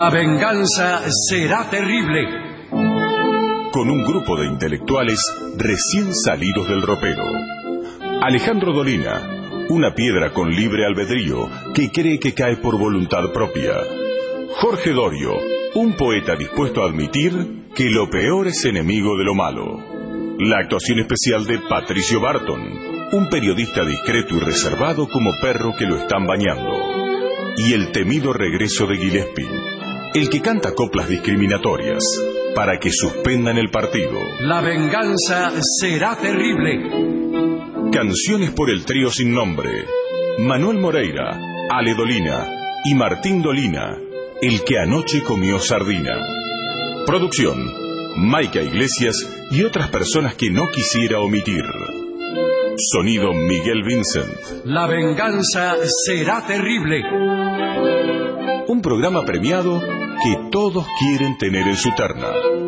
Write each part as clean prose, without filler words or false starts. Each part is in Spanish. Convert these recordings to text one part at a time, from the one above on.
La venganza será terrible. Con un grupo de intelectuales recién salidos del ropero. Alejandro Dolina, una piedra con libre albedrío que cree que cae por voluntad propia. Jorge Dorio, un poeta dispuesto a admitir que lo peor es enemigo de lo malo. La actuación especial de Patricio Barton, un periodista discreto y reservado como perro que lo están bañando. Y el temido regreso de Gillespie, el que canta coplas discriminatorias para que suspendan el partido. La venganza será terrible. Canciones por el trío sin nombre. Manuel Moreira, Ale Dolina y Martín Dolina, el que anoche comió sardina. Producción, Maica Iglesias y otras personas que no quisiera omitir. Sonido Miguel Vincent. La venganza será terrible. Un programa premiado que todos quieren tener en su terna.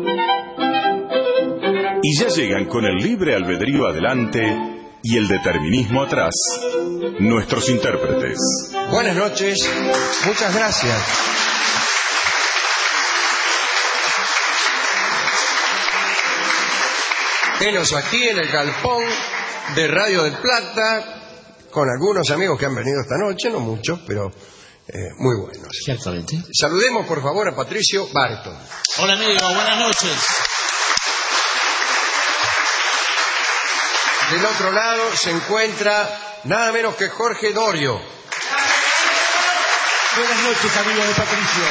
Y ya llegan con el libre albedrío adelante y el determinismo atrás, nuestros intérpretes. Buenas noches, muchas gracias. Venos aquí en el galpón de Radio del Plata, con algunos amigos que han venido esta noche, no muchos, pero muy buenos. Ciertamente. Saludemos por favor a Patricio Barton. Hola amigo, buenas noches. Del otro lado se encuentra nada menos que Jorge Dorio. Buenas noches amigos de Patricio.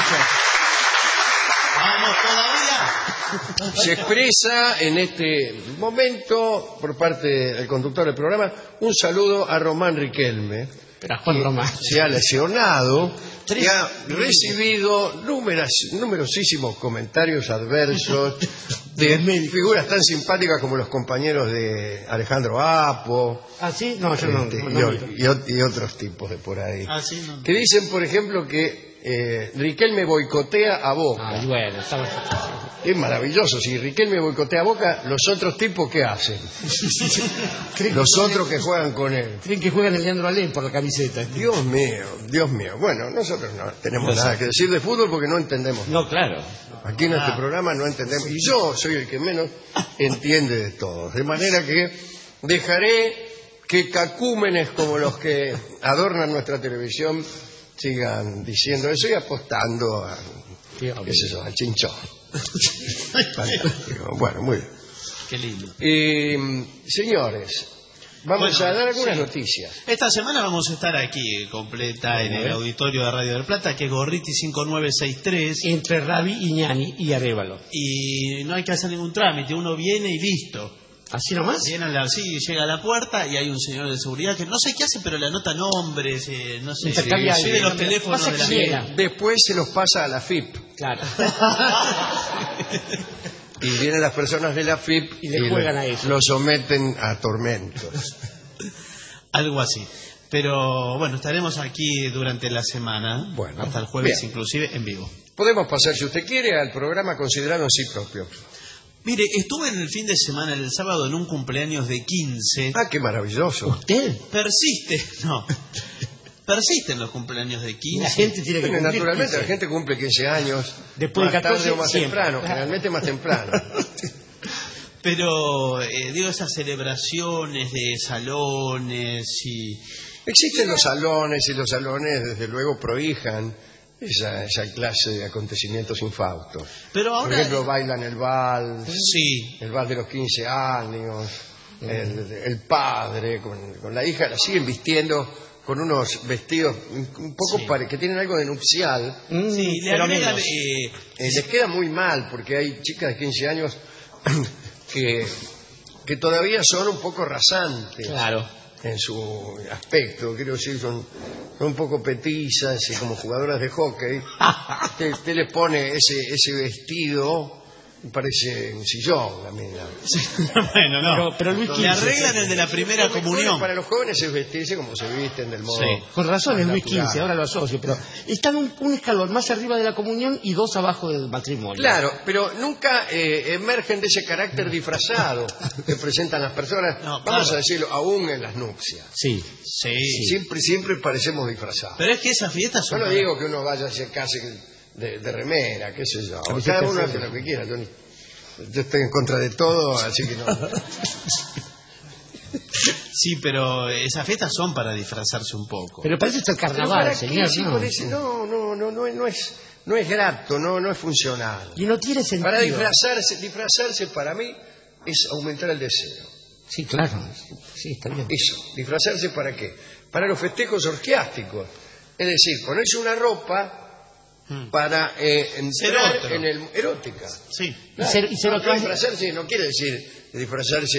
Vamos todavía. Se expresa en este momento por parte del conductor del programa un saludo a Román Riquelme. Pero Juan Román se ha lesionado y ha recibido numerosísimos comentarios adversos de figuras tan simpáticas como los compañeros de Alejandro Apo. ¿Ah, sí? No, yo no. Y otros tipos de por ahí. Ah, sí, no. Que dicen, por ejemplo, que Riquelme boicotea a Boca. Ah, bueno, estamos... Es maravilloso. Si Riquelme boicotea a Boca, ¿los otros tipos qué hacen? Los otros que juegan con él. Creen que juegan el Leandro Alén por la camiseta. Dios mío, Dios mío. Bueno, nosotros no tenemos nada que decir de fútbol porque no entendemos. No, claro. Aquí en este programa no entendemos. Y yo soy el que menos entiende de todo. De manera que dejaré que cacúmenes como los que adornan nuestra televisión sigan diciendo eso y apostando a, qué sé yo, al chinchón. Bueno, muy bien. Qué lindo. Señores, vamos a dar algunas noticias. Esta semana vamos a estar aquí completa en el auditorio de Radio del Plata, que es Gorriti 5963. Entre Rabi, Iñani y Arévalo. Y no hay que hacer ningún trámite, uno viene y listo. ¿Así nomás? Sí, llega a la puerta y hay un señor de seguridad que no sé qué hace, pero le anota nombres, no sé, de los teléfonos de la gente. Después se los pasa a la FIP. Claro. Y vienen las personas de la FIP y le juegan a eso. Lo someten a tormentos. Algo así. Pero bueno, estaremos aquí durante la semana, hasta el jueves bien. Inclusive en vivo. Podemos pasar, si usted quiere, al programa considerado en sí propio. Mire, estuve en el fin de semana, el sábado, en un cumpleaños de 15. Ah, qué maravilloso. ¿Usted? Persisten los cumpleaños de 15. La gente tiene que cumplir naturalmente 15. La gente cumple 15 años. Después de 14 tarde o más siempre. Temprano, generalmente más temprano. Pero, digo, esas celebraciones de salones y... Existen los salones y los salones, desde luego, prohijan esa clase de acontecimientos infautos. Pero ahora... Por ejemplo, bailan el vals, sí. El vals de los 15 años, el padre con la hija, la siguen vistiendo con unos vestidos un poco que tienen algo de nupcial. Sí, pero menos. Les queda muy mal porque hay chicas de 15 años que todavía son un poco rasantes. Claro. En su aspecto, quiero decir, son un poco petizas y como jugadoras de hockey. Usted les pone ese vestido, parece un sillón, la mina. Bueno, no. Pero Luis XV. Le arreglan el de la primera comunión. Bueno, para los jóvenes es vestirse como se visten del modo. Sí. Con razón es Luis XV, ahora lo asocio, pero están un escalón más arriba de la comunión y 2 abajo del matrimonio. Claro, pero nunca emergen de ese carácter disfrazado que presentan las personas, vamos a decirlo, aún en las nupcias. Sí. Siempre parecemos disfrazados. Pero es que esas fiestas son... Yo no digo que uno vaya a ese case de remera, qué sé yo. Cada uno hace lo que quiera. Yo estoy en contra de todo, así que no. Sí, pero esas fiestas son para disfrazarse un poco. Pero parece esto el carnaval, señor. No es grato, no es funcional. Y no tiene sentido. Para disfrazarse para mí es aumentar el deseo. Sí, claro. Sí, está bien. Eso, disfrazarse ¿para qué? Para los festejos orgiásticos. Es decir, ponerse una ropa para entrar en el erótica. Sí. Claro, Y ser disfrazarse no quiere decir disfrazarse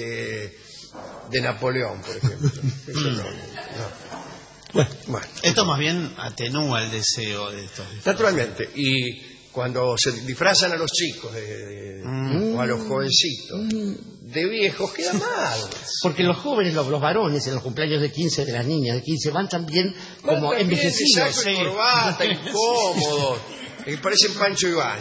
de Napoleón, por ejemplo. Eso no. Bueno. Esto más bien atenúa el deseo de estos. Naturalmente. Y cuando se disfrazan a los chicos o a los jovencitos de viejos, queda mal. Porque los jóvenes, los varones, en los cumpleaños de 15 de las niñas de 15, van también como envejecidos. Saco y corbata, incómodos. Y parecen Pancho Iván.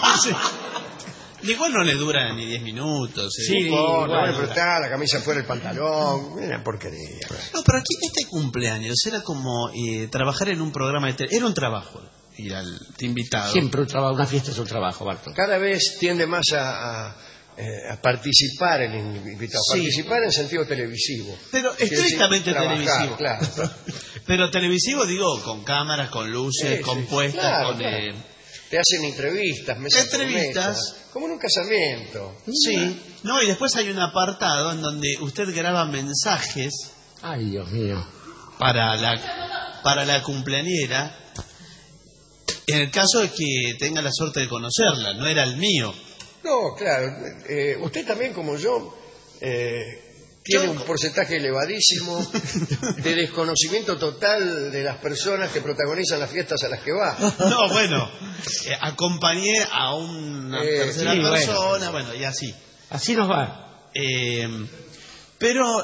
Igual no le dura ni 10 minutos. Sí, bueno, pero está la camisa fuera del pantalón. Una porquería. No, pero aquí este cumpleaños era como trabajar en un programa de televisión. Era un trabajo ir al invitado. Siempre una fiesta es un trabajo, Barton. Cada vez tiende más a participar el invitado. Sí. Participar en sentido televisivo. Pero estrictamente televisivo. Claro. Pero televisivo, digo, con cámaras, con luces, con puestas, claro, con... Te hacen entrevistas, como en un casamiento. Sí. No, y después hay un apartado en donde usted graba mensajes. Ay, Dios mío. Para la cumpleañera, en el caso de que tenga la suerte de conocerla. No era el mío. No, claro. Usted también, como yo, tiene un porcentaje elevadísimo de desconocimiento total de las personas que protagonizan las fiestas a las que va. No, bueno, acompañé a una tercera persona, bueno, y así. Así nos va. Pero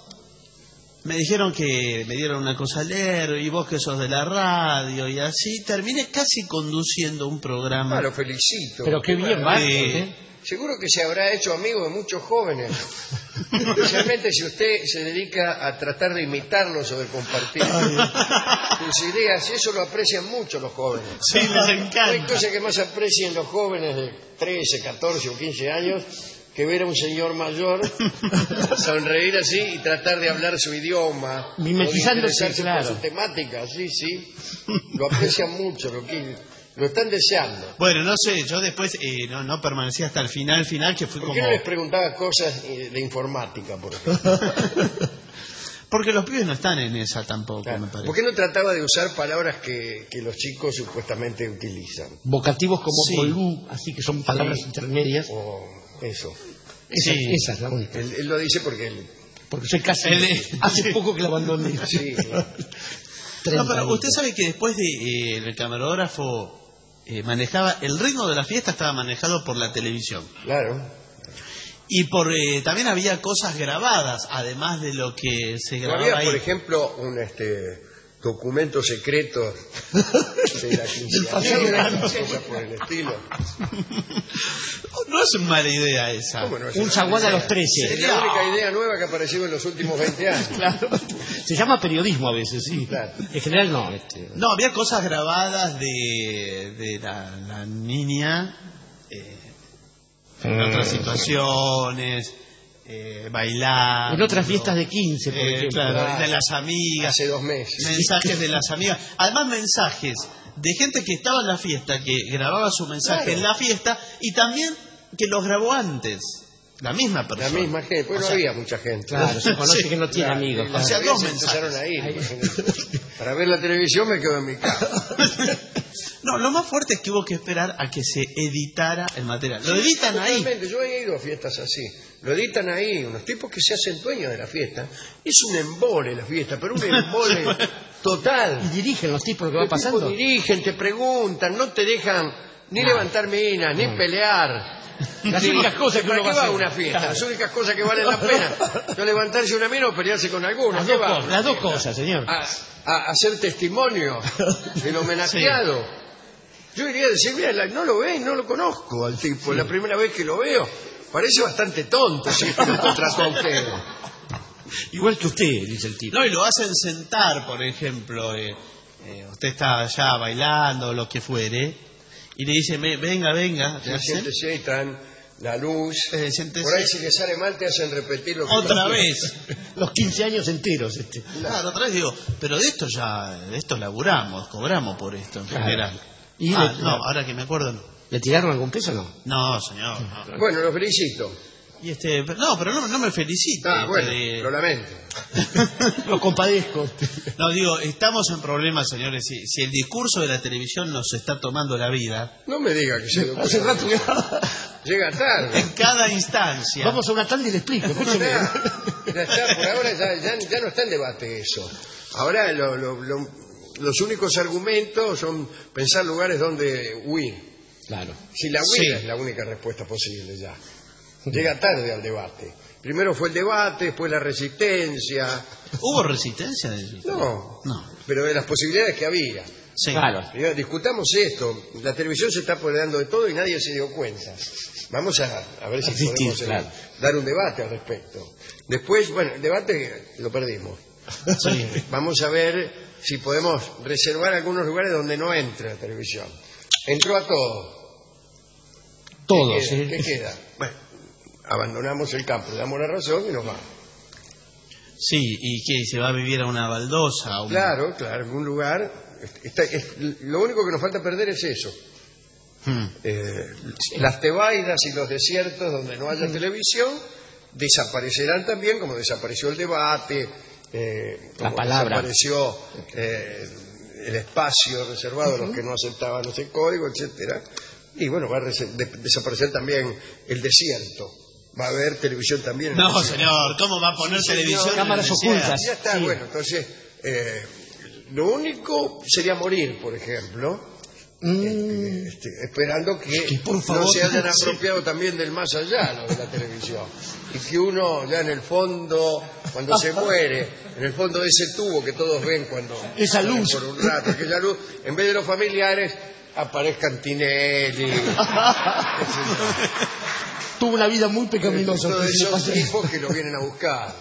me dijeron que me dieron una cosa a leer, y vos que sos de la radio, y así terminé casi conduciendo un programa. Lo felicito. Pero qué bien, va. Seguro que se habrá hecho amigo de muchos jóvenes, especialmente si usted se dedica a tratar de imitarlos o de compartir sus ideas, y eso lo aprecian mucho los jóvenes. Sí, les encanta. No hay cosa que más aprecien los jóvenes de 13, 14 o 15 años que ver a un señor mayor sonreír así y tratar de hablar su idioma, mimetizándose, por su temática. Sí, lo aprecian mucho, lo están deseando. Bueno, no sé, yo después no permanecí hasta el final, que fue ¿Por como... qué no les preguntaba cosas de informática, por ejemplo? Porque los pibes no están en esa tampoco, Claro. me parece. ¿Por qué no trataba de usar palabras que los chicos supuestamente utilizan? Vocativos como polú, así que son palabras intermedias. O eso. Esa es la única. Él lo dice porque soy casi... Hace poco que la abandoné. Sí, claro. No, pero usted sabe que después de el camarógrafo manejaba, el ritmo de la fiesta estaba manejado por la televisión. Claro. Y también había cosas grabadas, además de lo que se grababa Había, ahí. por ejemplo, un documento secreto de la quinceañera, cosas por el estilo. No es mala idea esa. ¿Cómo no es Un zaguán a los 13. Es la única idea nueva que apareció en los últimos 20 años. Claro. Se llama periodismo a veces, sí. Claro. En general no. No, había cosas grabadas de la niña en otras situaciones, bailar. En otras fiestas de 15, por ejemplo. Claro, de las amigas. Hace 2 meses. Mensajes de las amigas. Además, mensajes de gente que estaba en la fiesta, que grababa su mensaje en la fiesta, y también que los grabó antes. La misma persona. La misma gente. Pues no había mucha gente. Claro, se conoce que no tiene amigos. O sea, Claro, 2 empezaron mensajes. a ir. Para ver la televisión me quedo en mi casa. No, lo más fuerte es que hubo que esperar a que se editara el material. Lo editan ahí. Totalmente. Yo he ido a fiestas así. Lo editan ahí, unos tipos que se hacen dueños de la fiesta. Es un embole la fiesta, pero un embole total. Y dirigen los tipos lo que va Los pasando. tipos dirigen, te preguntan, no te dejan ni levantar minas, ni pelear. Las únicas cosas que ¿Para uno qué va a va a hacer? una fiesta? Claro. Las únicas cosas que valen la pena. No levantarse una mina o pelearse con alguno. Las ¿Qué dos va? cosas, las dos cosas, señor. A hacer testimonio del homenajeado. Yo iría a decir, mira, no lo ve, no lo conozco al tipo. La primera vez que lo veo, parece bastante tonto si es que lo contrató a usted. Igual que usted, dice el tipo. No, y lo hacen sentar, por ejemplo. usted está allá bailando, lo que fuere, y le dice, venga, Sí, siéntese y traen la luz. siéntese. Por ahí si le sale mal te hacen repetir lo que Otra vez. Los 15 años enteros. Claro, otra vez digo, pero de esto laburamos, cobramos por esto en general. Y no, ahora que me acuerdo no. ¿Le tiraron algún peso o no? No, señor. No. Bueno, lo felicito. Y pero no me felicite. Bueno, lo lamento. Lo compadezco. No, digo, estamos en problemas, señores. Si el discurso de la televisión nos está tomando la vida, No me diga que se lo Hace rato que... llega tarde. en cada instancia. Vamos a una tanda y le explico. Escúcheme. Ya está, por ahora ya no está en debate eso. Ahora los únicos argumentos son pensar lugares donde huir. Claro. Si la huida Sí. es la única respuesta posible ya. Llega tarde al debate. Primero fue el debate, después la resistencia. ¿Hubo resistencia? No, No. pero de las posibilidades que había. Sí. Claro. Discutamos esto. La televisión se está apoderando de todo y nadie se dio cuenta. Vamos a ver si Asistir, podemos claro. dar un debate al respecto. Después, bueno, el debate lo perdimos. Sí. Vamos a ver si podemos reservar algunos lugares donde no entre la televisión. Entró a todo. Todos. ¿Qué queda? Bueno, abandonamos el campo, le damos la razón y nos vamos. Sí, ¿y qué? ¿Se va a vivir a una baldosa? A un... Claro, algún lugar. Lo único que nos falta perder es eso. Las tebaidas y los desiertos donde no haya televisión desaparecerán también, como desapareció el debate, como palabra. desapareció el espacio reservado a los que no aceptaban ese código, etcétera. Y bueno, va a desaparecer también el desierto. Va a haber televisión también en el No, desierto. señor, ¿cómo va a poner Sí, televisión? señor. en el Cámaras desierto? ocultas. Ya está, Sí. bueno, entonces lo único sería morir, por ejemplo, esperando que por favor, no se hayan sí. apropiado también del más allá, lo de la televisión. Y que uno ya en el fondo, cuando se muere, en el fondo de ese tubo que todos ven cuando Esa salen luz. por un rato, aquella luz, en vez de los familiares, aparezcan Tinelli, Tuvo una vida muy pecaminosa. todos usted se le esos pasa- tipos que lo vienen a buscar.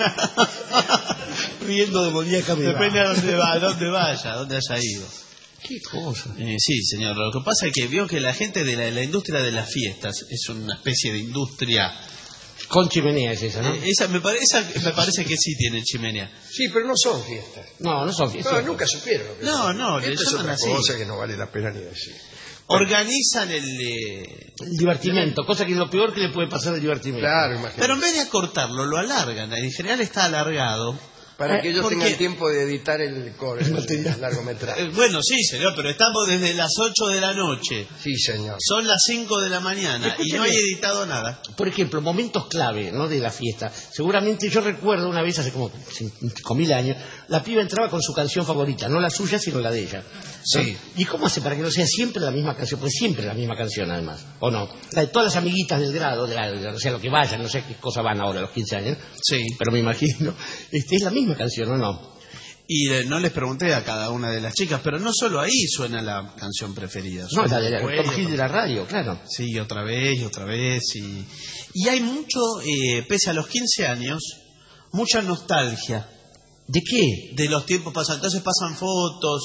Riendo de Molieja. Depende a dónde vaya, a dónde haya ido. Qué cosa. Sí, señor. Lo que pasa es que vio que la gente de la industria de las fiestas es una especie de industria. Con chimenea es esa, ¿no? Esa me parece que sí tiene chimenea. Sí, pero no son fiestas. No son No, fiestas. nunca supieron. lo que No, son. no, le Esta es llaman otra así. cosa que no vale la pena ni decir. Organizan el... El divertimento, cosa que es lo peor que le puede pasar al divertimento. Claro, imagínate. Pero en vez de acortarlo, lo alargan. En general está alargado. Para que ellos porque- tengan tiempo de editar el largometraje. Bueno, sí, señor, pero estamos desde las 8 de la noche. Sí, señor. Son las 5 de la mañana y no hay editado nada. Por ejemplo, momentos clave, ¿no?, de la fiesta. Seguramente yo recuerdo una vez, hace como 5.000 años, la piba entraba con su canción favorita, no la suya, sino la de ella. Sí. ¿Y cómo hace para que no sea siempre la misma canción? Pues siempre la misma canción, además, ¿o no? La de todas las amiguitas del grado, o sea, lo que vayan, no sé qué cosa van ahora a los 15 años, Sí. pero me imagino, es la misma canción, ¿o no? Y no les pregunté a cada una de las chicas, pero no solo ahí suena la canción preferida. No, suena la de después, Tom Hill de la radio, claro. Sí, otra vez y otra vez. Y hay mucho, pese a los 15 años, mucha nostalgia ¿De qué? de los tiempos pasados. Entonces pasan fotos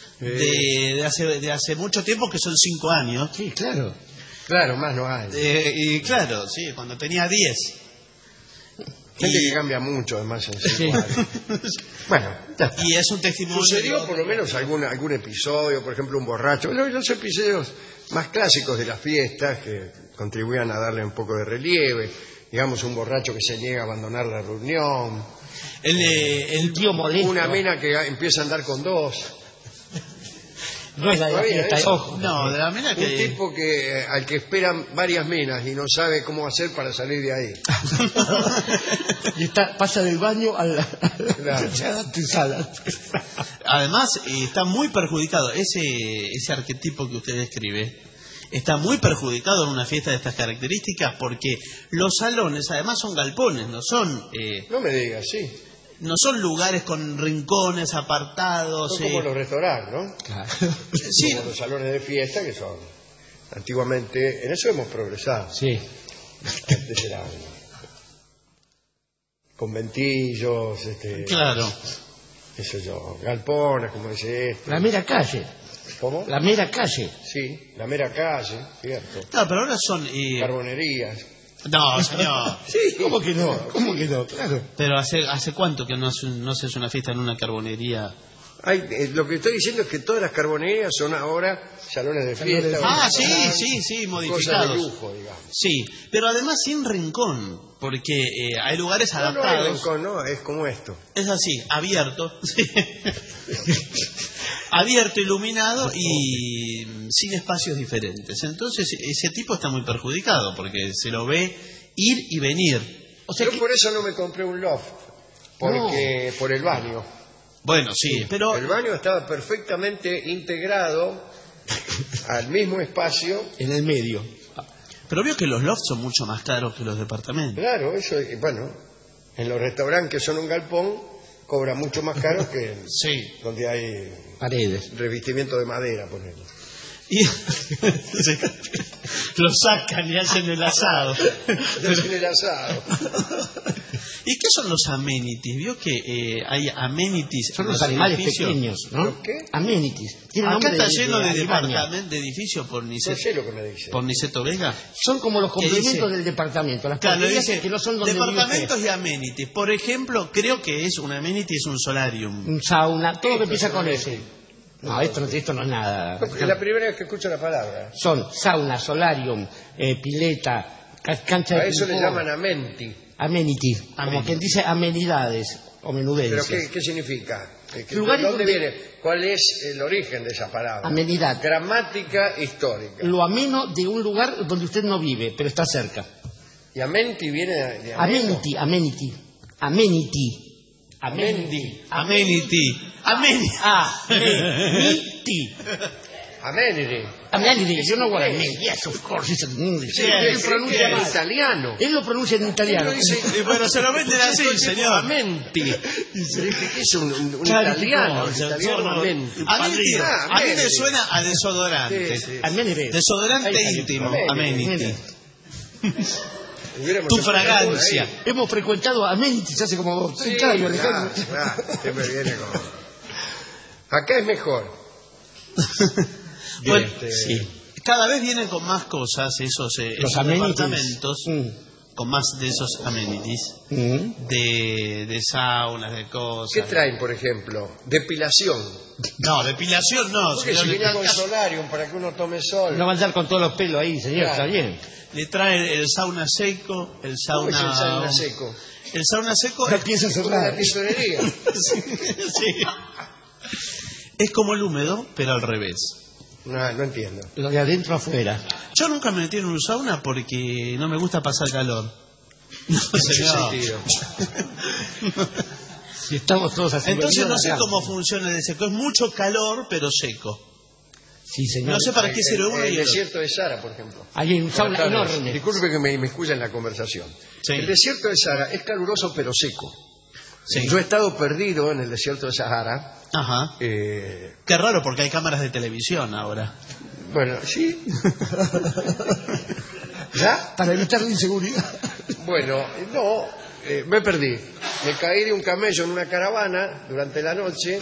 de hace mucho tiempo, que son 5 años. Sí, claro. Claro, más no hay. Y claro, sí, cuando tenía 10. Gente que cambia mucho, además, en 5 años. Bueno, Y es un testimonio. sucedió por lo menos algún episodio, por ejemplo, un borracho. Los episodios más clásicos de las fiestas que contribuían a darle un poco de relieve. Digamos, un borracho que se niega a abandonar la reunión. El tío molesto. Una mina que empieza a andar con dos. No es la de la Todavía fiesta, eso. ojo. No, de la mena Un que... tipo al que esperan varias minas y no sabe cómo hacer para salir de ahí. Y pasa del baño a la Claro. sala. Además, está muy perjudicado. Ese arquetipo que usted describe está muy perjudicado en una fiesta de estas características, porque los salones, además, son galpones, no son lugares con rincones apartados. Son como los restaurantes, ¿no? Claro. Sí, Como los salones de fiesta que son. Antiguamente, en eso hemos progresado. Sí. Antes eran conventillos, claro. qué sé yo, galpones, como dice este. La mera calle. ¿Cómo? La mera calle. Sí, la mera calle, cierto. No, pero ahora son... Carbonerías. No, señor. Sí. ¿Cómo que no? ¿Cómo que no? Claro. Pero ¿hace cuánto que no se hace una fiesta en una carbonería? Lo que estoy diciendo es que todas las carbonerías son ahora salones de fiesta. Sí, cosas modificados. de lujo, digamos. Sí, pero además sin rincón, porque hay lugares No hay adaptados. rincón, no, es como esto. Es así, abierto. Sí. Abierto, iluminado y sin espacios diferentes. Entonces ese tipo está muy perjudicado porque se lo ve ir y venir. O sea Yo que... por eso no me compré un loft, porque por el baño. Bueno, sí, pero... El baño estaba perfectamente integrado al mismo espacio. En el medio. Pero veo que los lofts son mucho más caros que los departamentos. Claro, eso, bueno, en los restaurantes que son un galpón cobran mucho más caro que Sí. donde hay Paredes. revestimiento de madera, por ejemplo. Y lo sacan y hacen el asado. Hacen el asado. ¿Y qué son los amenities? Vio que hay amenities. Son en los los animales edificios. pequeños, ¿no? ¿Los qué? Amenities. Tiene Acá nombre está lleno de Alemania. departamentos, de edificios por No Niceto, sé lo que me dice. por Niceto Vega. Son como los ¿Qué dice? complementos del departamento. Las Claro, porquerías dice que no son donde vive departamentos usted. y amenities. Por ejemplo, creo que es un amenity, es un solarium. Un sauna, todo lo que empieza es con un ese. No, esto no es nada. Es la primera vez que escucho la palabra. Son sauna, solarium, pileta, cancha de A eso le ping-pong. llaman amenti. Amenity. Como Amenity. quien dice amenidades o ¿Pero menudencias. qué significa? Lugares ¿Dónde donde- viene? ¿Cuál es el origen de esa palabra? Amenidad. Gramática histórica. Lo ameno de un lugar donde usted no vive, pero está cerca. ¿Y amenti viene de ameno? Amenity, amenity. Amenity. Amendi. Amenity. Amenity. Amenity. Amenity. Amenity. You know what I mean. Yes, of course, it's in English. Sí, Él es pronuncia en mal. italiano. Él lo pronuncia en italiano. Él lo dice- Y bueno, se lo venden así, señor. Amenti. Dije que es un Claro, italiano. tipo, italiano amenti. Amenity. Ah, A mí me Amenity. suena a desodorante. Sí, sí. Amenity. Desodorante Ahí está. íntimo. Amenity. Amenity. Hubiéramos Tu empezado fragancia. ahí. Hemos frecuentado Amenity hace como Sí, 30 años. claro, Alejandro. claro, siempre viene con... Acá es mejor. Bueno, Sí. cada vez vienen con más cosas esos, Los esos amenities. departamentos, con más de esos amenities, de saunas, de ¿Qué cosas. traen, por ejemplo? Depilación. No, depilación no, Porque señor. si Le, viene con solarium para que uno tome sol. No va a andar con todos los pelos ahí, señor, Claro. está bien. le traen el sauna seco, el ¿Cómo es sauna... el sauna seco? El sauna seco La es, pieza Como la cerrada. tesorería. sí. Es como el húmedo, pero al revés. No entiendo. Lo de adentro afuera. Yo nunca me metí en un sauna porque no me gusta pasar calor. No, ¿En qué señor. sentido? Si estamos todos así. Entonces no sé acá. cómo funciona el seco. Es mucho calor, pero seco. Sí, señor. No sé para qué sirve uno y El el otro. desierto de Sahara, por ejemplo. Hay un sauna Buenas tardes. enorme. Disculpe que me inmiscuya en la conversación. Sí. El desierto de Sahara es caluroso pero seco. Sí. Yo he estado perdido en el desierto de Sahara. Ajá. eh, Qué raro porque hay cámaras de televisión ahora. bueno, sí. ¿Ya? Para evitar la inseguridad. Bueno, no, me perdí. Me caí de un camello en una caravana durante la noche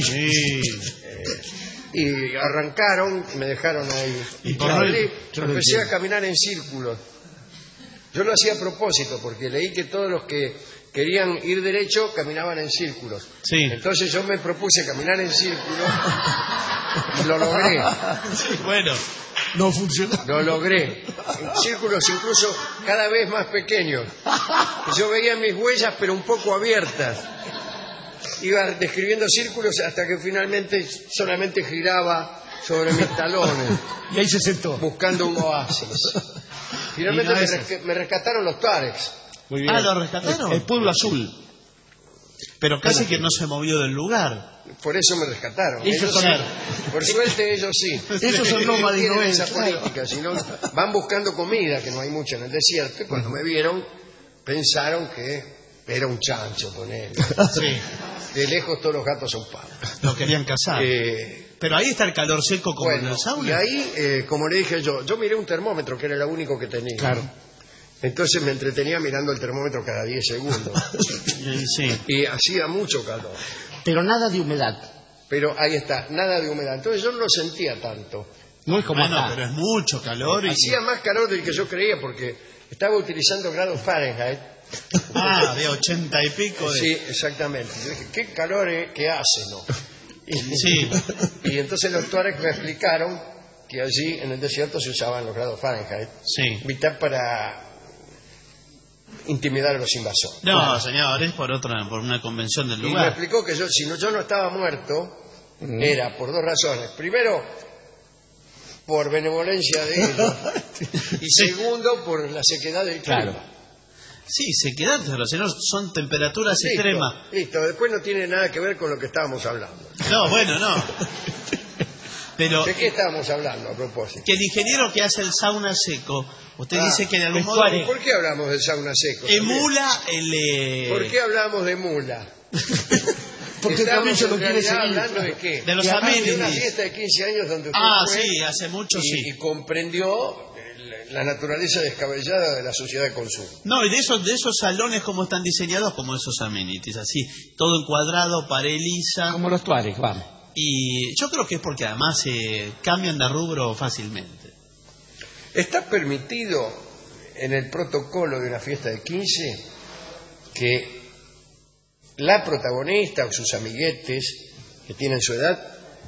y arrancaron, me dejaron ahí. Y Yo salí, yo lo empecé entiendo. a caminar en círculos. Yo lo hacía a propósito porque leí que todos los que querían ir derecho caminaban en círculos. Sí. Entonces yo me propuse caminar en círculos y lo logré. Bueno, No funcionó. Lo logré. En círculos incluso cada vez más pequeños. Yo veía mis huellas pero un poco abiertas. Iba describiendo círculos hasta que finalmente solamente giraba sobre mis talones, Y ahí se sentó. buscando un oasis. Finalmente Y no es- me rescataron los Tuaregs. Muy ¿lo rescataron? El pueblo azul. Pero casi que no se movió del lugar. Por eso me rescataron. Ellos Ellos son- sí. Por suerte ellos sí. Esos son nómadas y Tienen no esa claro. política, si no van buscando comida, que no hay mucha en el desierto, y cuando me vieron pensaron que era un chancho, ponele. Sí. De lejos todos los gatos son palos. Lo querían cazar. Pero ahí está el calor seco como en Bueno, el y sauna. ahí, como le dije yo miré un termómetro que era el único que tenía. Claro. Entonces me entretenía mirando el termómetro cada 10 segundos. Sí. Y hacía mucho calor. Pero nada de humedad. Pero ahí está, nada de humedad. Entonces yo no lo sentía tanto. No es como Bueno, acá. pero es mucho calor. Hacía más calor del que yo creía porque estaba utilizando grados Fahrenheit. De 80 y pico. Sí, exactamente. Yo dije, qué calor que hace, ¿no? Sí. Y entonces los tuaregs me explicaron que allí en el desierto se usaban los grados Fahrenheit. Sí. Mitad para intimidar a los invasores. No, señor, es por una convención del Y me lugar. explicó que yo no estaba muerto, era por dos razones. Primero, por benevolencia de ellos. Y segundo, por la sequedad del clima. Claro. Sí, sequedad, pero si no son temperaturas extremas. Listo, después no tiene nada que ver con lo que estábamos hablando. No, bueno, no. Pero ¿De qué estábamos hablando a propósito? que el ingeniero que hace el sauna seco, usted dice que de algún modo vestuario. ¿Por qué hablamos del sauna seco? emula el... ¿Por qué hablamos de mula? Porque el Estamos cabello lo en quiere realidad seguir. hablando de qué? De los Y además de una amenities. fiesta de 15 años donde usted fue sí, hace mucho, y sí. comprendió la naturaleza descabellada de la sociedad de consumo. No, y de esos salones como están diseñados, como esos amenities, así, todo encuadrado, pared lisa. Como los tuaregs, vamos. Y yo creo que es porque además cambian de rubro fácilmente. ¿Está permitido en el protocolo de una fiesta de 15 que la protagonista o sus amiguetes que tienen su edad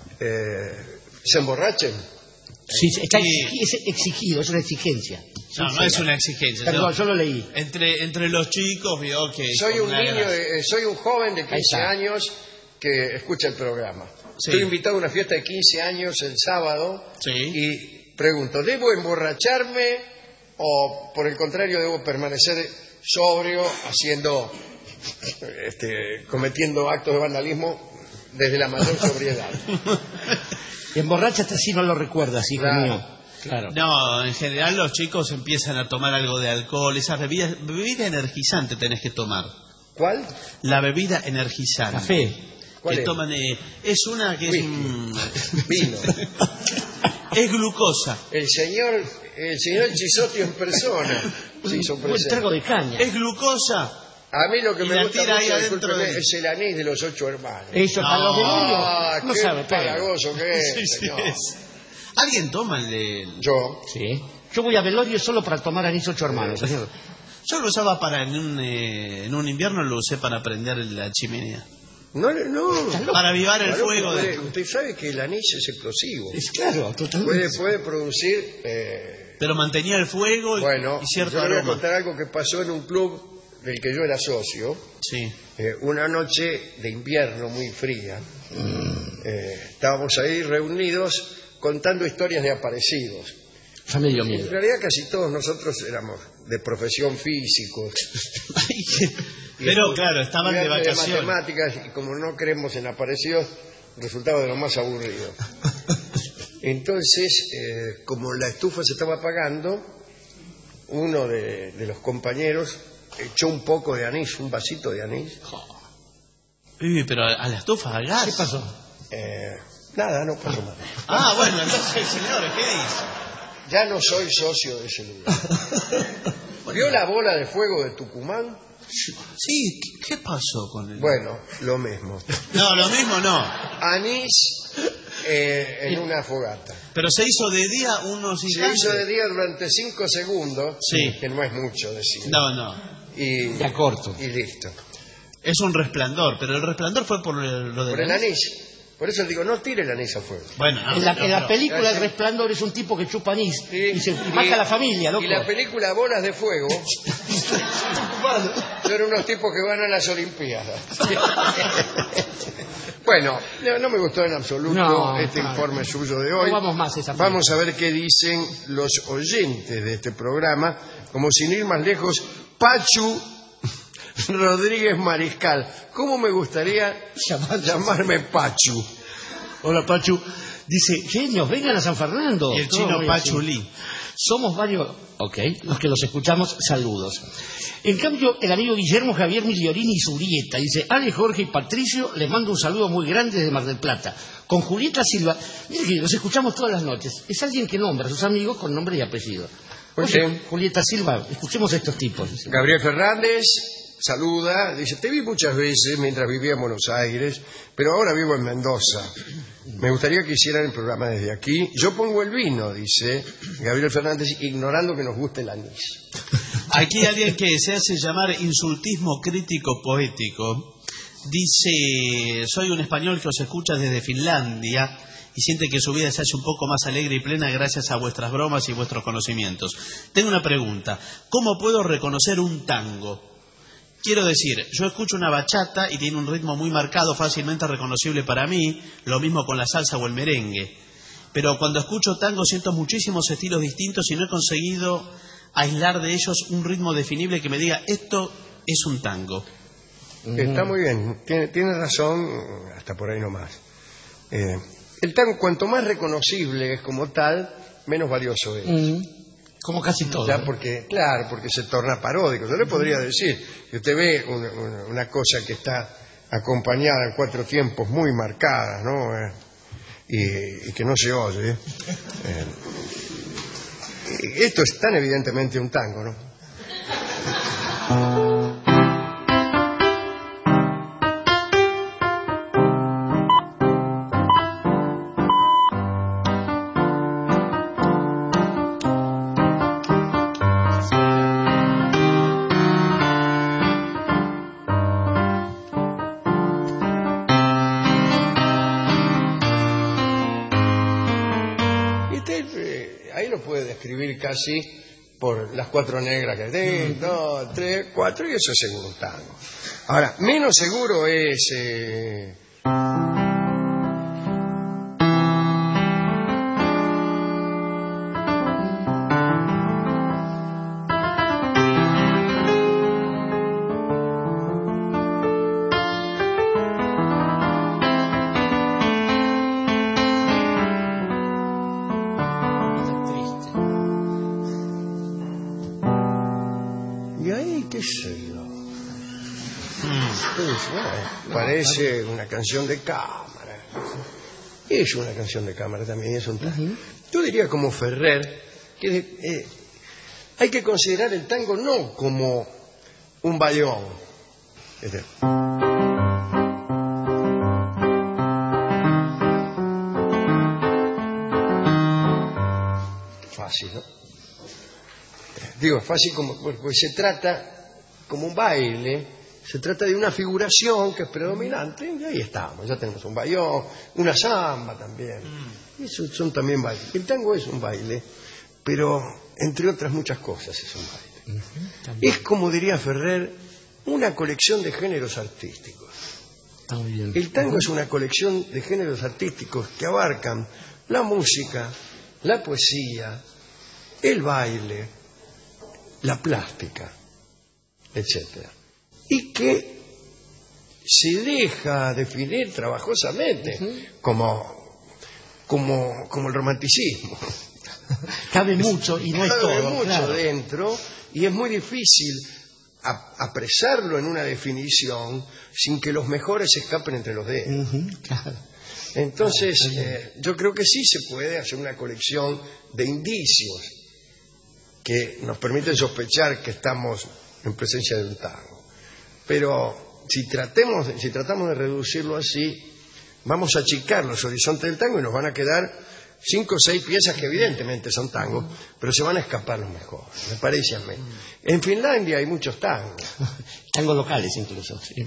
se emborrachen? Sí, está exigido, es una exigencia. No, no es una exigencia. Perdón, No. yo lo leí. Entre los chicos vio que... Soy un niño, soy un joven de Ahí 15 está. años que escucha el programa. Sí. Estoy invitado a una fiesta de 15 años el sábado Sí. y pregunto, ¿debo emborracharme o por el contrario debo permanecer sobrio cometiendo actos de vandalismo desde la mayor sobriedad? Emborráchate así no lo recuerdas, hijo Claro. mío. Claro. No, en general los chicos empiezan a tomar algo de alcohol, esas bebida energizante tenés que tomar. ¿Cuál? La bebida energizante. Café. ¿Cuál Que es? toman, es una que es Vino. es glucosa. El señor Chisotti en persona se hizo Un buen presente. trago de caña. Es glucosa. A mí lo que Y me la gusta tira ahí mucho, adentro discúlpeme, de- es el anís de los 8 hermanos. Eso, para los Ah, demonios. No qué sabe, pero. pelagoso que es, Sí, sí, señor. es. ¿Alguien toma el de...? Yo. Sí. Yo voy a velorio solo para tomar anís 8 hermanos, señor. Yo lo usaba en un invierno, lo usé para prender la chimenea. No. Para avivar el Claro, fuego. usted sabe que el anís es explosivo. Es claro, totalmente. Puede producir... Pero mantenía el fuego bueno, y cierto yo le voy a aroma. contar algo que pasó en un club del que yo era socio. Sí. Una noche de invierno muy fría. Estábamos ahí reunidos contando historias de aparecidos. Familia En mía. realidad casi todos nosotros éramos de profesión físicos. Pero claro, estaban de estudiantes vacaciones. matemáticas y como no creemos en aparecidos, resultaba de lo más aburrido. Entonces, como la estufa se estaba apagando, uno de los compañeros echó un poco de anís, un vasito de anís. Uy, pero a la estufa, al gas. ¿Qué pasó? Nada, no pasó nada. Ah, bueno, entonces, señores, ¿qué dice? Ya no soy socio de ese lugar. ¿Vio la bola de fuego de Tucumán? Sí, ¿qué pasó con él? Bueno, lo mismo. No, lo mismo no. Anís en una fogata. Pero se hizo de día unos Se instantes. hizo de día durante 5 segundos, Sí. que no es mucho decir. No. Y, Ya corto. y listo. Es un resplandor, pero el resplandor fue por lo de Por el anís. Por eso digo, no tire el anís afuera. Bueno, no, En la pero- película El Resplandor es un tipo que chupa anís y mata a la familia, loco. Y la película Bolas de Fuego son unos tipos que van a las Olimpiadas. Bueno, no me gustó en absoluto No, este no. informe suyo de hoy. No vamos más a esa película. Vamos a ver qué dicen los oyentes de este programa, como sin ir más lejos, Pachu Rodríguez Mariscal. ¿Cómo me gustaría llamarme Pachu? Hola, Pachu. Dice, genios, vengan a San Fernando. Y el Todo chino muy Pachulí. así. Somos varios, los que los escuchamos, saludos. En cambio, el amigo Guillermo Javier Migliorini Zurieta dice, Ale, Jorge y Patricio, les mando un saludo muy grande desde Mar del Plata. Con Julieta Silva, mire que los escuchamos todas las noches. Es alguien que nombra a sus amigos con nombre y apellido. Oye, Julieta Silva, escuchemos a estos tipos. Gabriel Fernández saluda, dice, te vi muchas veces mientras vivía en Buenos Aires, pero ahora vivo en Mendoza. Me gustaría que hicieran el programa desde aquí. Yo pongo el vino, dice Gabriel Fernández, ignorando que nos guste el anís. Aquí hay alguien que se hace llamar insultismo crítico poético. Dice, soy un español que os escucha desde Finlandia y siente que su vida se hace un poco más alegre y plena gracias a vuestras bromas y vuestros conocimientos. Tengo una pregunta. ¿Cómo puedo reconocer un tango? Quiero decir, yo escucho una bachata y tiene un ritmo muy marcado, fácilmente reconocible para mí, lo mismo con la salsa o el merengue. Pero cuando escucho tango siento muchísimos estilos distintos y no he conseguido aislar de ellos un ritmo definible que me diga, esto es un tango. Está muy bien, tiene razón, hasta por ahí nomás. El tango, cuanto más reconocible es como tal, menos valioso es. Como casi todo. Ya porque se torna paródico. Yo le podría decir, si usted ve una cosa que está acompañada en 4 tiempos muy marcadas, ¿no? Y que no se oye. Esto es tan evidentemente un tango, ¿no? Escribir casi por las 4 negras que 1, 2, 3, 4 y eso es seguro un tango. Ahora, menos seguro es parece una canción de cámara. Es una canción de cámara también, es un tango. Yo diría como Ferrer que hay que considerar el tango no como un bayón. Fácil, ¿no? Digo, fácil como pues se trata como un baile. Se trata de una figuración que es predominante y ahí estamos, ya tenemos un bayón, una samba también. Eso son también bailes. El tango es un baile, pero entre otras muchas cosas es un baile. Es como diría Ferrer, una colección de géneros artísticos. El tango es una colección de géneros artísticos que abarcan la música, la poesía, el baile, la plástica, etcétera. Y que se deja definir trabajosamente como el romanticismo. Cabe mucho y no es todo. Cabe mucho claro. dentro y es muy difícil apresarlo en una definición sin que los mejores se escapen entre los dedos. Claro. Entonces, yo creo que sí se puede hacer una colección de indicios que nos permiten sospechar que estamos en presencia de un tango. Pero si tratamos de reducirlo así, vamos a achicar los horizontes del tango y nos van a quedar 5 o 6 piezas que evidentemente son tangos, pero se van a escapar los mejores, me parece a mí. En Finlandia hay muchos tangos. Tangos locales incluso. Sí.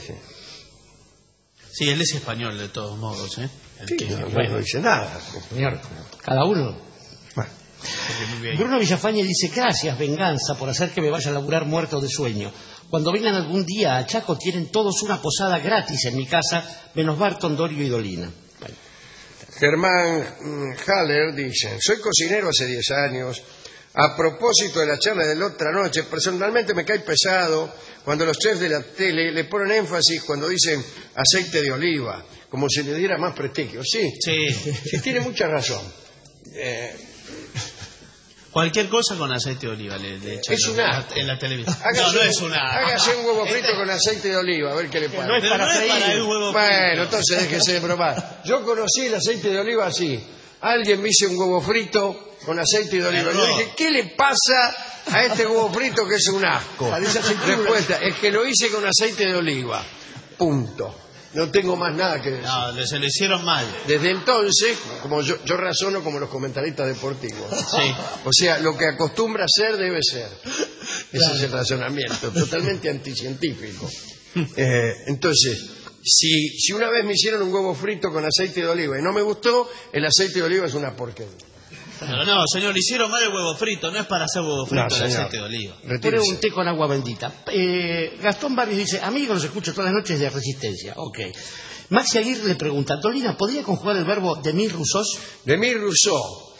Sí, él es español de todos modos, ¿eh? No dice nada. Señor, cada uno. Bueno. Bruno Villafañe dice, gracias, Venganza, por hacer que me vaya a laburar muerto de sueño. Cuando vengan algún día a Chaco tienen todos una posada gratis en mi casa, menos Barton, Dorio y Dolina. Bueno. Germán Haller dice, soy cocinero hace 10 años. A propósito de la charla de la otra noche, personalmente me cae pesado cuando los chefs de la tele le ponen énfasis cuando dicen aceite de oliva, como si le diera más prestigio. Sí, tiene mucha razón. Cualquier cosa con aceite de oliva le echan Es un asco. en la televisión. Hágase, No es una. hágase un huevo frito con aceite de oliva, a ver qué le pasa. No es Pero para no es freír. para el huevo Bueno, frito. entonces déjese de probar. Yo conocí el aceite de oliva así. Alguien me hizo un huevo frito con aceite de oliva. Yo Error. dije, ¿qué le pasa a este huevo frito que es un asco? Respuesta, es que lo hice con aceite de oliva. Punto. No tengo más nada que decir. No, se lo hicieron mal. Desde entonces, como yo razono como los comentaristas deportivos. Sí. O sea, lo que acostumbra ser, debe ser. Ese es el razonamiento, totalmente anticientífico. Entonces, si una vez me hicieron un huevo frito con aceite de oliva y no me gustó, el aceite de oliva es una porquería. Pero no, señor, le hicieron mal el huevo frito. No es para hacer huevo frito No, de señor. aceite de oliva. Retírese. Pone un té con agua bendita. Gastón Barrios dice, amigo, los escucho todas las noches de Resistencia. Ok. Maxi Aguirre le pregunta, Dolina, ¿podría conjugar el verbo de mil rusos? De mí Rousseau.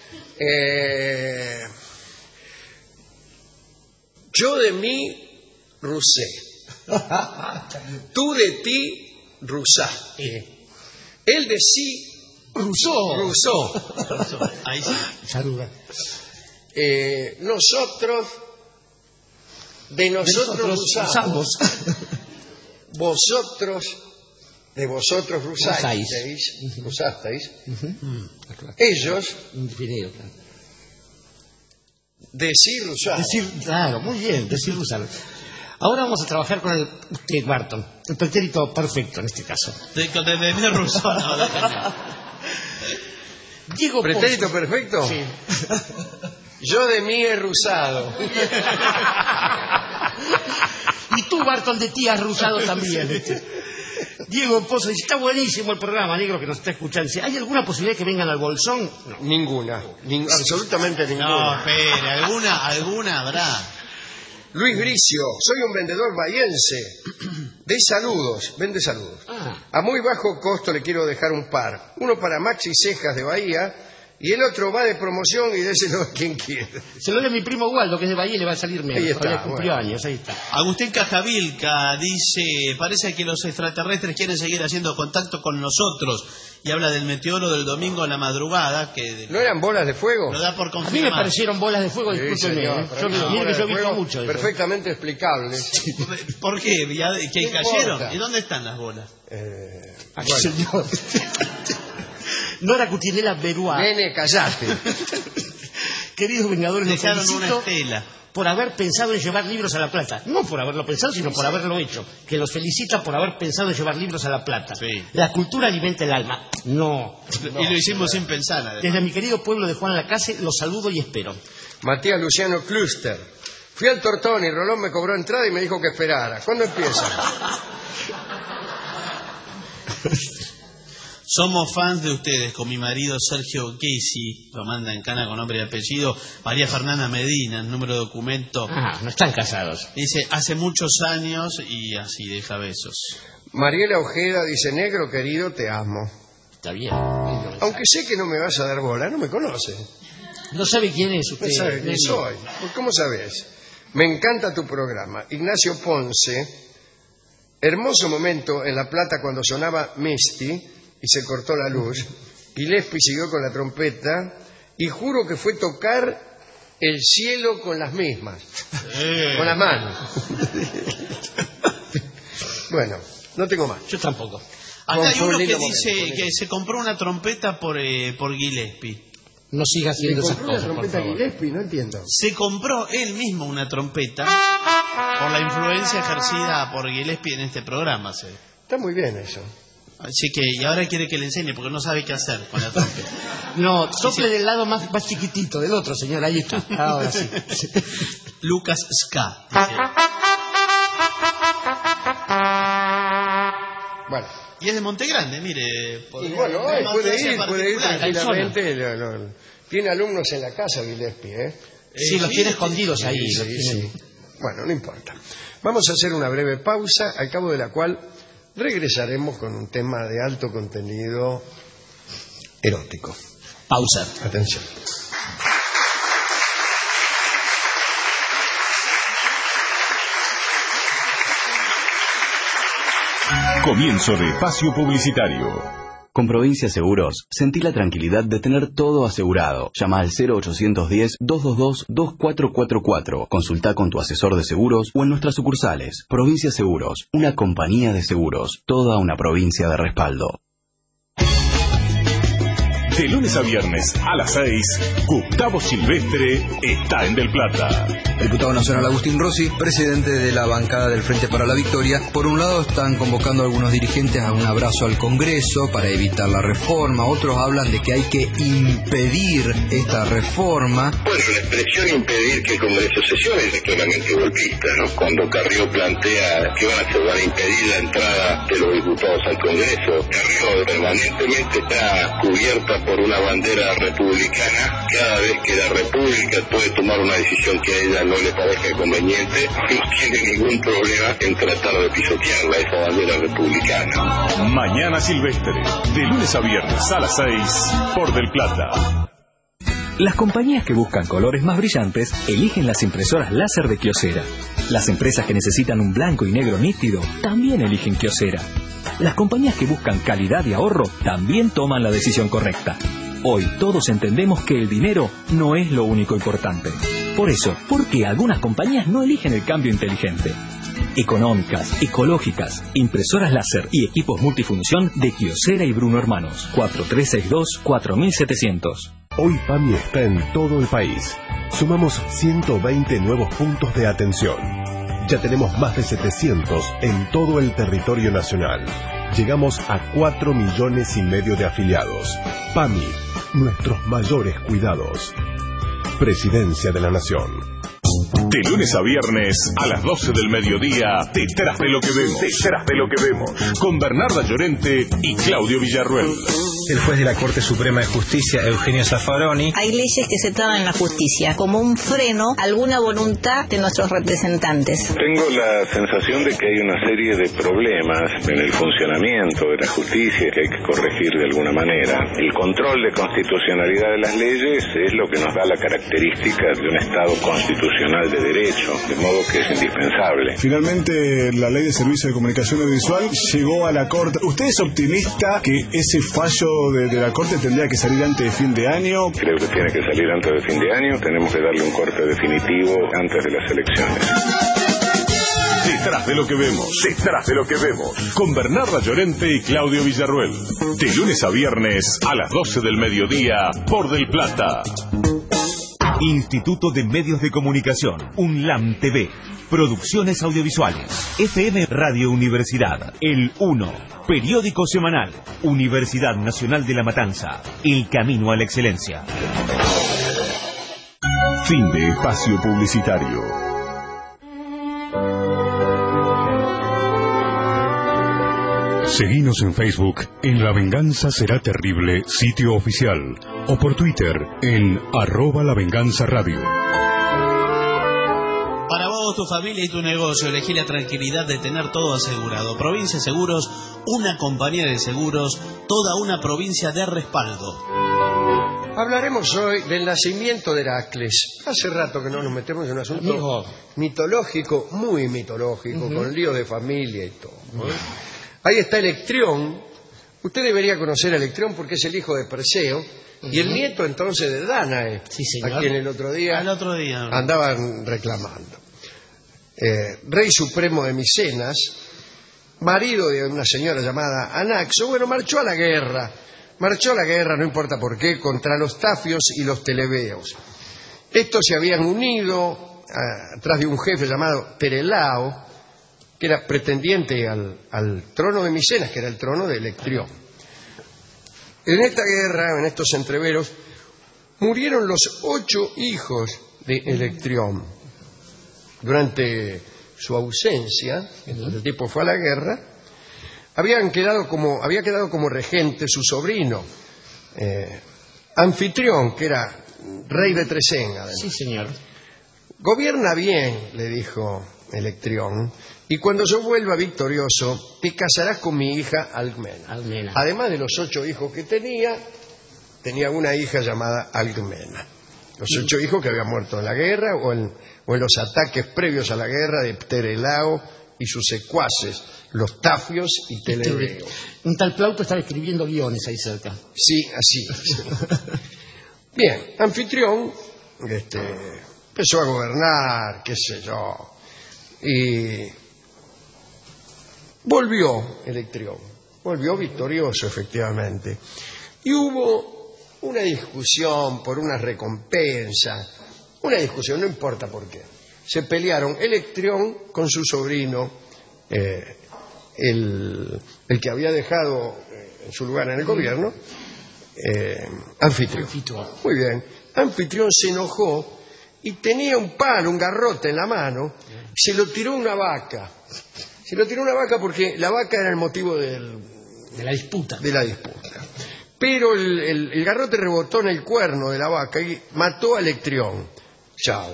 Yo de mí rusé. Tú de ti rusaste. Él de sí rusó. Ahí sí. Saluda. Nosotros de nosotros rusamos. Vosotros de vosotros rusasteis. Ellos Indefinido, claro. de sí rusaron. Decir, claro, muy bien, decir rusar. Ahora vamos a trabajar con el Barton, el pretérito perfecto en este caso. De ruso. No, Diego ¿Pretérito Pozo. perfecto? Sí. Yo de mí he rusado. Y tú, Barton, de ti has rusado también. Diego Pozo dice, está buenísimo el programa, negro, que nos está escuchando. Dice, ¿hay alguna posibilidad que vengan al Bolsón? No. Ninguna. Absolutamente no, ninguna. espere, alguna habrá. Luis Bricio, soy un vendedor bahiense de saludos, vende saludos. A muy bajo costo le quiero dejar un par. Uno para Maxi Cejas de Bahía y el otro va de promoción y déselo a quien quiera. Se lo doy a mi primo Waldo, que es de Bahía, y le va a salir menos. Ahí está, Todavía cumplió bueno. años, ahí está. Agustín Cajavilca dice, parece que los extraterrestres quieren seguir haciendo contacto con nosotros y habla del meteoro del domingo a la madrugada que ¿No eran bolas de fuego? lo da por A mí me confirmar. parecieron bolas de fuego, Sí, discúlpeme. señor, para mí Yo, son mire que bolas yo he de visto fuego mucho de eso. perfectamente explicables. ¿Por qué? ¿Que ¿Qué cayeron? importa? ¿Y dónde están las bolas? Aquí, señor. Nora Cutinela Beruá. Nene, callate. Queridos Vengadores, los Dejaron una felicito estela. por haber pensado en llevar libros a La Plata. No por haberlo pensado, sino por haberlo hecho. Que los felicita por haber pensado en llevar libros a La Plata. Sí. La cultura alimenta el alma. No. Y lo hicimos sin pensar, además. Desde mi querido pueblo de Juan Lacase, los saludo y espero. Matías Luciano Cluster. Fui al Tortón y Rolón me cobró entrada y me dijo que esperara. ¿Cuándo empieza? Somos fans de ustedes, con mi marido Sergio Casey, lo manda en cana con nombre y apellido, María Fernanda Medina, el número de documento. Ah, no están casados. Dice, hace muchos años y así deja besos. Mariela Ojeda dice, negro querido, te amo. Está bien. Aunque sé que no me vas a dar bola, no me conoces. No sabe quién es usted. No sabes quién Negro. soy. ¿Cómo sabes? Me encanta tu programa. Ignacio Ponce, hermoso momento en La Plata cuando sonaba Misty y se cortó la luz. Gillespie siguió con la trompeta y juro que fue tocar el cielo con las mismas. Con las manos. Bueno, no tengo más. Yo tampoco. Acá hay Fue un uno que lindo dice momento, que se compró una trompeta por Gillespie. No siga ¿Le haciendo esas compró una cosas, por trompeta a favor. Gillespie? No entiendo. Se compró él mismo una trompeta por la influencia ejercida por Gillespie en este programa. ¿sí? Está muy bien eso. Así que, y ahora quiere que le enseñe porque no sabe qué hacer con la trompeta. No, sople del lado más chiquitito, del otro, señor. Ahí está. Ahora sí. Lucas Ska. Dice. Bueno. Y es de Montegrande, mire. Y bueno, hoy puede ir particular. tranquilamente. Tiene alumnos en la casa, Gillespie, ¿eh? Sí, los tiene escondidos ahí. Sí, los tiene- sí. Bueno, no importa. Vamos a hacer una breve pausa, al cabo de la cual regresaremos con un tema de alto contenido erótico. Pausa. Atención. Comienzo de espacio publicitario. Con Provincia Seguros, sentí la tranquilidad de tener todo asegurado. Llama al 0810-222-2444. Consulta con tu asesor de seguros o en nuestras sucursales. Provincia Seguros, una compañía de seguros, toda una provincia de respaldo. De lunes a viernes a las 6, Gustavo Silvestre está en Del Plata. El diputado nacional Agustín Rossi, presidente de la bancada del Frente para la Victoria, por un lado están convocando a algunos dirigentes a un abrazo al Congreso para evitar la reforma, otros hablan de que hay que impedir esta reforma. Bueno, la expresión impedir que el Congreso sesione es claramente golpista, ¿no? Cuando Carrió plantea que se van a impedir la entrada de los diputados al Congreso, Carrió permanentemente está cubierta por una bandera republicana. Cada vez que la República puede tomar una decisión que a ella no le parezca conveniente, no tiene ningún problema en tratar de pisotearla, esa bandera republicana. Mañana Silvestre, de lunes a viernes a las 6, por Del Plata. Las compañías que buscan colores más brillantes eligen las impresoras láser de Kyocera. Las empresas que necesitan un blanco y negro nítido también eligen Kyocera. Las compañías que buscan calidad y ahorro también toman la decisión correcta. Hoy todos entendemos que el dinero no es lo único importante. Por eso, ¿por qué algunas compañías no eligen el cambio inteligente? Económicas, ecológicas, impresoras láser y equipos multifunción de Kyocera y Bruno Hermanos. 4362-4700. Hoy PAMI está en todo el país. Sumamos 120 nuevos puntos de atención. Ya tenemos más de 700 en todo el territorio nacional. Llegamos a 4,5 millones de afiliados. PAMI, nuestros mayores cuidados. Presidencia de la Nación. De lunes a viernes a las 12 del mediodía, Detrás de lo que vemos. Detrás de lo que vemos. Con Bernarda Llorente y Claudio Villarruel. El juez de la Corte Suprema de Justicia, Eugenio Zaffaroni. Hay leyes que se traban en la justicia como un freno a alguna voluntad de nuestros representantes. Tengo la sensación de que hay una serie de problemas en el funcionamiento de la justicia que hay que corregir de alguna manera. El control de constitucionalidad de las leyes es lo que nos da la característica de un Estado constitucional de derecho, de modo que es indispensable. Finalmente, la Ley de Servicio de Comunicación Audiovisual llegó a la Corte. ¿Usted es optimista que ese fallo de la Corte tendría que salir antes de fin de año? Creo que tiene que salir antes de fin de año. Tenemos que darle un corte definitivo antes de las elecciones. Detrás de lo que vemos, detrás de lo que vemos. Con Bernarda Llorente y Claudio Villarruel. De lunes a viernes a las 12 del mediodía por Del Plata. Instituto de Medios de Comunicación, UNLAM TV. Producciones audiovisuales. FM Radio Universidad. El 1. Periódico semanal. Universidad Nacional de La Matanza. El camino a la excelencia. Fin de espacio publicitario. Seguinos en Facebook en La Venganza Será Terrible, sitio oficial, o por Twitter en @lavenganzaradio. Para vos, tu familia y tu negocio, elegí la tranquilidad de tener todo asegurado. Provincia Seguros, una compañía de seguros, toda una provincia de respaldo. Hablaremos hoy del nacimiento de Heracles. Hace rato que no nos metemos en un asunto mitológico, muy mitológico, con líos de familia y todo, ¿no? Ahí está Electrión. Usted debería conocer a Electrión porque es el hijo de Perseo y el nieto entonces de Dánae, a quien el otro día andaban reclamando. Rey supremo de Micenas, marido de una señora llamada Anaxo. Bueno, marchó a la guerra, no importa por qué, contra los tafios y los telebeos. Estos se habían unido atrás de un jefe llamado Terelao, que era pretendiente al trono de Micenas, que era el trono de Electrión. En esta guerra, en estos entreveros, murieron los 8 hijos de Electrión. Durante su ausencia, entonces el tipo fue a la guerra, había quedado como regente su sobrino, Anfitrión, que era rey de Trecén. Sí, señor. Gobierna bien, le dijo Electrión, y cuando yo vuelva victorioso, te casarás con mi hija Alcmena. Además de los 8 hijos que tenía una hija llamada Alcmena. Los 8 hijos que habían muerto en la guerra o en los ataques previos a la guerra de Pterelao y sus secuaces, los tafios y telebeos. Un tal Plauto estaba escribiendo guiones ahí cerca. Sí, así es. Bien, Anfitrión empezó a gobernar, qué sé yo, y volvió Electrión, volvió victorioso efectivamente. Y hubo una discusión por una recompensa, una discusión, no importa por qué. Se pelearon Electrión con su sobrino, el que había dejado en su lugar en el gobierno, Anfitrión. Muy bien. Anfitrión se enojó y tenía un palo, un garrote en la mano, se lo tiró una vaca. Se lo tiró una vaca porque la vaca era el motivo de la disputa. Pero el garrote rebotó en el cuerno de la vaca y mató a Electrión. Chao.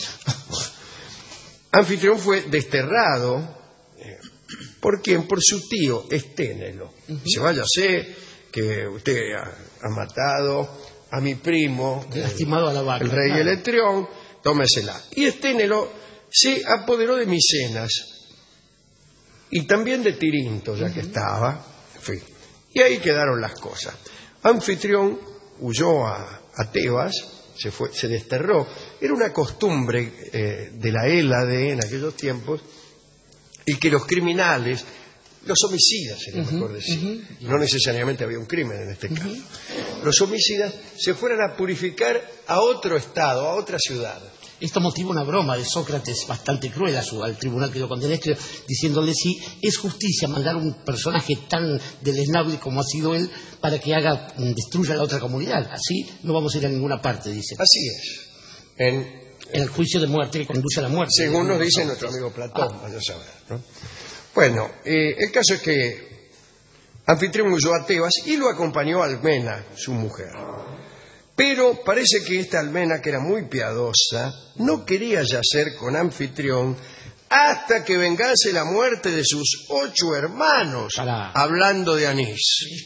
Anfitrión fue desterrado. ¿Por quién? Por su tío Esténelo. Dice, váyase, que usted ha matado a mi primo, lastimado a la vaca, el rey Electrión, tómesela. Y Esténelo se apoderó de Micenas y también de Tirinto, ya que estaba, en fin. Y ahí quedaron las cosas. Anfitrión huyó a Tebas, se desterró. Era una costumbre de la Hélade en aquellos tiempos, y que los criminales, los homicidas, sería mejor decir, no necesariamente había un crimen en este caso, los homicidas se fueran a purificar a otro estado, a otra ciudad. Esto motiva una broma de Sócrates bastante cruel al tribunal que lo condenó, diciéndole si es justicia mandar a un personaje tan deleznable como ha sido él para que destruya la otra comunidad. Así no vamos a ir a ninguna parte, dice. Así es. En el juicio de muerte que conduce a la muerte. Según nos dice nuestro amigo Platón, vaya a saber, ¿no? Bueno, el caso es que Anfitrión huyó a Tebas y lo acompañó Almena, su mujer. Pero parece que esta Almena, que era muy piadosa, no quería yacer con Anfitrión hasta que vengase la muerte de sus 8 hermanos, hablando de anís.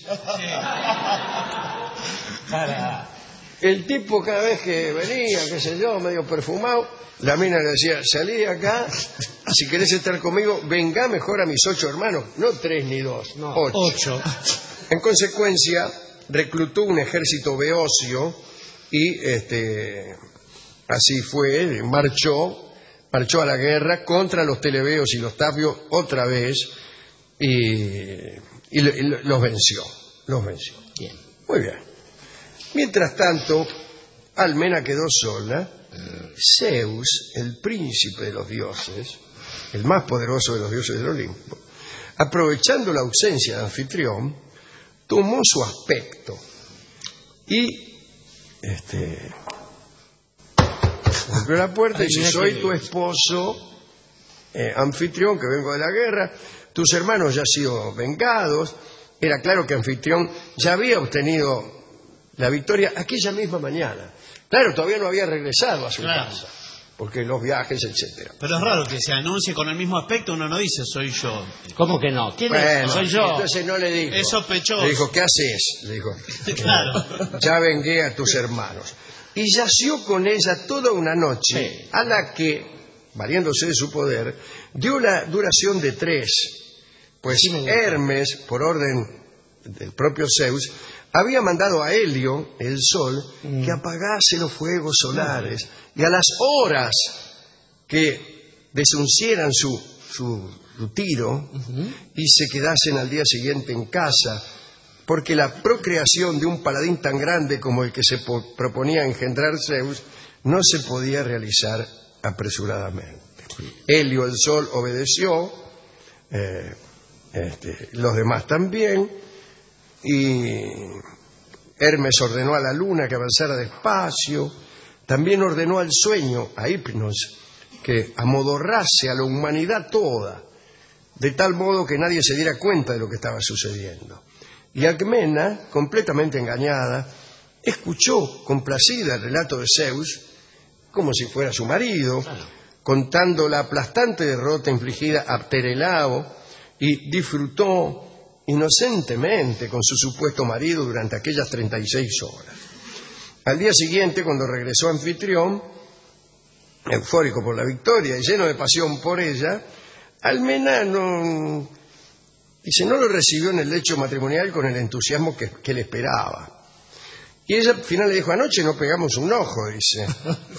El tipo cada vez que venía, qué sé yo, medio perfumado, la mina le decía, salí de acá, si querés estar conmigo, venga mejor a mis 8 hermanos, no 3 ni 2, no, 8. En consecuencia, reclutó un ejército beocio y así fue, marchó a la guerra contra los telebeos y los tafios otra vez y los venció. Bien. Muy bien. Mientras tanto, Almena quedó sola. Zeus, el príncipe de los dioses, el más poderoso de los dioses del Olimpo, aprovechando la ausencia de Anfitrión, tomó su aspecto y abrió la puerta y dice, soy tu esposo, Anfitrión, que vengo de la guerra, tus hermanos ya han sido vengados. Era claro que Anfitrión ya había obtenido la victoria aquella misma mañana. Claro, todavía no había regresado a su casa, porque los viajes, etcétera. Pero es raro que se anuncie con el mismo aspecto, uno no dice, soy yo. ¿Cómo que no? ¿Quién es? Soy yo. Entonces no le dijo. Es sospechoso. Le dijo, ¿qué haces? Le dijo, claro. Ya vengué a tus hermanos. Y yació con ella toda una noche, a la que, valiéndose de su poder, dio la duración de 3. Pues Hermes, por orden del propio Zeus, había mandado a Helio, el sol, que apagase los fuegos solares y a las horas que desuncieran su tiro y se quedasen al día siguiente en casa, porque la procreación de un paladín tan grande como el que se proponía engendrar Zeus no se podía realizar apresuradamente. Helio, el sol, obedeció, los demás también, y Hermes ordenó a la luna que avanzara despacio, también ordenó al sueño, a Hipnos, que amodorrase a la humanidad toda, de tal modo que nadie se diera cuenta de lo que estaba sucediendo. Y Alcmena, completamente engañada, escuchó complacida el relato de Zeus, como si fuera su marido, contando la aplastante derrota infligida a Pterelao, y disfrutó inocentemente con su supuesto marido durante aquellas 36 horas. Al día siguiente, cuando regresó Anfitrión, eufórico por la victoria y lleno de pasión por ella, Almena no Dice, no lo recibió en el lecho matrimonial con el entusiasmo que le esperaba. Y ella al final le dijo, anoche no pegamos un ojo, dice.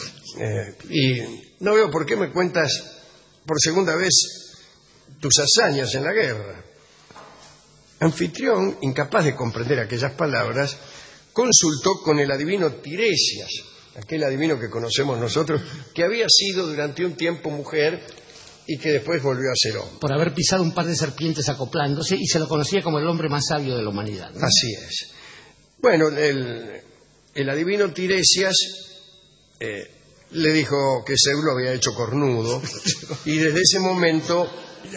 Y no veo por qué me cuentas por segunda vez tus hazañas en la guerra. Anfitrión, incapaz de comprender aquellas palabras, consultó con el adivino Tiresias, aquel adivino que conocemos nosotros, que había sido durante un tiempo mujer y que después volvió a ser hombre. Por haber pisado un par de serpientes acoplándose, y se lo conocía como el hombre más sabio de la humanidad, ¿no? Así es. Bueno, el adivino Tiresias le dijo que Zeus lo había hecho cornudo, y desde ese momento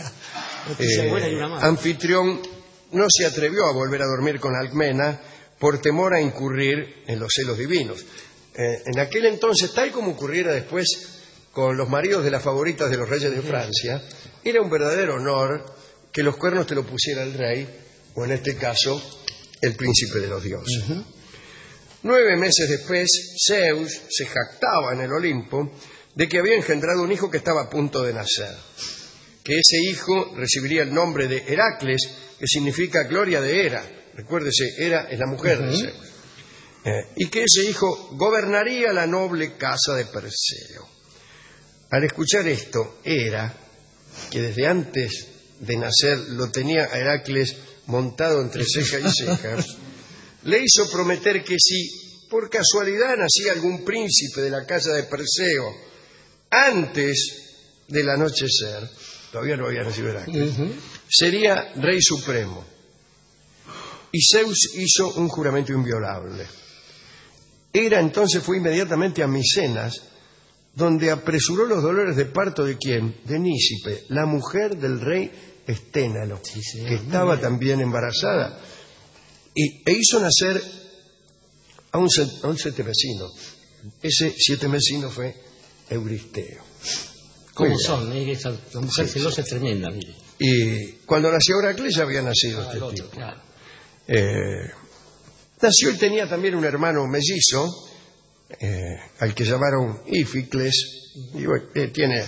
Anfitrión no se atrevió a volver a dormir con Alcmena por temor a incurrir en los celos divinos. En aquel entonces, tal como ocurriera después con los maridos de las favoritas de los reyes de Francia, era un verdadero honor que los cuernos te lo pusiera el rey, o en este caso, el príncipe de los dioses. 9 meses después, Zeus se jactaba en el Olimpo de que había engendrado un hijo que estaba a punto de nacer, que ese hijo recibiría el nombre de Heracles, que significa gloria de Hera. Recuérdese, Hera es la mujer de Zeus. Y que ese hijo gobernaría la noble casa de Perseo. Al escuchar esto, Hera, que desde antes de nacer lo tenía a Heracles montado entre ceja y ceja, le hizo prometer que si por casualidad nacía algún príncipe de la casa de Perseo antes del anochecer, todavía no había nacido Heracles, sería rey supremo. Y Zeus hizo un juramento inviolable. Hera entonces fue inmediatamente a Micenas, donde apresuró los dolores de parto de ¿quién? De Nícipe, la mujer del rey Esténalo, que estaba también embarazada, e hizo nacer a un setemesino. Ese setemesino fue Euristeo. ¿Cómo son? La mujer celosa es tremenda, mire. Y cuando nació Heracles ya había nacido este tipo. Claro. Nació y tenía también un hermano mellizo, al que llamaron Íficles, y tiene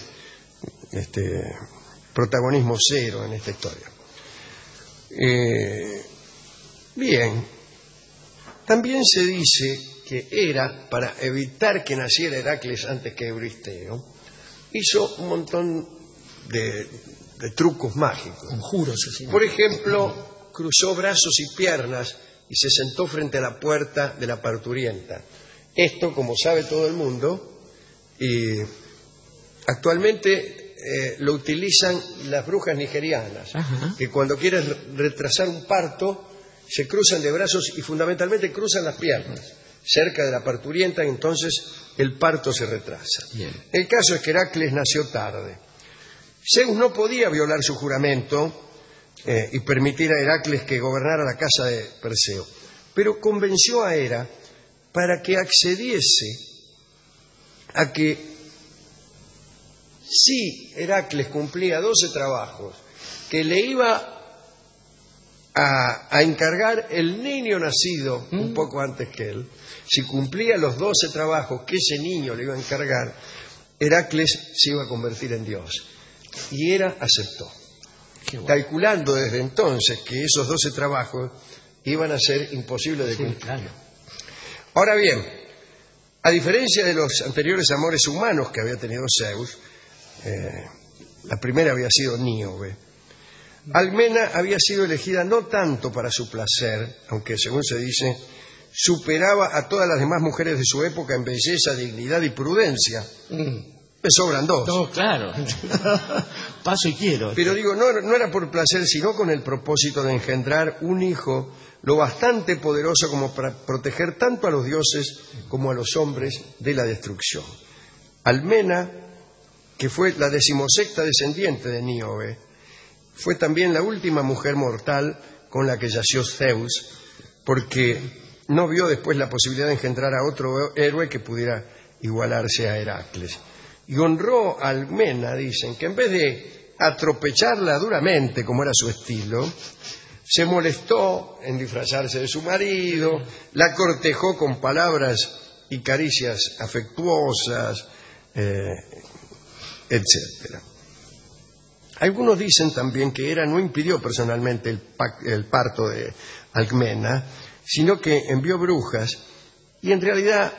protagonismo cero en esta historia. Bien, también se dice que Hera, para evitar que naciera Heracles antes que Euristeo, hizo un montón de trucos mágicos. Conjuros. Por ejemplo, cruzó brazos y piernas y se sentó frente a la puerta de la parturienta. Esto, como sabe todo el mundo, y actualmente lo utilizan las brujas nigerianas, que cuando quieren retrasar un parto se cruzan de brazos y fundamentalmente cruzan las piernas cerca de la parturienta, y entonces el parto se retrasa. Bien. El caso es que Heracles nació tarde. Zeus no podía violar su juramento y permitir a Heracles que gobernara la casa de Perseo, pero convenció a Hera para que accediese a que si Heracles cumplía 12 trabajos que le iba a encargar el niño nacido un poco antes que él, si cumplía los 12 trabajos que ese niño le iba a encargar, Heracles se iba a convertir en Dios. Y Hera aceptó, calculando desde entonces que esos 12 trabajos iban a ser imposibles de cumplir. Claro. Ahora bien, a diferencia de los anteriores amores humanos que había tenido Zeus, la primera había sido Níobe, Alcmena había sido elegida no tanto para su placer, aunque según se dice, superaba a todas las demás mujeres de su época en belleza, dignidad y prudencia. Me sobran 2. No, claro. Paso y quiero. Pero digo, no era por placer, sino con el propósito de engendrar un hijo lo bastante poderoso como para proteger tanto a los dioses como a los hombres de la destrucción. Alcmena, que fue la 16ª descendiente de Níobe, fue también la última mujer mortal con la que yació Zeus, porque no vio después la posibilidad de engendrar a otro héroe que pudiera igualarse a Heracles. Y honró a Alcmena, dicen, que en vez de atropellarla duramente, como era su estilo, se molestó en disfrazarse de su marido, la cortejó con palabras y caricias afectuosas, etcétera. Algunos dicen también que Hera no impidió personalmente el parto de Alcmena, sino que envió brujas, y en realidad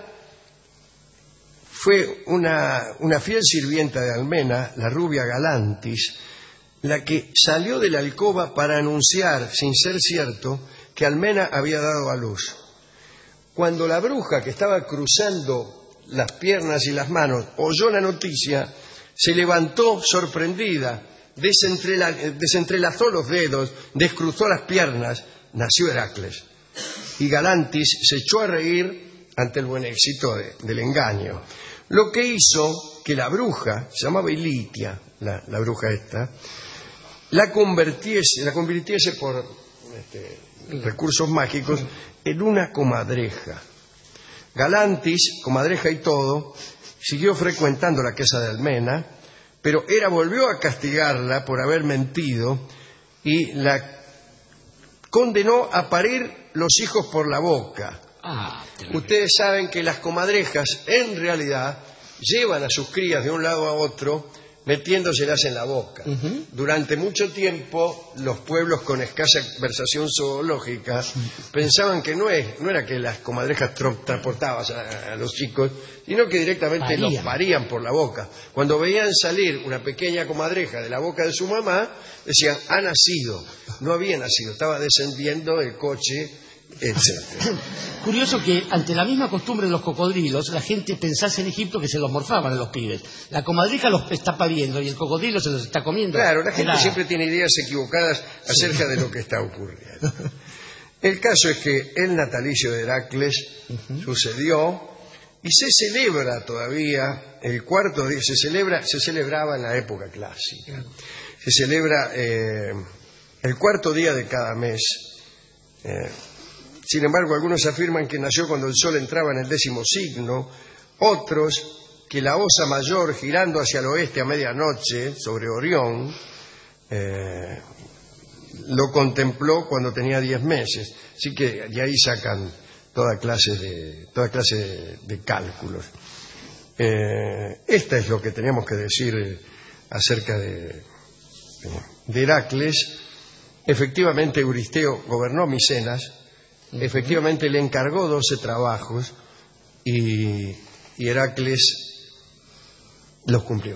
fue una fiel sirvienta de Alcmena, la rubia Galantis, la que salió de la alcoba para anunciar, sin ser cierto, que Alcmena había dado a luz. Cuando la bruja, que estaba cruzando las piernas y las manos, oyó la noticia, se levantó sorprendida, desentrelazó los dedos, descruzó las piernas, nació Heracles. Y Galantis se echó a reír ante el buen éxito del engaño. Lo que hizo que la bruja, se llamaba Ilitia, la bruja esta, la convirtiese por recursos mágicos en una comadreja. Galantis, comadreja y todo, siguió frecuentando la casa de Alcmena, pero Hera volvió a castigarla por haber mentido y la condenó a parir los hijos por la boca. Ustedes saben que las comadrejas en realidad llevan a sus crías de un lado a otro metiéndoselas en la boca. Durante mucho tiempo los pueblos con escasa versación zoológica pensaban que no era que las comadrejas transportaban a los chicos, sino que directamente los parían por la boca. Cuando veían salir una pequeña comadreja de la boca de su mamá, decían, ha nacido. No había nacido, estaba descendiendo el coche, etc. Curioso que ante la misma costumbre de los cocodrilos, la gente pensase en Egipto que se los morfaban a los pibes. La comadreja los está pariendo y el cocodrilo se los está comiendo. Claro, la gente siempre tiene ideas equivocadas acerca de lo que está ocurriendo. El caso es que el natalicio de Heracles sucedió y se celebra todavía el cuarto día, se celebraba en la época clásica. Se celebra el cuarto día de cada mes. Sin embargo, algunos afirman que nació cuando el sol entraba en el 10º signo, otros que la Osa Mayor, girando hacia el oeste a medianoche sobre Orión, lo contempló cuando tenía 10 meses. Así que de ahí sacan toda clase de cálculos. Esta es lo que teníamos que decir acerca de Heracles. Efectivamente, Euristeo gobernó Micenas. Efectivamente le encargó 12 trabajos y Heracles los cumplió.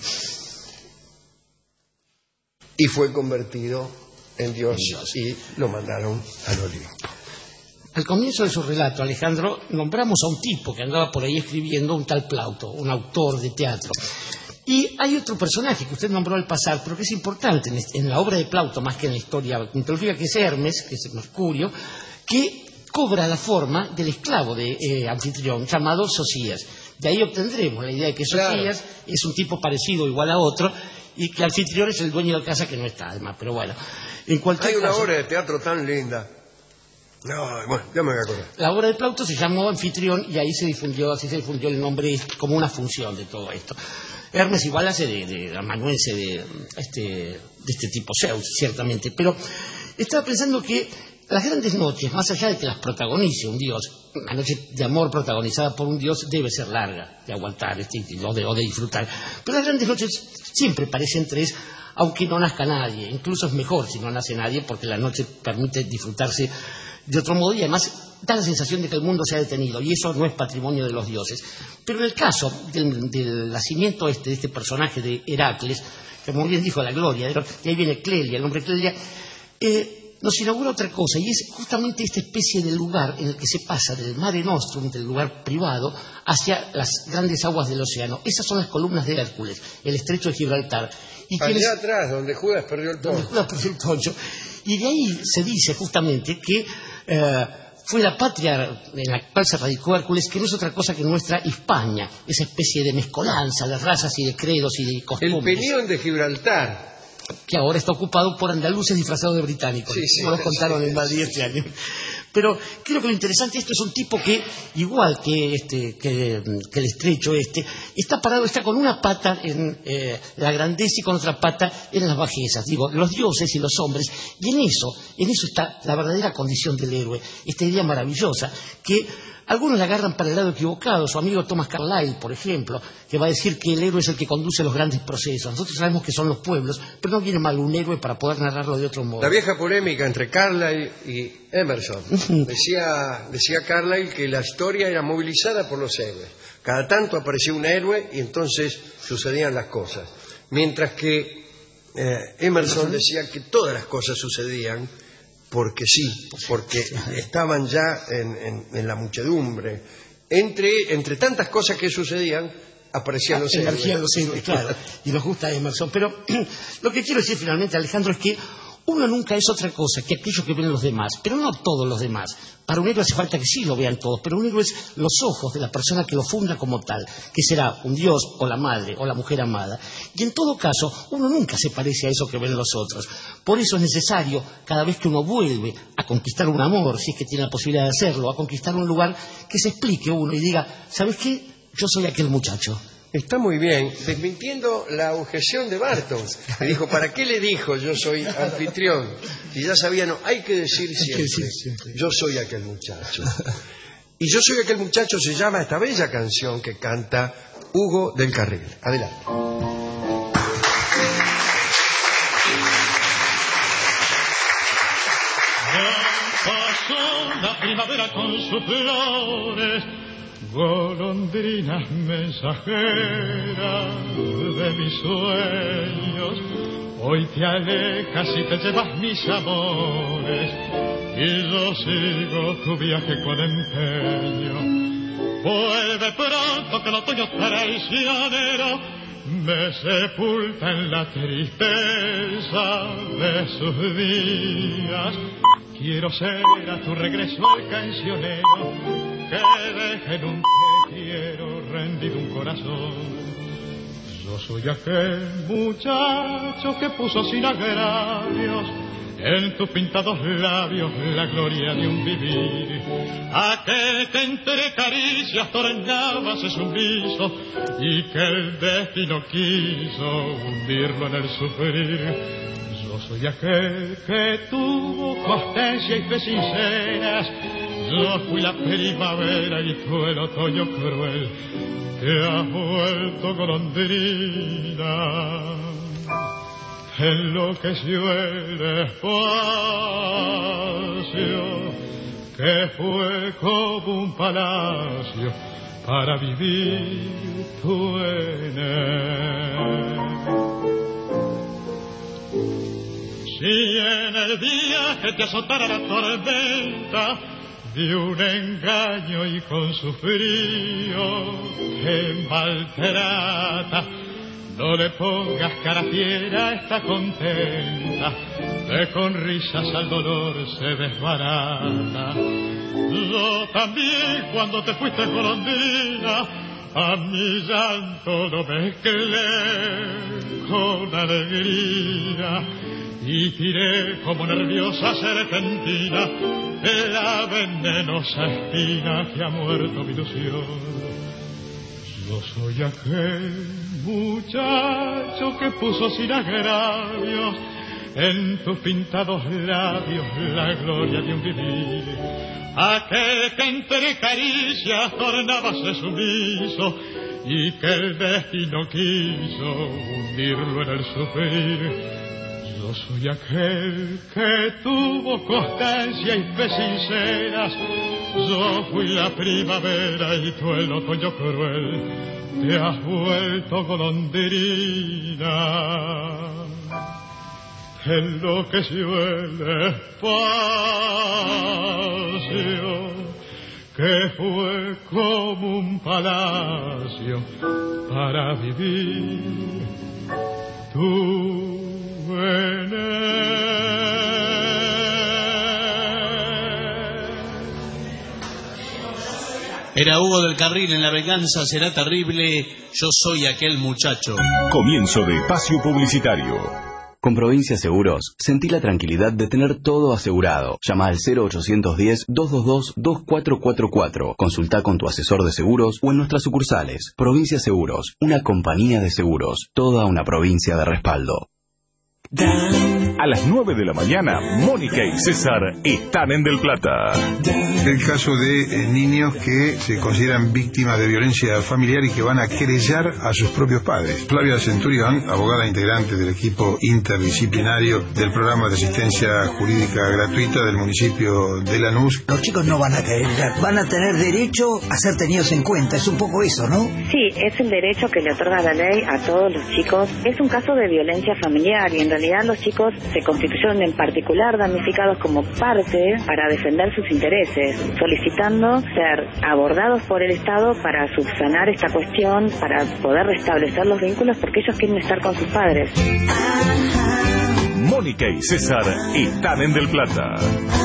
Y fue convertido en Dios y lo mandaron al Olimpo. Al comienzo de su relato, Alejandro, nombramos a un tipo que andaba por ahí escribiendo, un tal Plauto, un autor de teatro. Y hay otro personaje que usted nombró al pasar, pero que es importante en la obra de Plauto, más que en la historia mitológica, que es Hermes, que es Mercurio, que cobra la forma del esclavo de Anfitrión, llamado Sosías. De ahí obtendremos la idea de que Sosías es un tipo parecido igual a otro, y que Anfitrión es el dueño de la casa que no está, además. Pero bueno, en cualquier Hay una caso, obra de teatro tan linda. No, bueno, ya me voy a acordar. La obra de Plauto se llamó Anfitrión y ahí así se difundió el nombre como una función de todo esto. Hermes igual hace de amanuense de este tipo Zeus, ciertamente. Pero estaba pensando que las grandes noches, más allá de que las protagonice un dios, una noche de amor protagonizada por un dios debe ser larga, de aguantar o de disfrutar. Pero las grandes noches siempre parecen 3, aunque no nazca nadie. Incluso es mejor si no nace nadie, porque la noche permite disfrutarse de otro modo y además da la sensación de que el mundo se ha detenido, y eso no es patrimonio de los dioses. Pero en el caso del nacimiento de este personaje de Heracles, que como bien dijo la gloria, y ahí viene Clelia, el nombre Clelia, nos inaugura otra cosa, y es justamente esta especie de lugar en el que se pasa del Mare Nostrum, del lugar privado, hacia las grandes aguas del océano. Esas son las columnas de Hércules, el estrecho de Gibraltar. Allá atrás, donde Judas perdió el poncho. Y de ahí se dice justamente que fue la patria en la cual se radicó Hércules, que no es otra cosa que nuestra Hispania, esa especie de mezcolanza de razas y de credos y de costumbres. El peñón de Gibraltar, que ahora está ocupado por andaluces disfrazados de británicos, como nos contaron en Madrid este año. Pero creo que lo interesante de esto es un tipo que, igual que el estrecho está parado, está con una pata en la grandeza y con otra pata en las bajezas. Digo, los dioses y los hombres, y en eso está la verdadera condición del héroe. Esta idea maravillosa que algunos la agarran para el lado equivocado. Su amigo Thomas Carlyle, por ejemplo, que va a decir que el héroe es el que conduce los grandes procesos. Nosotros sabemos que son los pueblos, pero no viene mal un héroe para poder narrarlo de otro modo. La vieja polémica entre Carlyle y Emerson. Decía Carlyle que la historia era movilizada por los héroes. Cada tanto aparecía un héroe y entonces sucedían las cosas. Mientras que Emerson decía que todas las cosas sucedían porque sí, porque estaban ya en la muchedumbre. Entre tantas cosas que sucedían, aparecían los héroes. Claro, y nos gusta Emerson. Pero lo que quiero decir finalmente, Alejandro, es que uno nunca es otra cosa que aquello que ven los demás, pero no todos los demás. Para un héroe hace falta que sí lo vean todos, pero un héroe es los ojos de la persona que lo funda como tal, que será un dios o la madre o la mujer amada. Y en todo caso, uno nunca se parece a eso que ven los otros. Por eso es necesario, cada vez que uno vuelve a conquistar un amor, si es que tiene la posibilidad de hacerlo, a conquistar un lugar, que se explique uno y diga, ¿sabes qué? Yo soy aquel muchacho. Está muy bien, desmintiendo la objeción de Barton. Me dijo, ¿para qué le dijo yo soy anfitrión? Y ya sabía, no, hay que decir siempre, yo soy aquel muchacho. Y yo soy aquel muchacho se llama esta bella canción que canta Hugo del Carril. Adelante. Pasó la primavera con sus flores, golondrinas mensajeras de mis sueños. Hoy te alejas y te llevas mis amores, y yo sigo tu viaje con empeño. Vuelve pronto que el otoño traicionero me sepulta en la tristeza de sus días. Quiero ser a tu regreso el cancionero que deje en un te quiero rendido un corazón. Yo soy aquel muchacho que puso sin agravios en tus pintados labios la gloria de un vivir. Aquel que entre caricias tornaba ese sumiso y que el destino quiso hundirlo en el sufrir. Yo soy aquel que tuvo constancia y fe sinceras. Yo fui la primavera y tú el otoño cruel. Te has vuelto golondrina, enloqueció el espacio que fue como un palacio para vivir tú en él. Si en el día que te azotara la tormenta de un engaño y con su frío te maltrata, no le pongas cara fiera, está contenta, que con risas al dolor se desbarata. Yo también cuando te fuiste golondrina, a mi llanto lo mezclé con alegría y tiré como nerviosa serpentina la venenosa espina que ha muerto mi ilusión. Yo soy aquel muchacho que puso sin agravios en tus pintados labios la gloria de un vivir. Aquel que entre caricias tornábase sumiso y que el destino quiso hundirlo en el sufrir. Yo soy aquel que tuvo constancia y fe sinceras. Yo fui la primavera y tú el otoño cruel. Te has vuelto golondrina, enloqueció el espacio que fue como un palacio para vivir tú en él. Era Hugo del Carril en La venganza será terrible. Yo soy aquel muchacho. Comienzo de espacio publicitario. Con Provincia Seguros, sentí la tranquilidad de tener todo asegurado. Llama al 0810-222-2444. Consulta con tu asesor de seguros o en nuestras sucursales. Provincia Seguros, una compañía de seguros, toda una provincia de respaldo. A las 9 de la mañana, Mónica y César están en Del Plata. El caso de niños que se consideran víctimas de violencia familiar y que van a querellar a sus propios padres. Flavia Centurión, abogada integrante del equipo interdisciplinario del programa de asistencia jurídica gratuita del municipio de Lanús. Los chicos no van a querellar, van a tener derecho a ser tenidos en cuenta, es un poco eso, ¿no? Sí, es el derecho que le otorga la ley a todos los chicos. Es un caso de violencia familiar y en realidad los chicos se constituyeron en particular damnificados como parte para defender sus intereses, solicitando ser abordados por el Estado para subsanar esta cuestión, para poder restablecer los vínculos porque ellos quieren estar con sus padres. Mónica y César están en Del Plata.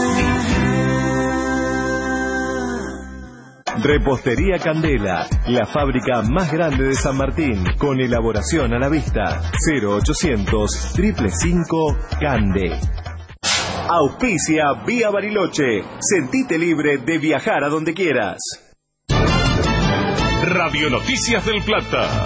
Repostería Candela, la fábrica más grande de San Martín, con elaboración a la vista. 0800-555 Cande. Auspicia Vía Bariloche. Sentite libre de viajar a donde quieras. Radio Noticias del Plata.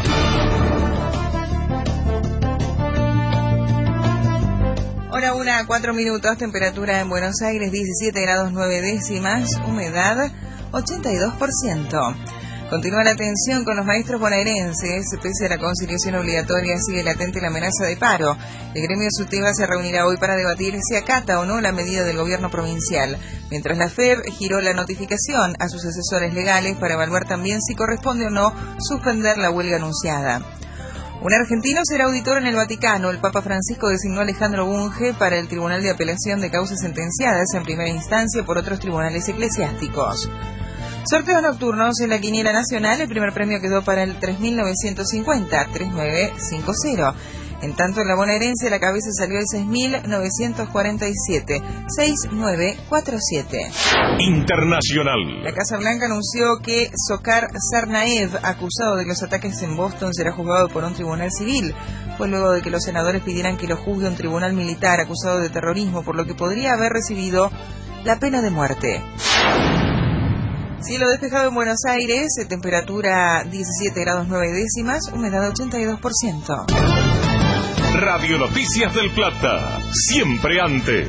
Hora 1:04, temperatura en Buenos Aires 17 grados 9 décimas, humedad 82%. Continúa la tensión con los maestros bonaerenses. Pese a la conciliación obligatoria, sigue latente la amenaza de paro. El gremio SUTEBA se reunirá hoy para debatir si acata o no la medida del gobierno provincial, mientras la FEB giró la notificación a sus asesores legales para evaluar también si corresponde o no suspender la huelga anunciada. Un argentino será auditor en el Vaticano. El Papa Francisco designó a Alejandro Bunge para el Tribunal de Apelación de causas sentenciadas en primera instancia por otros tribunales eclesiásticos. Sorteos nocturnos en la Quiniela Nacional. El primer premio quedó para el 3950, 3950. En tanto, en la bonaerense la cabeza salió el 6947, 6947. Internacional. La Casa Blanca anunció que Dzhokhar Tsarnaev, acusado de los ataques en Boston, será juzgado por un tribunal civil. Fue luego de que los senadores pidieran que lo juzgue un tribunal militar acusado de terrorismo, por lo que podría haber recibido la pena de muerte. Cielo despejado en Buenos Aires, temperatura 17 grados 9 décimas, humedad 82%. Radio Noticias del Plata, siempre antes.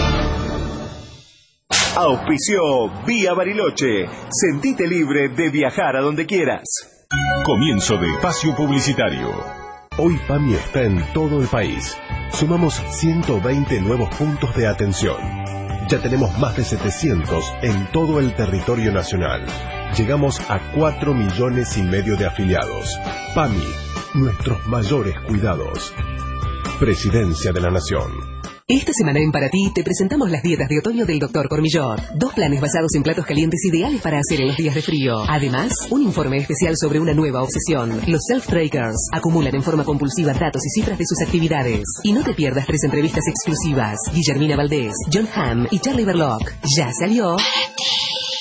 Auspició Vía Bariloche. Sentite libre de viajar a donde quieras. Comienzo de espacio publicitario. Hoy PAMI está en todo el país. Sumamos 120 nuevos puntos de atención. Ya tenemos más de 700 en todo el territorio nacional. Llegamos a 4,5 millones de afiliados. PAMI, nuestros mayores cuidados. Presidencia de la Nación. Esta semana en Para Ti te presentamos las dietas de otoño del Dr. Cormillot. 2 planes basados en platos calientes ideales para hacer en los días de frío. Además, un informe especial sobre una nueva obsesión. Los Self-Trackers acumulan en forma compulsiva datos y cifras de sus actividades. Y no te pierdas 3 entrevistas exclusivas. Guillermina Valdés, John Hamm y Charlie Berlock. Ya salió Para Ti.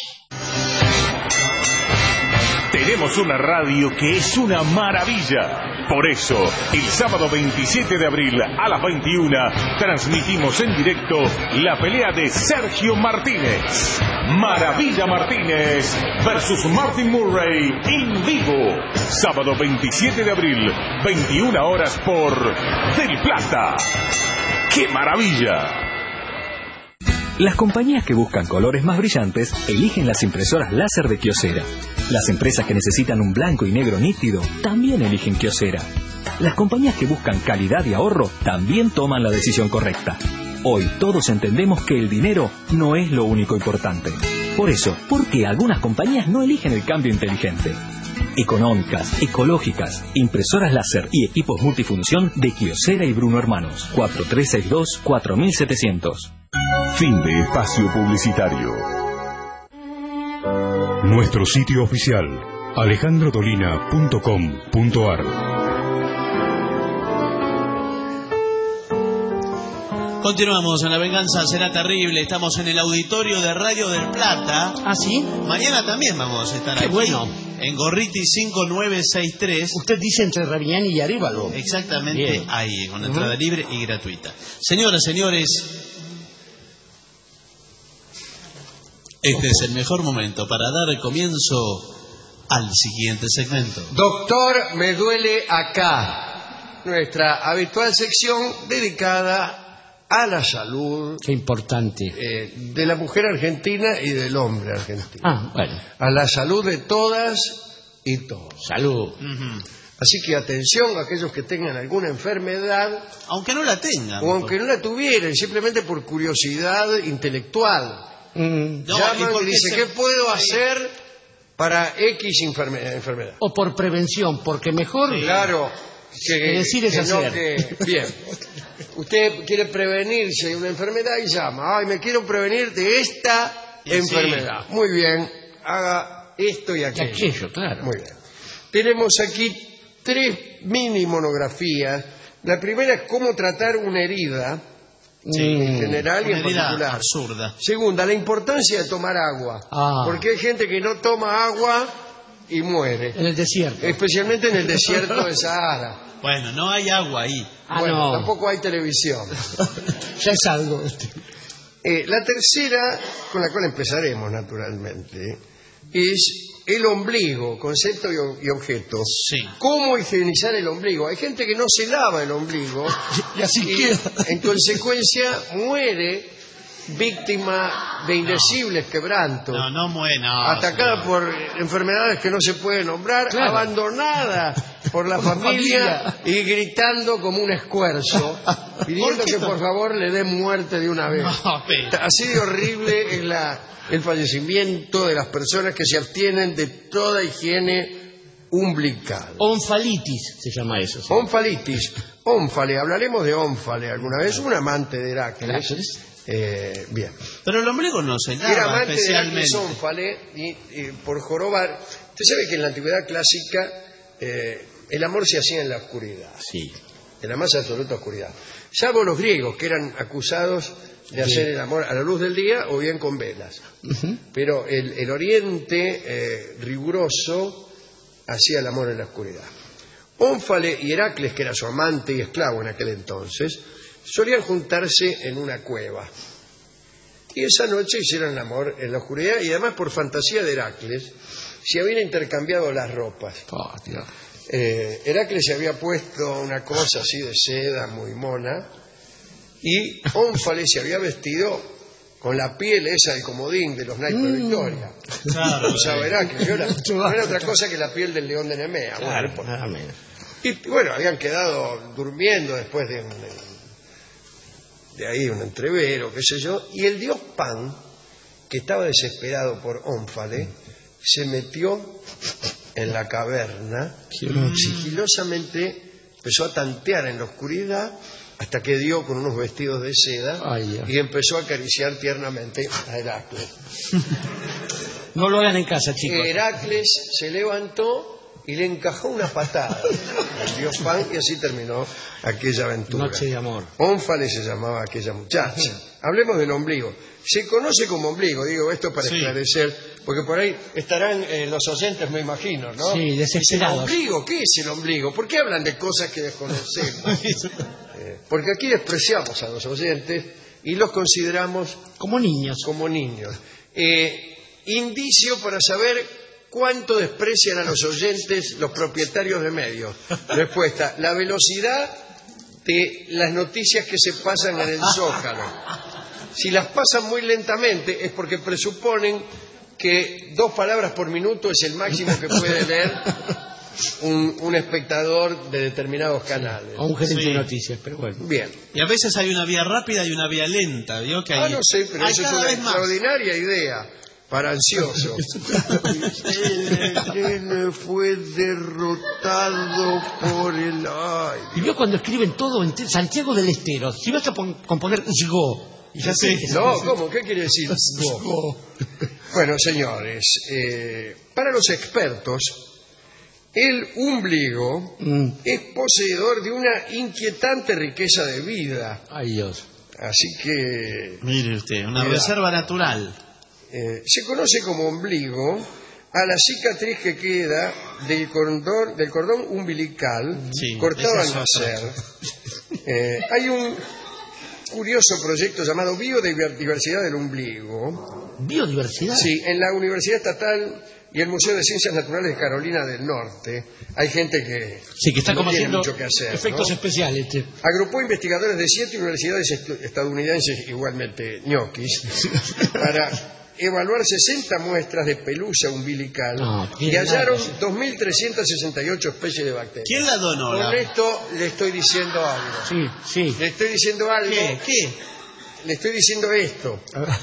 Tenemos una radio que es una maravilla. Por eso, el sábado 27 de abril a las 21 transmitimos en directo la pelea de Sergio Martínez. Maravilla Martínez versus Martin Murray en vivo. Sábado 27 de abril, 21 horas por Del Plata. ¡Qué maravilla! Las compañías que buscan colores más brillantes eligen las impresoras láser de Kyocera. Las empresas que necesitan un blanco y negro nítido también eligen Kyocera. Las compañías que buscan calidad y ahorro también toman la decisión correcta. Hoy todos entendemos que el dinero no es lo único importante. Por eso, ¿por qué algunas compañías no eligen el cambio inteligente? Económicas, ecológicas, impresoras láser y equipos multifunción de Kyocera y Bruno Hermanos. 4362-4700. Fin de espacio publicitario. Nuestro sitio oficial, alejandrodolina.com.ar. Continuamos en La Venganza Será Terrible. Estamos en el auditorio de Radio del Plata. ¿Ah, sí? Mañana también vamos a estar aquí. Qué bueno. En Gorriti 5963. Usted dice entre Raviñán y Arévalo. Exactamente. Bien. Ahí, con entrada libre y gratuita. Señoras, señores, este es el mejor momento para dar comienzo al siguiente segmento. Doctor, me duele acá. Nuestra habitual sección dedicada a la salud. Qué importante. De la mujer argentina y del hombre argentino. Ah, bueno. A la salud de todas y todos. Salud. Así que atención a aquellos que tengan alguna enfermedad. Aunque no la tengan. O aunque no la tuvieran, simplemente por curiosidad intelectual. Llaman y dicen, ¿qué puedo hacer para X enfermedad? O por prevención, porque mejor... Claro. Que decir es hacer. Bien. Usted quiere prevenirse de una enfermedad y llama. Ay, me quiero prevenir de esta enfermedad. Sí. Muy bien. Haga esto y aquello. Y aquello, claro. Muy bien. Tenemos aquí 3 mini monografías. La primera es cómo tratar una herida. En general y en particular. Absurda. Segunda, la importancia de tomar agua. Porque hay gente que no toma agua y muere. En el desierto. Especialmente en el desierto de Sahara. Bueno, no hay agua ahí. Bueno, tampoco hay televisión. Ya es algo. La tercera, con la cual empezaremos naturalmente, es el ombligo, concepto y objeto. Sí. ¿Cómo higienizar el ombligo? Hay gente que no se lava el ombligo y así queda. En consecuencia muere víctima de indecibles quebrantos. No muere. Atacada por enfermedades que no se pueden nombrar, abandonada por la familia y gritando como un escuerzo, pidiendo que por favor le den muerte de una vez. Así de horrible es el fallecimiento de las personas que se abstienen de toda higiene umbilical. Onfalitis se llama eso. ¿Sí? Onfalitis. Ónfale, hablaremos de Ónfale alguna vez, un amante de Heracles. Bien. Pero el ombligo no se lava. Era amante especialmente. de Ónfale y por jorobar. Usted sabe que en la antigüedad clásica el amor se hacía en la oscuridad. Sí. En la más absoluta oscuridad. Salvo los griegos, que eran acusados de hacer el amor a la luz del día o bien con velas. Pero el Oriente riguroso hacía el amor en la oscuridad. Ónfale y Heracles, que era su amante y esclavo en aquel entonces, solían juntarse en una cueva. Y esa noche hicieron el amor en la oscuridad y además por fantasía de Heracles se habían intercambiado las ropas. Heracles se había puesto una cosa así de seda muy mona y Ónfale se había vestido con la piel esa del comodín de los naipes de Victoria. Claro. Usaba Heracles. No era otra cosa que la piel del león de Nemea. Claro, y bueno, habían quedado durmiendo después de ahí un entrevero, qué sé yo, y el dios Pan, que estaba desesperado por Ónfale, se metió en la caverna, sigilosamente empezó a tantear en la oscuridad hasta que dio con unos vestidos de seda y empezó a acariciar tiernamente a Heracles. No lo hagan en casa, chicos. Heracles se levantó y le encajó una patada al dios Pan y así terminó aquella aventura. Noche de amor. Ónfale se llamaba aquella muchacha. Hablemos del ombligo. Se conoce como ombligo, digo esto para esclarecer, porque por ahí estarán los oyentes, me imagino, ¿no? Sí, desesperados. ¿El ombligo? ¿Qué es el ombligo? ¿Por qué hablan de cosas que desconocemos? Porque aquí despreciamos a los oyentes y los consideramos como niños. Indicio para saber cuánto desprecian a los oyentes los propietarios de medios. Respuesta: la velocidad de las noticias que se pasan en el Zócalo. Si las pasan muy lentamente es porque presuponen que 2 palabras por minuto es el máximo que puede leer un espectador de determinados canales. O un gerente de noticias, pero bueno. Bien. Y a veces hay una vía rápida y una vía lenta, ¿vio? Que hay... no sé, pero eso es una extraordinaria idea para ansioso. ¿Quién fue derrotado por el aire? Y vio cuando escriben todo en Santiago del Estero. Si vas a componer Go. Ya sé. No, ¿cómo? ¿Qué quiere decir Go? Bueno, señores, para los expertos, el ombligo es poseedor de una inquietante riqueza de vida. Ay, Dios. Así que... Mire usted, una reserva natural. Se conoce como ombligo a la cicatriz que queda del cordón umbilical cortado al nacer. Hay un curioso proyecto llamado Biodiversidad del Ombligo. ¿Biodiversidad? Sí, en la Universidad Estatal y el Museo de Ciencias Naturales de Carolina del Norte. Hay gente que está no como tiene haciendo mucho que hacer, efectos ¿no? especiales. Agrupó investigadores de 7 universidades estadounidenses, igualmente ñoquis, para evaluar 60 muestras de pelusa umbilical y hallaron 2.368 especies de bacterias. ¿Quién la donó? Con esto le estoy diciendo algo. Sí. Le estoy diciendo algo. ¿Qué? Le estoy diciendo esto.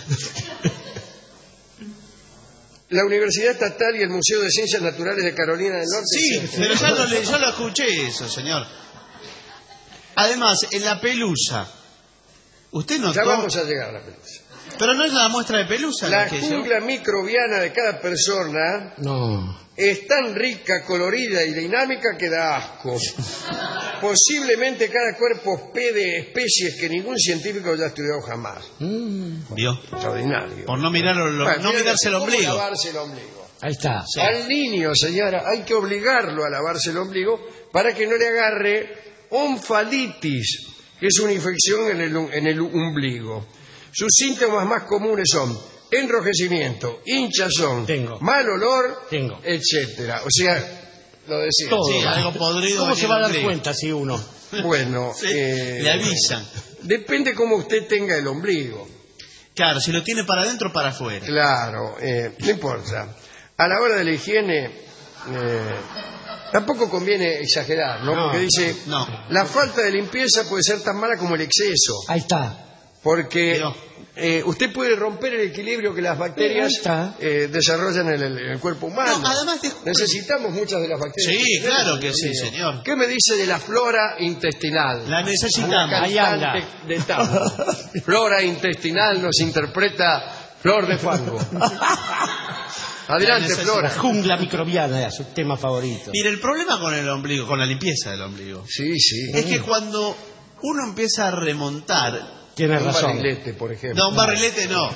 La Universidad Estatal y el Museo de Ciencias Naturales de Carolina del Norte. Sí, pero yo lo escuché eso, señor. Además, en la pelusa, usted notó... Ya vamos a llegar a la pelusa. Pero no es la muestra de pelusa. La jungla microbiana de cada persona es tan rica, colorida y dinámica que da asco. Posiblemente cada cuerpo hospede especies que ningún científico haya estudiado jamás. ¿Vio? Extraordinario. Por no mirarse el ombligo. Lavarse el ombligo. Ahí está. Sí. Al niño, señora, hay que obligarlo a lavarse el ombligo para que no le agarre onfalitis, que es una infección en el ombligo. Sus síntomas más comunes son enrojecimiento, hinchazón, mal olor, etcétera. O sea, lo decía. Todo. Sí, algo podrido. ¿Cómo se va a dar cuenta si uno? Bueno, le avisan. Depende cómo usted tenga el ombligo. Claro, si lo tiene para adentro o para afuera. Claro, no importa. A la hora de la higiene, tampoco conviene exagerar, ¿no? Porque dice, la falta de limpieza puede ser tan mala como el exceso. Ahí está. Porque usted puede romper el equilibrio que las bacterias desarrollan en el cuerpo humano. No, además necesitamos muchas de las bacterias. Sí, claro que sí, señor. ¿Qué me dice de la flora intestinal? La necesitamos. Una cantante de tango. Flora intestinal nos interpreta Flor de Fango. Adelante, Flora. La jungla microbiana es su tema favorito. Mire, el problema con el ombligo, con la limpieza del ombligo, sí, es que cuando uno empieza a remontar... Tiene razón. Un barrilete, por ejemplo. No, un barrilete no.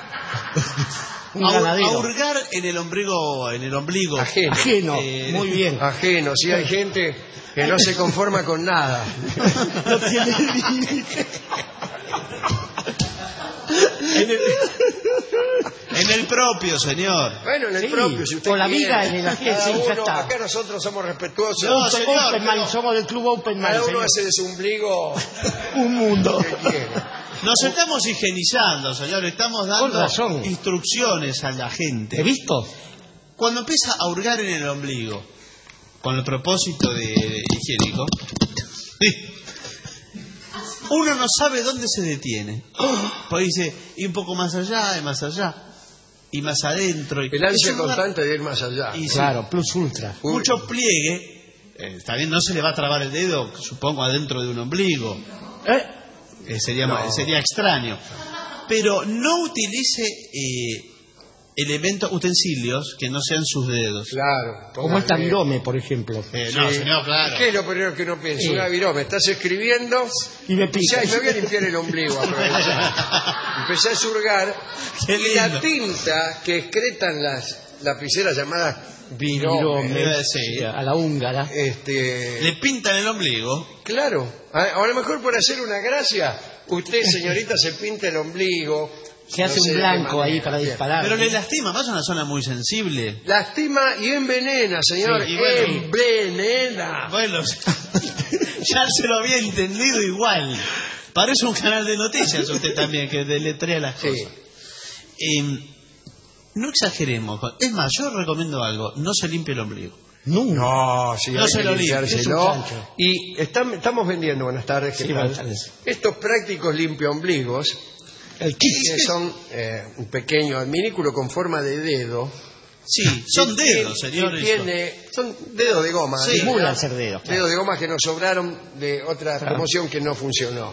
A hurgar en el ombligo. Ajeno. Muy bien. Ajeno. Sí, hay gente que no se conforma con nada. No tiene límite. En el propio, señor. Bueno, en el propio, si usted con la quiere. vida en el ajeno. Acá nosotros somos respetuosos. No, señor, somos del club Open Mind. Cada uno hace de su ombligo un mundo. Nos estamos higienizando, señor. Estamos dando instrucciones a la gente. ¿He visto? Cuando empieza a hurgar en el ombligo, con el propósito de higiénico, uno no sabe dónde se detiene. Pues dice, y un poco más allá, y más allá, y más adentro. El ansia constante de ir más allá. Y claro, plus ultra. Mucho pliegue. Está bien, no se le va a trabar el dedo, supongo, adentro de un ombligo. Sería extraño. Pero no utilice utensilios que no sean sus dedos. Claro. Como esta virome, por ejemplo. No, señor, claro. ¿Qué es lo primero que uno piensa? Una virome. Estás escribiendo y me pica. Me voy a limpiar el ombligo. Empecé a surgar. Y la tinta que excretan las lapiceras llamadas virome, a la húngara, le pintan el ombligo. Claro. A lo mejor por hacer una gracia, usted, señorita, se pinta el ombligo. Se hace un blanco ahí para disparar. Pero le lastima, más una zona muy sensible. Lastima y envenena, señor. Sí, bueno, envenena. Bueno, ya se lo había entendido igual. Parece un canal de noticias usted también, que deletrea las cosas. No exageremos. Es más, yo recomiendo algo. No se limpie el ombligo. No, sí, no se lo limpie. Y estamos vendiendo, buenas tardes, estos prácticos limpiaombligos. Que son un pequeño adminículo con forma de dedo. Sí, son dedos, señores. Son dedos de goma. Sí, simulan ser dedos. Claro. Dedos de goma que nos sobraron de otra promoción que no funcionó.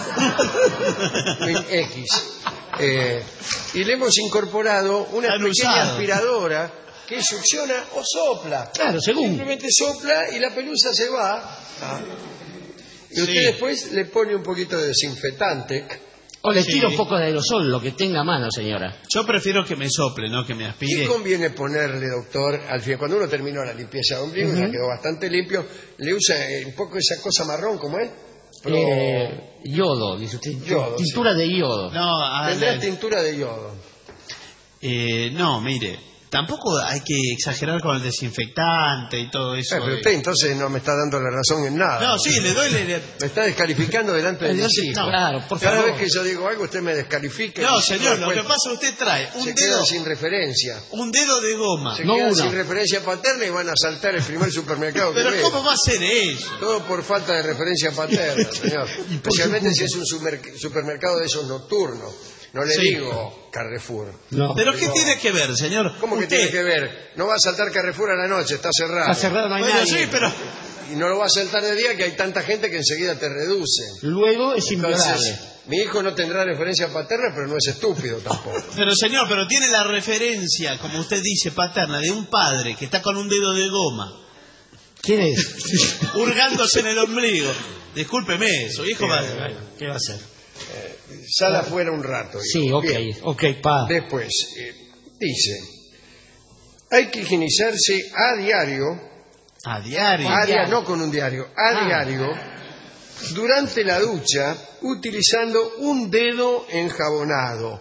X. Y le hemos incorporado una pequeña aspiradora que succiona o sopla. Claro, según. Simplemente sopla y la pelusa se va. Y usted después le pone un poquito de desinfectante. O le tiro un poco de aerosol, lo que tenga a mano, señora. Yo prefiero que me sople, no que me aspire. ¿Qué conviene ponerle, doctor, al final? Cuando uno terminó la limpieza de ombligo, ya quedó bastante limpio, le usa un poco esa cosa marrón, ¿cómo es? Yodo, dice usted. Yodo, tintura de yodo. No, tendrá tintura de yodo. No, mire, tampoco hay que exagerar con el desinfectante y todo eso. Pero usted entonces no me está dando la razón en nada. No, sí, le doy... Me está descalificando delante de mis hijos. No, claro, por Cada favor. vez que yo digo algo, usted me descalifica. No, señor, lo que pasa es que usted trae se queda sin referencia. un dedo de goma. Se quedan sin referencia paterna y van a saltar el primer supermercado que Pero vean. ¿cómo va a ser eso? Todo por falta de referencia paterna, señor. Especialmente si es un supermercado de esos nocturnos. No le digo Carrefour. No. ¿Pero qué tiene que ver, señor? ¿Cómo que tiene que ver? No va a saltar Carrefour a la noche, está cerrado. Está cerrado, no hay Bueno, nadie. sí, pero... Y no lo va a saltar de día, que hay tanta gente que enseguida te reduce. Luego es inviolable. Entonces, mi hijo no tendrá referencia paterna, pero no es estúpido tampoco. Pero señor, pero tiene la referencia, como usted dice, paterna, de un padre que está con un dedo de goma, ¿Quién es? hurgándose en el ombligo. Discúlpeme, su hijo va... ¿Qué va a hacer? Sal afuera un rato. Sí, hijo. ok, Bien. ok, pa. Después, dice, hay que higienizarse a diario. A diario. No con un diario, a diario, durante la ducha, utilizando un dedo enjabonado.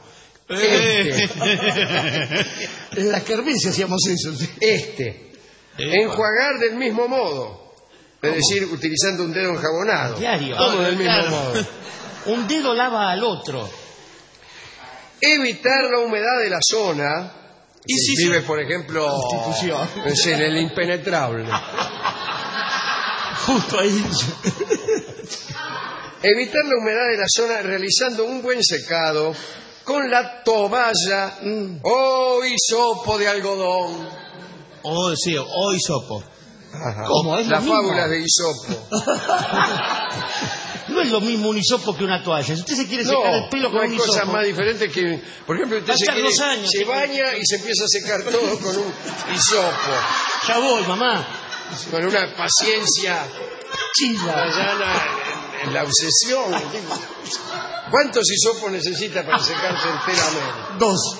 En la kermés hacíamos eso. Enjuagar del mismo modo. Es decir, utilizando un dedo enjabonado. Diario. Todo del mismo Claro. modo. Un dedo lava al otro. Evitar la humedad de la zona. Y si vive, por ejemplo, en el impenetrable. Justo ahí. Evitar la humedad de la zona realizando un buen secado con la toalla o hisopo de algodón. Sí, o hisopo. Ajá. ¿Cómo? Es lo Las mismo. fábulas de Hisopo. No es lo mismo un hisopo que una toalla. Si usted se quiere secar el pelo no con hay un cosas hisopo... más diferentes que... Por ejemplo, usted Va a estar 2 años, se baña y se empieza a secar todo con un hisopo. Ya voy, mamá. Con una paciencia Chilla. allana en la obsesión. ¿Cuántos hisopos necesita para secarse enteramente? 2.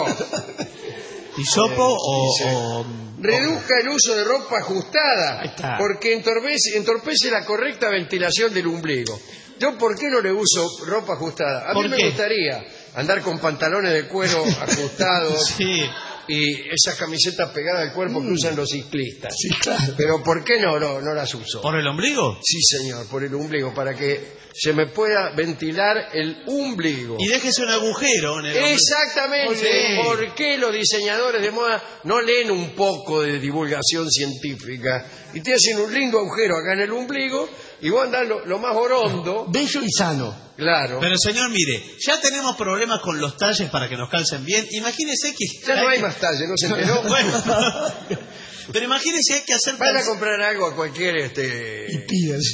¿Hisopo o...? Reduzca el uso de ropa Ahí ajustada, está. porque entorpece la correcta ventilación del ombligo. ¿Yo por qué no le uso ropa ajustada? A mí ¿Por me qué? gustaría andar con pantalones de cuero ajustados Sí. y esas camisetas pegadas al cuerpo que usan los ciclistas. Sí, claro. Pero ¿por qué no las uso? ¿Por el ombligo? Sí, señor, por el ombligo, para que se me pueda ventilar el ombligo. Y déjese un agujero en el ombligo. Exactamente. Sí. ¿Por qué los diseñadores de moda no leen un poco de divulgación científica y te hacen un lindo agujero acá en el ombligo y vos andás lo más orondo? Bello y sano. Claro. Pero señor, mire, ya tenemos problemas con los talles para que nos calcen bien. Imagínese que... Ya no hay más talle, ¿no se enteró? Bueno, pero imagínese hay que hacer... Van a comprar algo a cualquier Y pide así.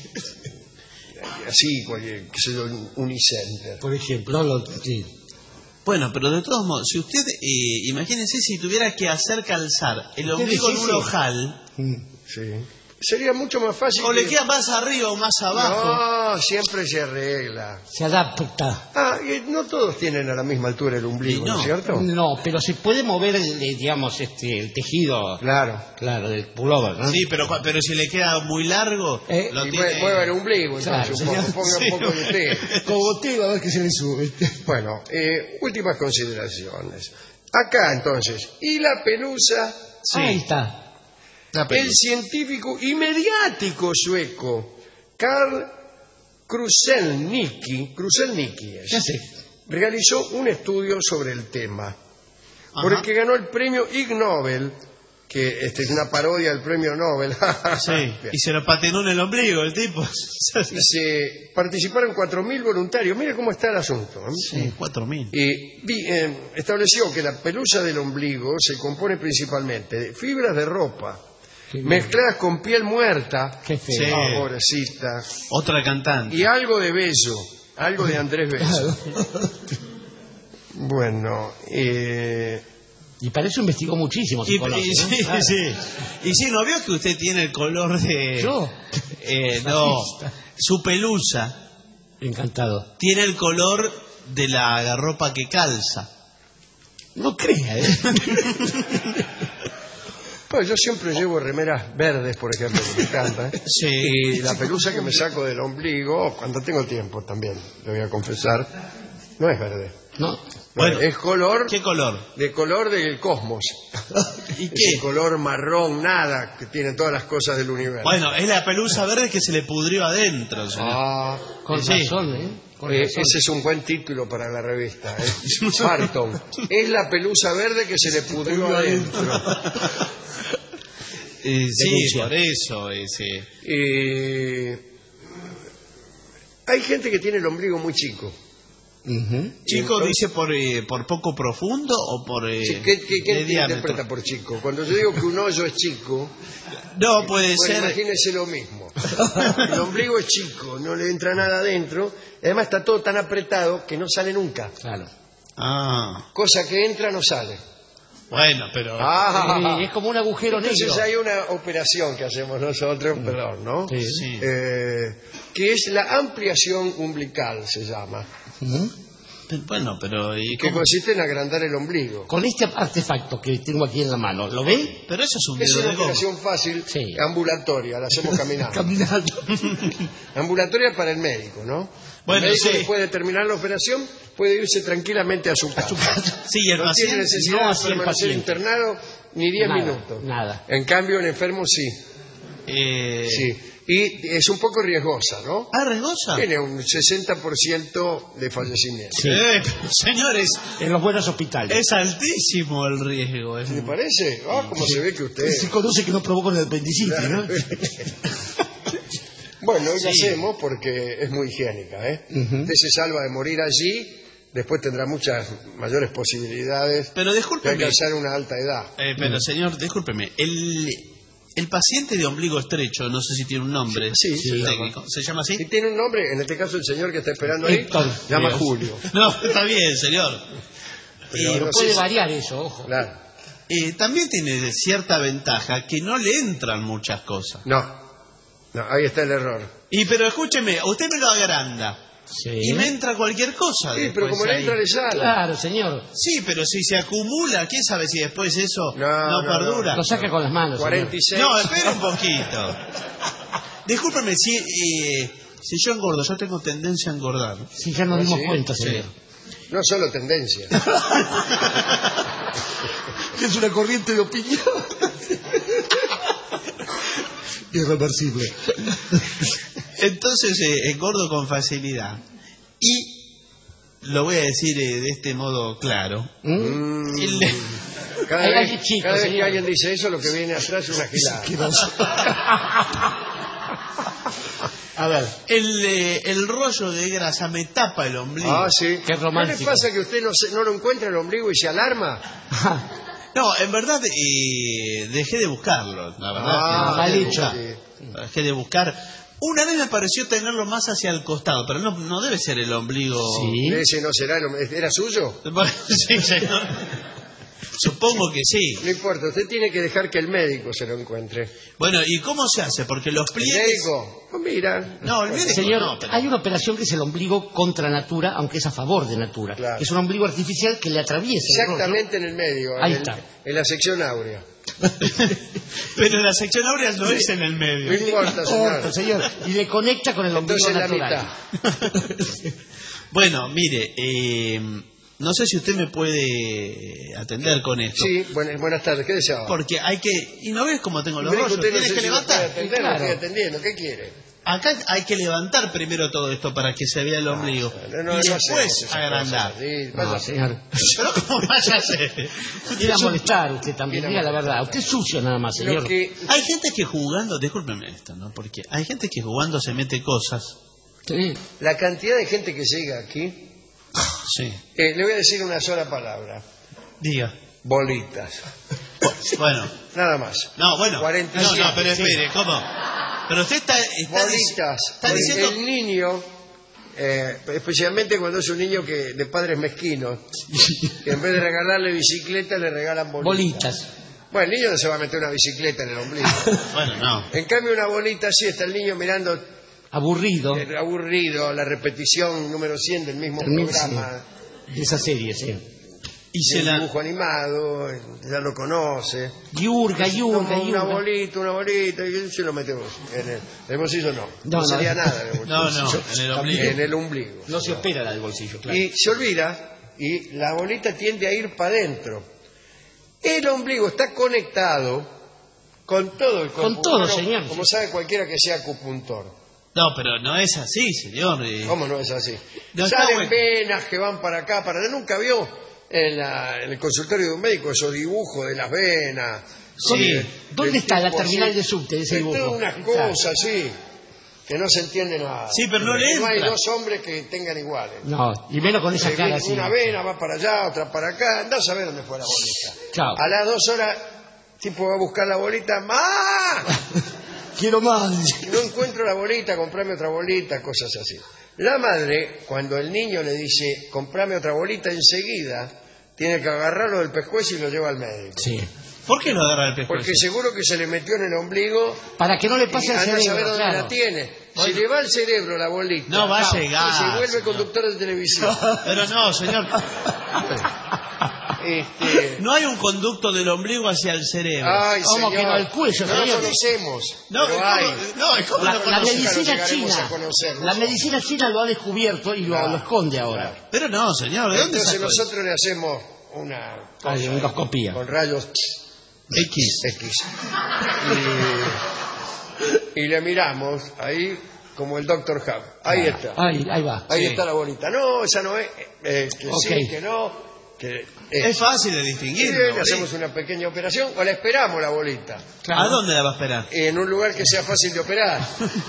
así, cualquier, qué sé yo, un Unicenter. Por ejemplo, sí. Bueno, pero de todos modos, si usted, imagínese si tuviera que hacer calzar el ombligo en un ojal, Sí. Sería mucho más fácil. o le queda más arriba o más abajo. No, siempre se arregla. Se adapta. Y no todos tienen a la misma altura el ombligo, ¿no es cierto? No, pero se puede mover, digamos, el tejido. Claro. Claro, del pullover, ¿no? Sí, pero si le queda muy largo, lo Y tiene... mueva el ombligo, Claro, entonces, un poco, ponga un poco de usted. Cogotea, a ver qué se le sube. Bueno, últimas consideraciones. Acá, entonces, y la pelusa. Sí. Ahí está. El científico y mediático sueco Carl Kruszelnicki Ya sé. realizó un estudio sobre el tema, por Ajá. el que ganó el premio Ig Nobel, que es una parodia del premio Nobel. Sí, Bien. y se lo patinó en el ombligo el tipo. Se participaron 4.000 voluntarios. Mire cómo está el asunto. Sí, 4.000. Y estableció que la pelusa del ombligo se compone principalmente de fibras de ropa mezcladas con piel muerta. Qué feo. Sí. Pobrecita. Otra cantante. Y algo de Bello, algo de Andrés Bello. Bueno, Y para eso investigó muchísimo. Y, conoce, y- ¿no? sí, Claro. sí. Y sí, ¿no vio que usted tiene el color de... ¿Yo? no, su pelusa. Encantado. Tiene el color de la ropa que calza. No crea, ¿eh? Pues yo siempre llevo remeras verdes, por ejemplo, que me encantan. Sí. Y la pelusa que me saco del ombligo, cuando tengo tiempo también, lo voy a confesar, no es verde. No. Bueno, es color... ¿Qué color? De color del cosmos. ¿Y qué? qué? Color marrón, nada, que tiene todas las cosas del universo. Bueno, es la pelusa verde que se le pudrió adentro, señor. Con razón, ¿eh? Ese es un buen título para la revista, ¿eh? Barton. Es la pelusa verde que se le pudrió adentro. Sí, por eso. Hay gente que tiene el ombligo muy chico. ¿Chico dice por poco profundo o por sí, ¿qué interpreta por chico? Cuando yo digo que un hoyo es chico, no puede ser. Imagínese lo mismo. El ombligo es chico, no le entra nada adentro. Además está todo tan apretado que no sale nunca. Claro. Cosa que entra no sale. Bueno, pero es como un agujero negro. Entonces hay una operación que hacemos nosotros, perdón, ¿no? Sí. Que es la ampliación umbilical, se llama. Bueno, pero que consiste en agrandar el ombligo. Con este artefacto que tengo aquí en la mano, ¿lo ve? Pero eso es un Es una operación fácil, ambulatoria, la hacemos caminando. Caminando. Ambulatoria para el médico, ¿no? Bueno, el médico después de terminar la operación puede irse tranquilamente a su casa. Sí, el no paciente tiene necesidad de permanecer internado ni 10 minutos. Nada. En cambio, el enfermo sí. Sí. Y es un poco riesgosa, ¿no? ¿Riesgosa? Tiene un 60% de fallecimiento. Sí. Señores, en los buenos hospitales. Es altísimo el riesgo. ¿Le parece? ¿Cómo se ve que usted... Se conoce que no provoca el apendicitis, ¿no? Bueno, hoy lo hacemos porque es muy higiénica, ¿eh? Usted se salva de morir allí, después tendrá muchas mayores posibilidades de alcanzar una alta edad. Pero señor, discúlpeme, el paciente de ombligo estrecho, no sé si tiene un nombre técnico, ¿se llama así? Si tiene un nombre, en este caso el señor que está esperando ahí, llama Julio. No, está bien, señor. Pero puede variar eso, ojo. Claro. También tiene cierta ventaja que no le entran muchas cosas. No, ahí está el error. Pero escúcheme, usted me lo agranda. Sí. Y me entra cualquier cosa. Sí, pero como le entra, le sale. Claro, señor. Sí, pero si se acumula, ¿quién sabe si después eso no perdura? Lo saca con las manos. 46. No, espera un poquito. Discúlpeme, si yo engordo, yo tengo tendencia a engordar. Sí, ya nos dimos cuenta, señor. No solo tendencia. Es una corriente de opinión. Irreversible. Entonces engordo con facilidad. Y lo voy a decir de este modo claro. Cada vez que alguien dice eso, lo que viene atrás es una gilada. A ver. El rollo de grasa me tapa el ombligo. Sí. Qué romántico. ¿Qué le pasa que usted no lo encuentra el ombligo y se alarma? No, en verdad dejé de buscarlo. La verdad. Mal hecho. Dejé de buscar. Una vez me pareció tenerlo más hacia el costado, pero no debe ser el ombligo. Sí. Ese no será, ¿era suyo? Sí, señor. Supongo que sí. No importa, usted tiene que dejar que el médico se lo encuentre. Bueno, ¿y cómo se hace? Porque los pliegues... ¿El médico? Pues mira. No, el médico señor, no, pero... hay una operación que es el ombligo contra natura, aunque es a favor de natura. Claro. Es un ombligo artificial que le atraviesa. Exactamente en el medio. Ahí está. En la sección áurea. Pero la sección áurea no es en el medio. No importa, señor. Y le conecta con el ombligo natural. La mitad. Bueno, mire, no sé si usted me puede atender con esto. Sí, buenas tardes. ¿Qué deseaba? Porque hay que... ¿Y no ves cómo tengo los rollos? Tienes que levantar. Lo estoy atendiendo. ¿Qué quiere? Acá hay que levantar primero todo esto para que se vea el ombligo. Y después agrandar. No, señor. Pero ¿cómo vaya a ser? Quiere molestar usted también, diga la verdad. Usted es sucio nada más, señor. Hay gente que jugando, discúlpeme esto, ¿no? Porque hay gente que jugando se mete cosas. Sí. La cantidad de gente que llega aquí... Sí. Le voy a decir una sola palabra. Diga. Bolitas. Bueno. Nada más. No, bueno. 47. No, pero espere, ¿cómo? Pero usted está bolitas. Está diciendo... El niño, especialmente cuando es un niño de padres mezquinos, que en vez de regalarle bicicleta le regalan bolitas. Bueno, el niño no se va a meter una bicicleta en el ombligo. Bueno, no. En cambio, una bolita sí, está el niño mirando Aburrido. Aburrido, la repetición número 100 del mismo programa. Sí, de esa serie, sí. Y el dibujo animado, ya lo conoce. Yurga. Una bolita, y se lo metemos en el bolsillo, no sería nada en el bolsillo. En el ombligo. No se opera la del bolsillo, claro. Y se olvida, y la bolita tiende a ir para adentro. El ombligo está conectado con todo el cuerpo. Con todo, señor. Como sabe cualquiera que sea acupuntor. No, pero no es así, señor. ¿Cómo no es así? No, salen venas que van para acá, para allá. Nunca vio en el consultorio de un médico esos dibujos de las venas. Sí. ¿Dónde está la terminal de subte de ese dibujo? Todas unas cosas así, que no se entiende nada. Sí, pero no le entra. No hay dos hombres que tengan iguales. No, y menos con esa cara así. Una vena va para allá, otra para acá. Andá a saber dónde fue la bolita. Chao. A las 2 horas, tipo va a buscar la bolita. ¡Más! Quiero más. No encuentro la bolita, comprame otra bolita, cosas así. La madre, cuando el niño le dice, comprame otra bolita, enseguida tiene que agarrarlo del pescuezo y lo lleva al médico. Sí. ¿Por qué lo agarra del pescuezo? Porque seguro que se le metió en el ombligo. Para que no le pase al cerebro. Anda a saber dónde la tiene. Si le va al cerebro la bolita. No va a llegar. Se vuelve conductor de televisión. Pero no, señor. No hay un conducto del ombligo hacia el cerebro. Ay, ¿Cómo señor, que no? El cuello, no lo señor. conocemos. No, pero hay. La medicina china. A La medicina china lo ha descubierto y lo esconde ahora. Pero no, señor. ¿De dónde Entonces sacó nosotros le hacemos una endoscopía con rayos X. Y le miramos ahí como el Dr. Hub. Ahí está. Ahí va. Ahí está la bolita. No, esa no es. Que sí, que no. Es fácil de distinguir. Le hacemos una pequeña operación o la esperamos la bolita. Claro. ¿A dónde la va a esperar? En un lugar que sea fácil de operar.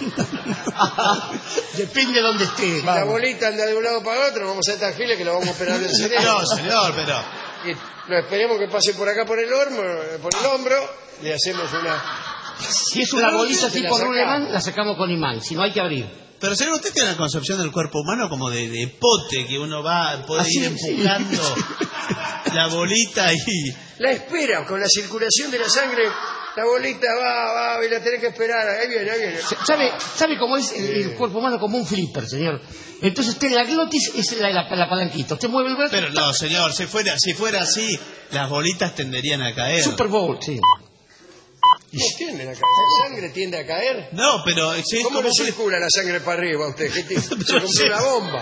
Depende de dónde esté. La bolita anda de un lado para otro, vamos a estar giles que lo vamos a operar del cerebro. No, señor, pero... Y lo esperemos que pase por acá por el hombro, le hacemos una... Si es una bolita tipo Ruleman, la sacamos con imán, si no hay que abrir. Pero señor, usted tiene la concepción del cuerpo humano como de pote, que uno puede ir empujando la bolita y... La espera, con la circulación de la sangre, la bolita va, y la tenés que esperar, ahí viene. ¿Sabe cómo es el cuerpo humano? Como un flipper, señor. Entonces usted la glotis es la palanquita, usted mueve el brazo... Pero no, señor, si fuera así, las bolitas tenderían a caer. Super Bowl, sí. ¿No tienden a caer? ¿La sangre tiende a caer? No, pero... Si ¿Cómo le circula la sangre para arriba a usted? ¿Se compró una bomba?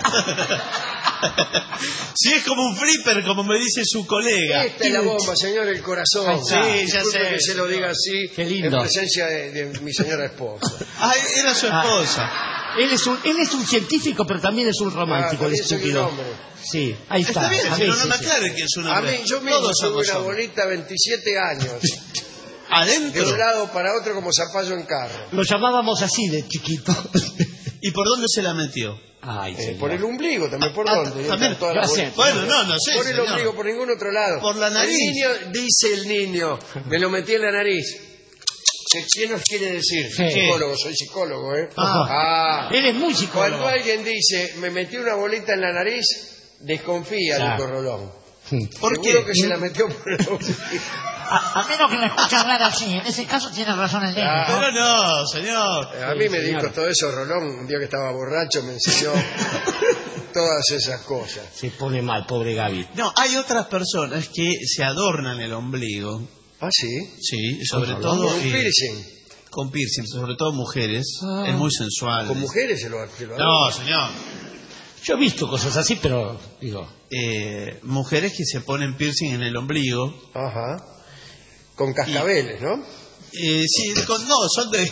Si es como un flipper, como me dice su colega. Esta es la bomba, señor, el corazón. Sí, ya sé. Que se lo diga así, en presencia de mi señora esposa. Era su esposa. Él es un científico, pero también es un romántico, el estúpido. Sí, ahí está. Está bien, no me aclare que es un hombre. A mí, yo mismo tuve una bolita 27 años. ¿Adentro? De un lado para otro como zapallo en carro. Lo llamábamos así de chiquito. ¿Y por dónde se la metió? Por el ombligo, también por dónde. También. Bueno, no sé. Por el ombligo, por ningún otro lado. Por la nariz. Dice el niño, me lo metí en la nariz. ¿Qué nos quiere decir? Sí. Psicólogo, soy psicólogo, ¿eh? Él es muy psicólogo. Cuando alguien dice, me metí una bolita en la nariz, desconfía del Rolón. ¿Por qué? Seguro que se la metió por el ombligo. A menos que lo escuche hablar así. En ese caso tiene razón el niño. Pero no, señor. A mí me dijo todo eso Rolón, un día que estaba borracho, me enseñó todas esas cosas. Se pone mal, pobre Gaby. No, hay otras personas que se adornan el ombligo. ¿Ah, sí? Sí, sobre todo... ¿Con piercing? Con piercing, sobre todo mujeres. Es muy sensual. ¿Con mujeres se lo No, señor. Yo he visto cosas así, pero digo... mujeres que se ponen piercing en el ombligo. Ajá. Con cascabeles, ¿no? Sí, son de...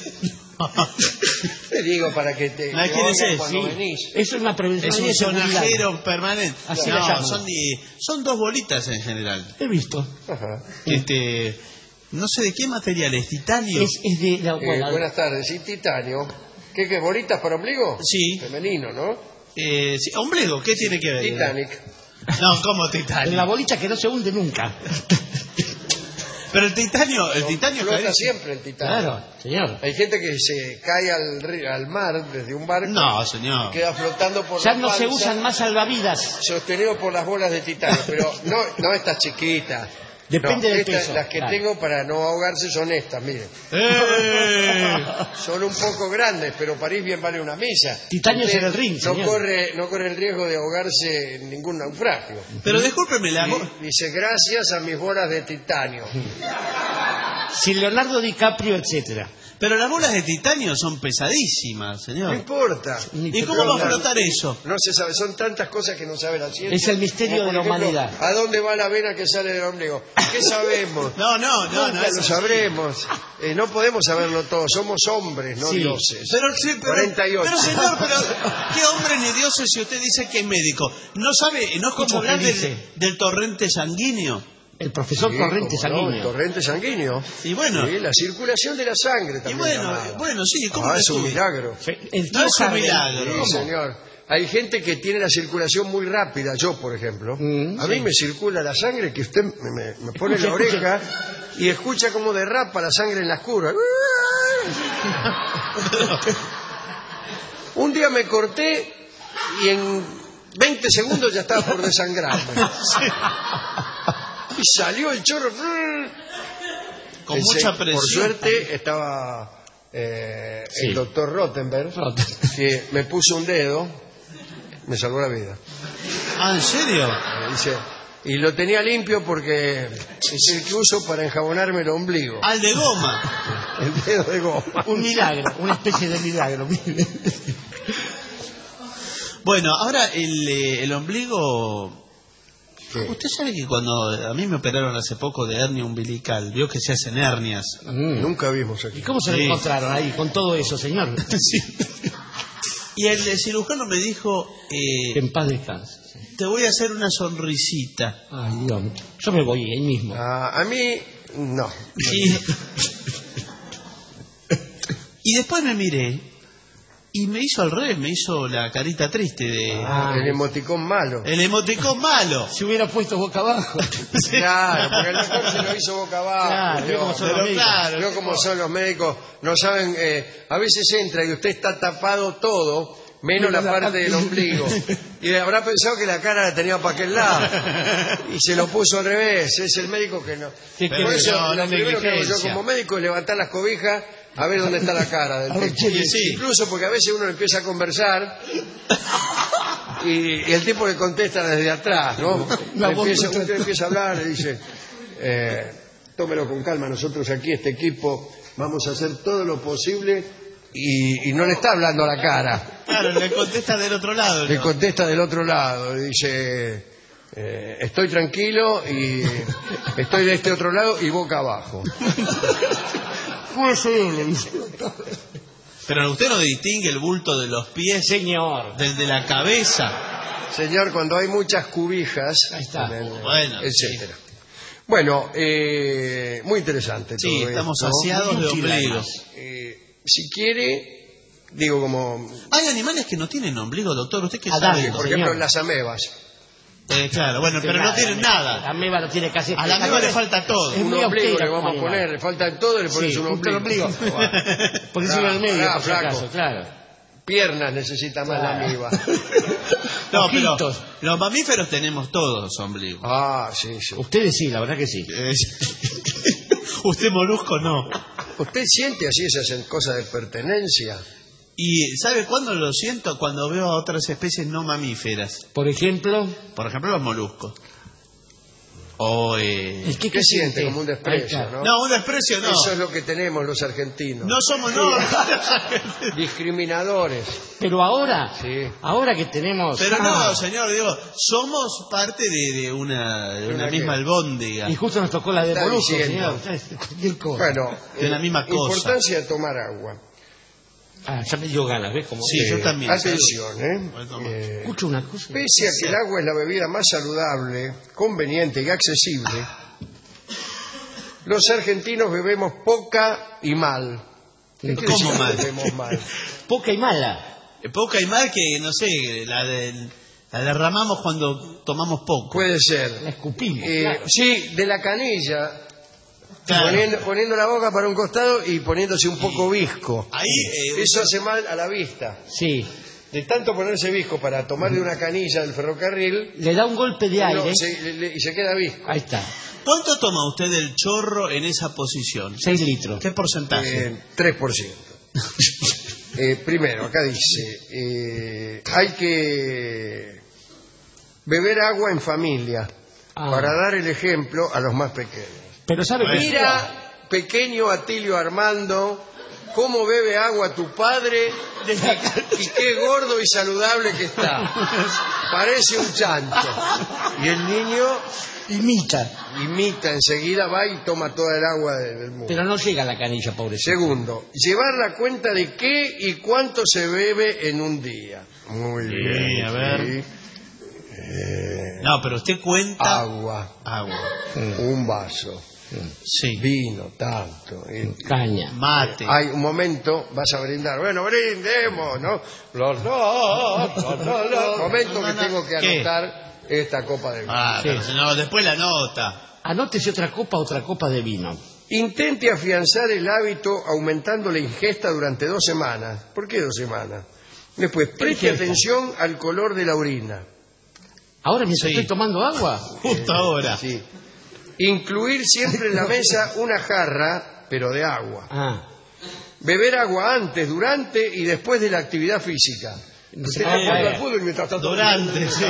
Te digo para que te cuando venís. Eso es una prevención. Es un sonajero permanente. Así son dos bolitas en general. He visto. Ajá. No sé de qué material es, titanio. Es de la... buenas tardes, sí, titanio. ¿Qué bolitas para ombligo? Sí. Femenino, ¿no? Sí, ombligo, ¿qué tiene que ver? Titanic. No, ¿cómo Titanic? La bolita que no se hunde nunca. Pero el titanio flota siempre el titanio. Claro, señor. Hay gente que se cae al mar desde un barco. No, señor. Y queda flotando por ya la no panza, se usan más salvavidas. sostenido por las bolas de titanio, pero no estas chiquitas. Depende del estas, peso. las que claro. tengo para no ahogarse son estas, miren. Son un poco grandes, pero París bien vale una misa. Titanio Usted en el ring, no señor. corre el riesgo de ahogarse en ningún naufragio. Pero discúlpeme, Dice, gracias a mis bolas de titanio. Si Leonardo DiCaprio, etcétera. Pero las bolas de titanio son pesadísimas, No señor. importa. ¿Y cómo va a flotar eso? No se sabe, son tantas cosas que no sabe la ciencia. Es el misterio Como, de la por ejemplo, humanidad. ¿A dónde va la vena que sale del ombligo? ¿Qué sabemos? No, Nunca es lo así. sabremos. No podemos saberlo todo. Somos hombres, no Sí. dioses. Pero 48. Pero señor, ¿qué hombre ni dioses si usted dice que es médico? ¿No sabe, no escucha ¿Cómo hablar que dice? del torrente sanguíneo? El profesor Sí, Torrente cómo no, Sanguíneo. el torrente sanguíneo. Y bueno. Sí, la circulación de la sangre Y también. llamada. bueno, sí, ¿cómo Ah, que es un tú? milagro. El No es un Harvey. milagro. Sí, ¿Cómo? señor. Hay gente que tiene la circulación muy rápida. Yo, por ejemplo, a mí me circula la sangre que usted me pone en la Escuche, oreja y escucha cómo derrapa la sangre en las curvas. Un día me corté y en 20 segundos ya estaba por desangrarme. Y salió el chorro. Con mucha presión. Por suerte estaba el doctor Rottenberg, que me puso un dedo, me salvó la vida. Ah, ¿en serio? Dice, y lo tenía limpio porque es el que uso para enjabonarme el ombligo. Al de goma. El dedo de goma. Un milagro, una especie de milagro. Bueno, ahora el ombligo... Usted sabe que cuando a mí me operaron hace poco de hernia umbilical, vio que se hacen hernias. Nunca vimos aquí. ¿Y cómo se lo Sí. encontraron ahí con todo eso, señor? Sí. Y el cirujano me dijo, Que en paz descanse. te voy a hacer una sonrisita. Ay, Dios. Yo me voy ahí mismo. A mí, no. Y después me miré y me hizo al revés, me hizo la carita triste de... El emoticón malo. El emoticón malo. Si hubiera puesto boca abajo. Claro, porque el doctor se lo hizo boca abajo. Claro, vio cómo son los médicos. Vio cómo son los médicos. No saben, a veces entra y usted está tapado todo, menos la parte del ombligo. Y habrá pensado que la cara la tenía para aquel lado. Y se lo puso al revés. Es el médico que no. Pero Por eso, no, lo primero que hago yo negligencia. como médico es levantar las cobijas a ver dónde está la cara del tipo. Sí. Incluso porque a veces uno empieza a conversar y el tipo le contesta desde atrás, ¿no? Usted empieza a hablar, le dice, tómelo con calma, nosotros aquí, este equipo, vamos a hacer todo lo posible y no le está hablando a la cara. Claro, le contesta del otro lado. Le ¿no? contesta del otro lado, le dice, estoy tranquilo y estoy de este otro lado y boca abajo. Pero usted no distingue el bulto de los pies, Señor. del de la cabeza. Señor, cuando hay muchas cubijas, Ahí está. Bueno, etcétera. Bueno, muy interesante Sí, todo estamos esto. saciados de ombligos. Si quiere, digo como... Hay animales que no tienen ombligo, doctor. ¿Usted qué Adán, sabe? Por ejemplo, las amebas. Claro, bueno, pero no tienen nada. La ameba no tiene casi... A la ameba le falta todo. Es Un muy ombligo austera le vamos a como poner, animal. le falta todo y le pones Sí, un justo el ombligo. Porque sube al medio, por si flaco. acaso, claro. Piernas necesita más la amiba. No, pero Ojitos. los mamíferos tenemos todos ombligos. Ah, sí, sí. Ustedes sí, la verdad que sí. Usted molusco no. ¿Usted siente así esas cosas de pertenencia? ¿Y sabe cuándo lo siento? Cuando veo a otras especies no mamíferas. Por ejemplo, Los moluscos. O, ¿Qué siente? Como un desprecio, ¿no? No, un desprecio no. Eso es lo que tenemos los argentinos. No somos, no. Discriminadores. pero ahora, Sí. ahora que tenemos... Pero no, señor, digo, somos parte de una ¿Una misma qué? albóndiga. Y justo nos tocó la de Está molusco, diciendo. señor. Cualquier cosa. Bueno, De la misma cosa. Importancia de tomar agua. Ya me dio ganas, ¿ves? Como Sí, yo también. Atención, escucho una cosa. Pese a que el agua es la bebida más saludable, conveniente y accesible, los argentinos bebemos poca y mal. ¿Qué quiere ¿Cómo decir mal? bebemos mal? Poca y mala. Poca y mal que, no sé, la derramamos cuando tomamos poco. Puede ser. La escupimos. Claro. Sí, de la canilla, Claro. poniendo la boca para un costado y poniéndose un poco visco. Ahí, Eso hace mal a la vista. Sí. de tanto ponerse visco para tomar de una canilla del ferrocarril, le da un golpe de aire y se queda visco. Ahí está. ¿Cuánto toma usted del chorro en esa posición? 6 litros. ¿Qué porcentaje? 3%. Primero, acá dice, hay que beber agua en familia para dar el ejemplo a los más pequeños. Pero sabe que mira, pequeño Atilio Armando, cómo bebe agua tu padre y qué gordo y saludable que está. Parece un chancho. Y el niño imita enseguida, va y toma toda el agua del mundo. Pero no llega a la canilla, pobrecito. Segundo, llevar la cuenta de qué y cuánto se bebe en un día. Muy bien. A ver. Sí. No, pero usted cuenta... Agua. Un vaso. Sí. Vino, tanto. Caña. Mate. Hay un momento, vas a brindar. Bueno, brindemos, ¿no? Momento que tengo que anotar esta copa de vino. Pero si no, después la nota. Anótese otra copa de vino. Intente afianzar el hábito aumentando la ingesta durante 2 semanas. ¿Por qué 2 semanas? Después, preste atención al color de la orina. ¿Ahora mientras estoy tomando agua? Justo ahora. Sí. Incluir siempre en la mesa una jarra, pero de agua. Beber agua antes, durante y después de la actividad física. Usted está jugando al fútbol mientras está durante, sí.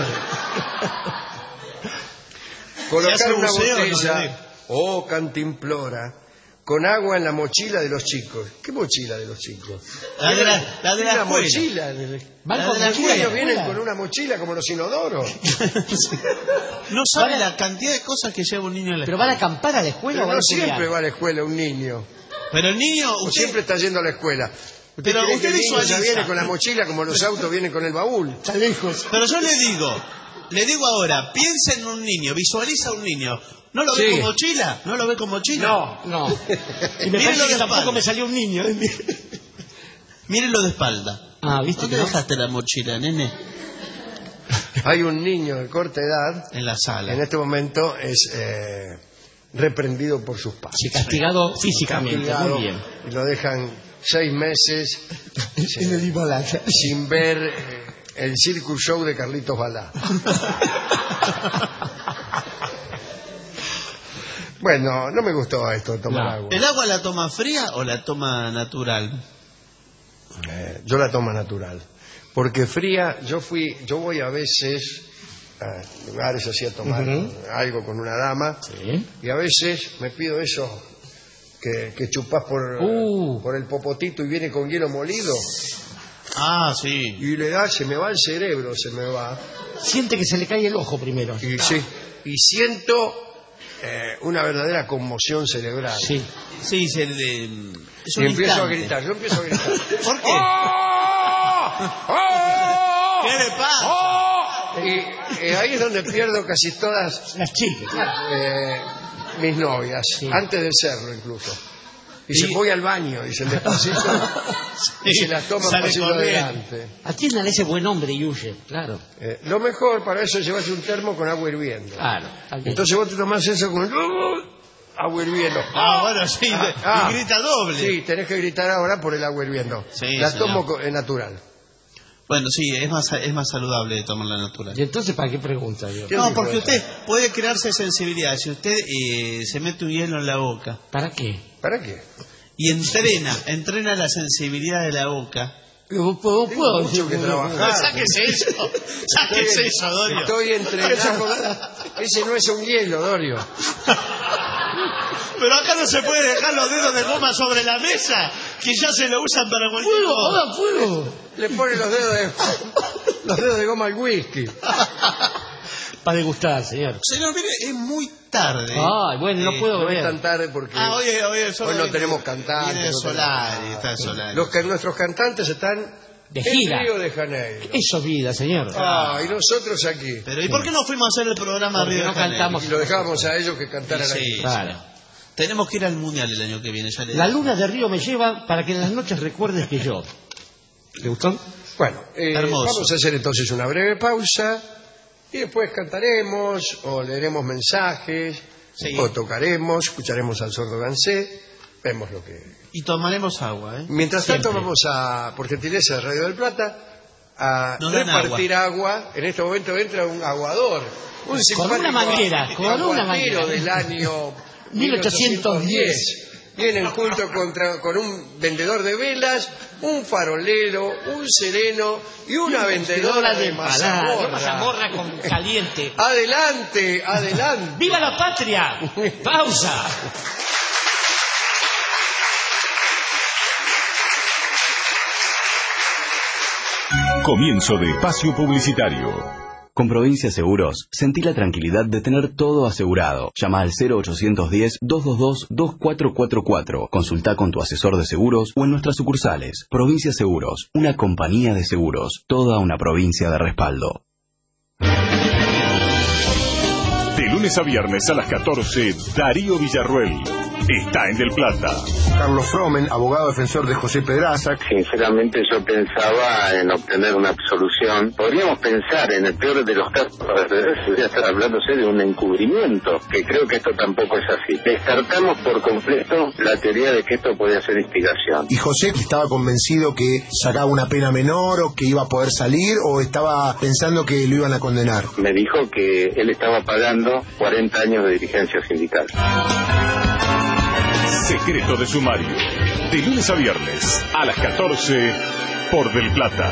Colocar una botella o cantimplora con agua en la mochila de los chicos. ¿Qué mochila de los chicos? La de la mochila. Los niños vienen con una mochila como los inodoros. No sabe la cantidad de cosas que lleva un niño a la escuela. ¿Pero van a acampar a la escuela Pero o van no a estudiar? siempre va a la escuela un niño. Pero el niño... O siempre está yendo a la escuela. Pero cree usted que el niño ya visualiza. viene con la mochila como los autos vienen con el baúl. Está lejos. Pero yo le digo ahora, piensa en un niño, visualiza a un niño. ¿No lo ve con mochila? ¿No lo ve con mochila? No. Y me parece que tampoco me salió un niño. Mírenlo de espalda. ¿Viste? ¿Dónde dejaste la mochila, nene? Hay un niño de corta edad. En la sala. En este momento es reprendido por sus padres. Sí, castigado físicamente. Muy bien. Y lo dejan 6 meses en el Himalaya sin ver el Circus Show de Carlitos Balá. Bueno, no me gustó esto de tomar agua. ¿El agua la toma fría o la toma natural? Yo la tomo natural. Porque fría, yo voy a veces a lugares así a tomar algo con una dama, y a veces me pido eso que chupás por el popotito y viene con hielo molido. Sí. Y le da, se me va el cerebro, se me va. Siente que se le cae el ojo primero. Y siento una verdadera conmoción cerebral. Sí. Sí, y empiezo a gritar. ¿Por qué? ¿Qué le pasa? Y ahí es donde pierdo casi todas las chicas, mis novias, antes del cerro incluso. Dice, voy al baño, dicen despacito, y se las toman pasito adelante. Atiendan a ese buen hombre y huye, claro. Lo mejor para eso es llevarse un termo con agua hirviendo. Claro. Entonces vos te tomás eso con agua hirviendo. Bueno, sí, y grita doble. Sí, tenés que gritar ahora por el agua hirviendo. Sí, la tomo natural. Bueno, sí, es más saludable de tomarla natural. ¿Y entonces para qué pregunta yo? No, porque usted puede crearse sensibilidad. Si usted se mete un hielo en la boca. ¿Para qué? ¿Para qué? Y entrena la sensibilidad de la boca. Tengo mucho que trabajar. Sáquese eso, Dorio. Estoy entrenando. Ese no es un hielo, Dorio. Pero acá no se puede dejar los dedos de goma sobre la mesa, que ya se lo usan para cualquier cosa. ¡Fuego! Le pone los dedos de goma al whisky. Para degustar, señor. Señor, mire, es muy tarde. Bueno, no puedo No ver. es tan tarde porque hoy no tenemos cantantes. Viene Solari, está Solari. Nuestros cantantes están de gira. En Río de Janeiro. Eso es vida, señor. Y nosotros aquí. Pero ¿y por qué no fuimos a hacer el programa Río de Janeiro? Cantamos y lo dejábamos a ellos que cantaran aquí. Claro. Tenemos que ir al Mundial el año que viene. La luna de Río me lleva para que en las noches recuerdes que yo. ¿Le gustó? Bueno, vamos a hacer entonces una breve pausa y después cantaremos o leeremos mensajes o tocaremos, escucharemos al sordo Gansé, vemos lo que... Y tomaremos agua, ¿eh? Mientras tanto vamos a, por gentileza de Radio del Plata, a repartir agua. En este momento entra un aguador. Con una manguera. Del año 1810. Vienen junto con un vendedor de velas, un farolero, un sereno y una vendedora de mazamorra. Mazamorra con caliente. Adelante. ¡Viva la patria! ¡Pausa! Comienzo de espacio publicitario. Con Provincia Seguros, sentí la tranquilidad de tener todo asegurado. Llama al 0810-222-2444. Consulta con tu asesor de seguros o en nuestras sucursales. Provincia Seguros, una compañía de seguros. Toda una provincia de respaldo. De lunes a viernes a las 14, Darío Villarruel está en Del Plata. Carlos Fromen, abogado defensor de José Pedraza. Sinceramente yo pensaba en obtener una absolución. Podríamos pensar en el peor de los casos, podría estar hablándose de un encubrimiento, que creo que esto tampoco es así. Descartamos por completo la teoría de que esto podía ser instigación. ¿Y José estaba convencido que sacaba una pena menor o que iba a poder salir o estaba pensando que lo iban a condenar? Me dijo que él estaba pagando 40 años de dirigencia sindical. Secreto de sumario. De lunes a viernes a las 14 por Del Plata.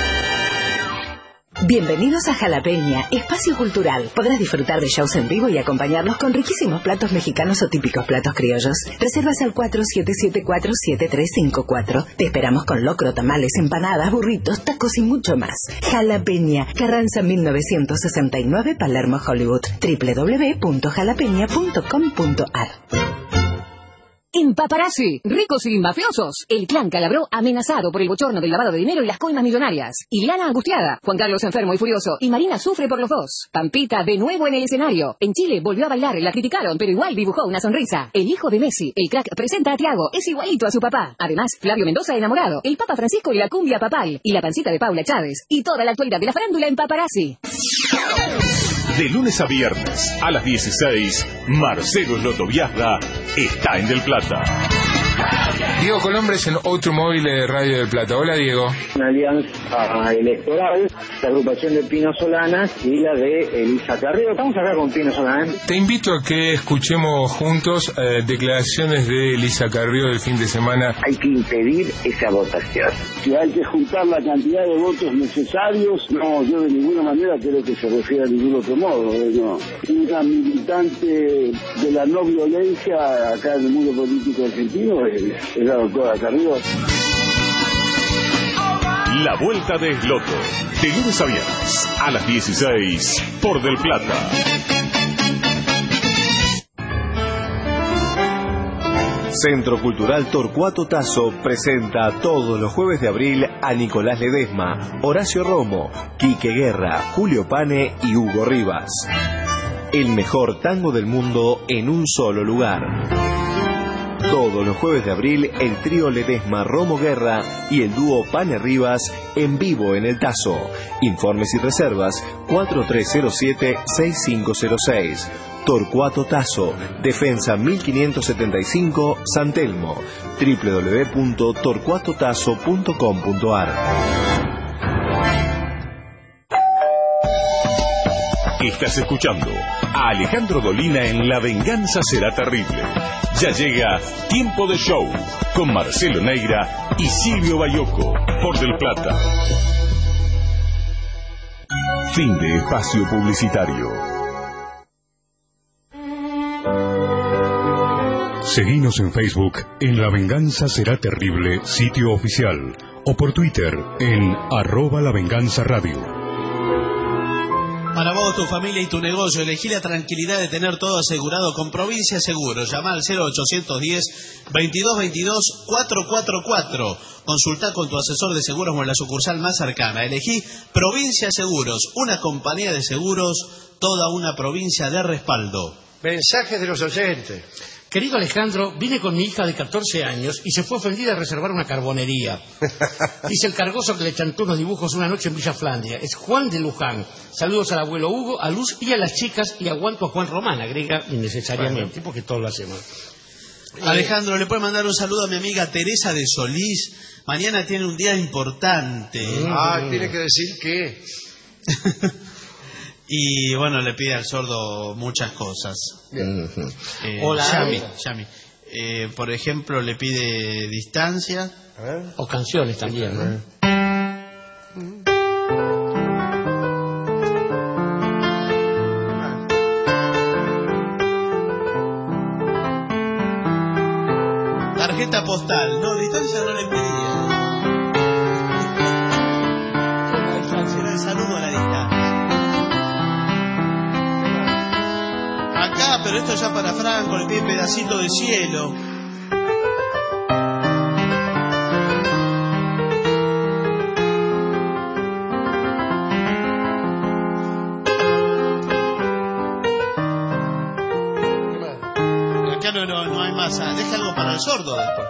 Bienvenidos a Jalapeña, espacio cultural. Podrás disfrutar de shows en vivo y acompañarlos con riquísimos platos mexicanos o típicos platos criollos. Reservas al 4774-7354. Te esperamos con locro, tamales, empanadas, burritos, tacos y mucho más. Jalapeña, Carranza 1969, Palermo, Hollywood. www.jalapeña.com.ar. En Paparazzi, ricos y mafiosos. El clan Calabró amenazado por el bochorno del lavado de dinero y las coimas millonarias. Ileana angustiada, Juan Carlos enfermo y furioso, y Marina sufre por los dos. Pampita de nuevo en el escenario. En Chile volvió a bailar, la criticaron, pero igual dibujó una sonrisa. El hijo de Messi, el crack, presenta a Tiago, es igualito a su papá. Además, Flavio Mendoza enamorado, el Papa Francisco y la cumbia papal, y la pancita de Paula Chávez, y toda la actualidad de la farándula en Paparazzi. De lunes a viernes a las 16, Marcelo Lotoviazda está en Del Plata. Diego Colombres en Automóvil de Radio del Plata. Hola, Diego. Una alianza electoral, la agrupación de Pino Solanas y la de Elisa Carrió. Estamos acá con Pino Solanas. Te invito a que escuchemos juntos declaraciones de Elisa Carrió del fin de semana. Hay que impedir esa votación. Si hay que juntar la cantidad de votos necesarios, no, yo de ninguna manera creo que se refiere a ningún otro modo. No. Una militante de la no violencia acá en el mundo político argentino es la doctora Carrió. La Vuelta de Esloto, de lunes a viernes a las 16 por Del Plata. Centro Cultural Torcuato Tasso presenta todos los jueves de abril a Nicolás Ledesma, Horacio Romo, Quique Guerra, Julio Pane y Hugo Rivas. El mejor tango del mundo en un solo lugar. Todos los jueves de abril, el trío Ledesma Romo Guerra y el dúo Pane Rivas en vivo en el Tasso. Informes y reservas 4307-6506. Torcuato Tasso, Defensa 1575, San Telmo. www.torcuatotasso.com.ar. Estás escuchando a Alejandro Dolina en La Venganza Será Terrible. Ya llega Tiempo de Show con Marcelo Neira y Silvio Bayoco por Del Plata. Fin de espacio publicitario. Seguinos en Facebook en La Venganza Será Terrible, sitio oficial, o por Twitter en @lavenganzaradio. Para vos, tu familia y tu negocio, elegí la tranquilidad de tener todo asegurado con Provincia Seguros. Llama al 0810-2222-444. Consulta con tu asesor de seguros o en la sucursal más cercana. Elegí Provincia Seguros, una compañía de seguros, toda una provincia de respaldo. Mensajes de los oyentes. Querido Alejandro, vine con mi hija de 14 años y se fue ofendida a reservar una carbonería. Dice el cargoso que le chantó unos dibujos una noche en Villa Flandria. Es Juan de Luján. Saludos al abuelo Hugo, a Luz y a las chicas, y aguanto a Juan Román, agrega innecesariamente, porque todos lo hacemos. Alejandro, le puede mandar un saludo a mi amiga Teresa de Solís. Mañana tiene un día importante. Tiene que decir que... Y bueno, le pide al sordo muchas cosas. Hola. Yami. Por ejemplo, le pide distancia. O canciones también, ¿no? Tarjeta postal. No, distancia no le pedía. Era el saludo a la distancia. Acá, pero esto ya para Franco, le pide pedacito de cielo. Acá no hay más. Deja algo para el sordo después.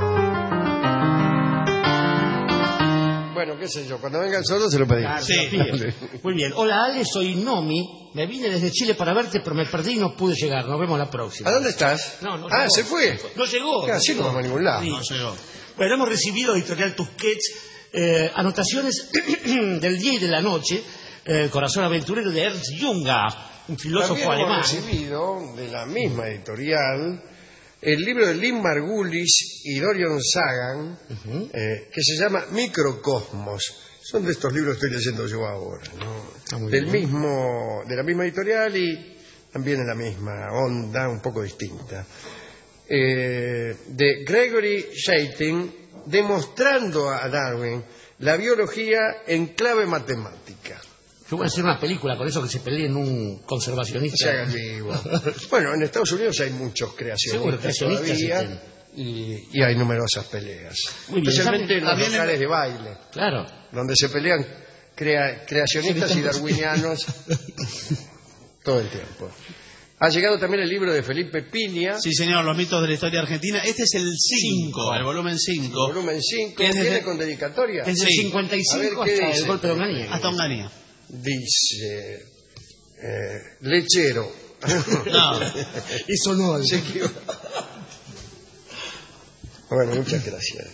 Bueno, qué sé yo, cuando venga el sordo se lo pedí. Sí. Muy bien. Hola Ale, soy Nomi. Me vine desde Chile para verte, pero me perdí y no pude llegar. Nos vemos la próxima. ¿A dónde estás? No llegó. ¿se fue? No llegó. Casi no vamos a ningún lado. Sí. No llegó. Bueno, hemos recibido Editorial Tusquets anotaciones del día y de la noche, Corazón Aventurero de Ernst Junger, un filósofo También alemán. hemos recibido de la misma editorial el libro de Lynn Margulis y Dorian Sagan, que se llama Microcosmos. Son de estos libros que estoy leyendo yo ahora, ¿no? De la misma editorial y también en la misma onda, un poco distinta. De Gregory Shaitin, demostrando a Darwin la biología en clave matemática. Yo voy a hacer una película con eso, que se peleen un conservacionista. Se haga vivo. Bueno, en Estados Unidos hay muchos creacionistas todavía y hay numerosas peleas. Especialmente en los locales de baile. Claro. Donde se pelean creacionistas y darwinianos todo el tiempo. Ha llegado también el libro de Felipe Piña. Sí, señor, Los mitos de la historia argentina. Este es el 5, el volumen 5. El volumen 5. ¿Viene con dedicatoria? Desde el 55 hasta el golpe de Onganía. Hasta Onganía. Dice... lechero. No, eso no. Bueno, muchas gracias.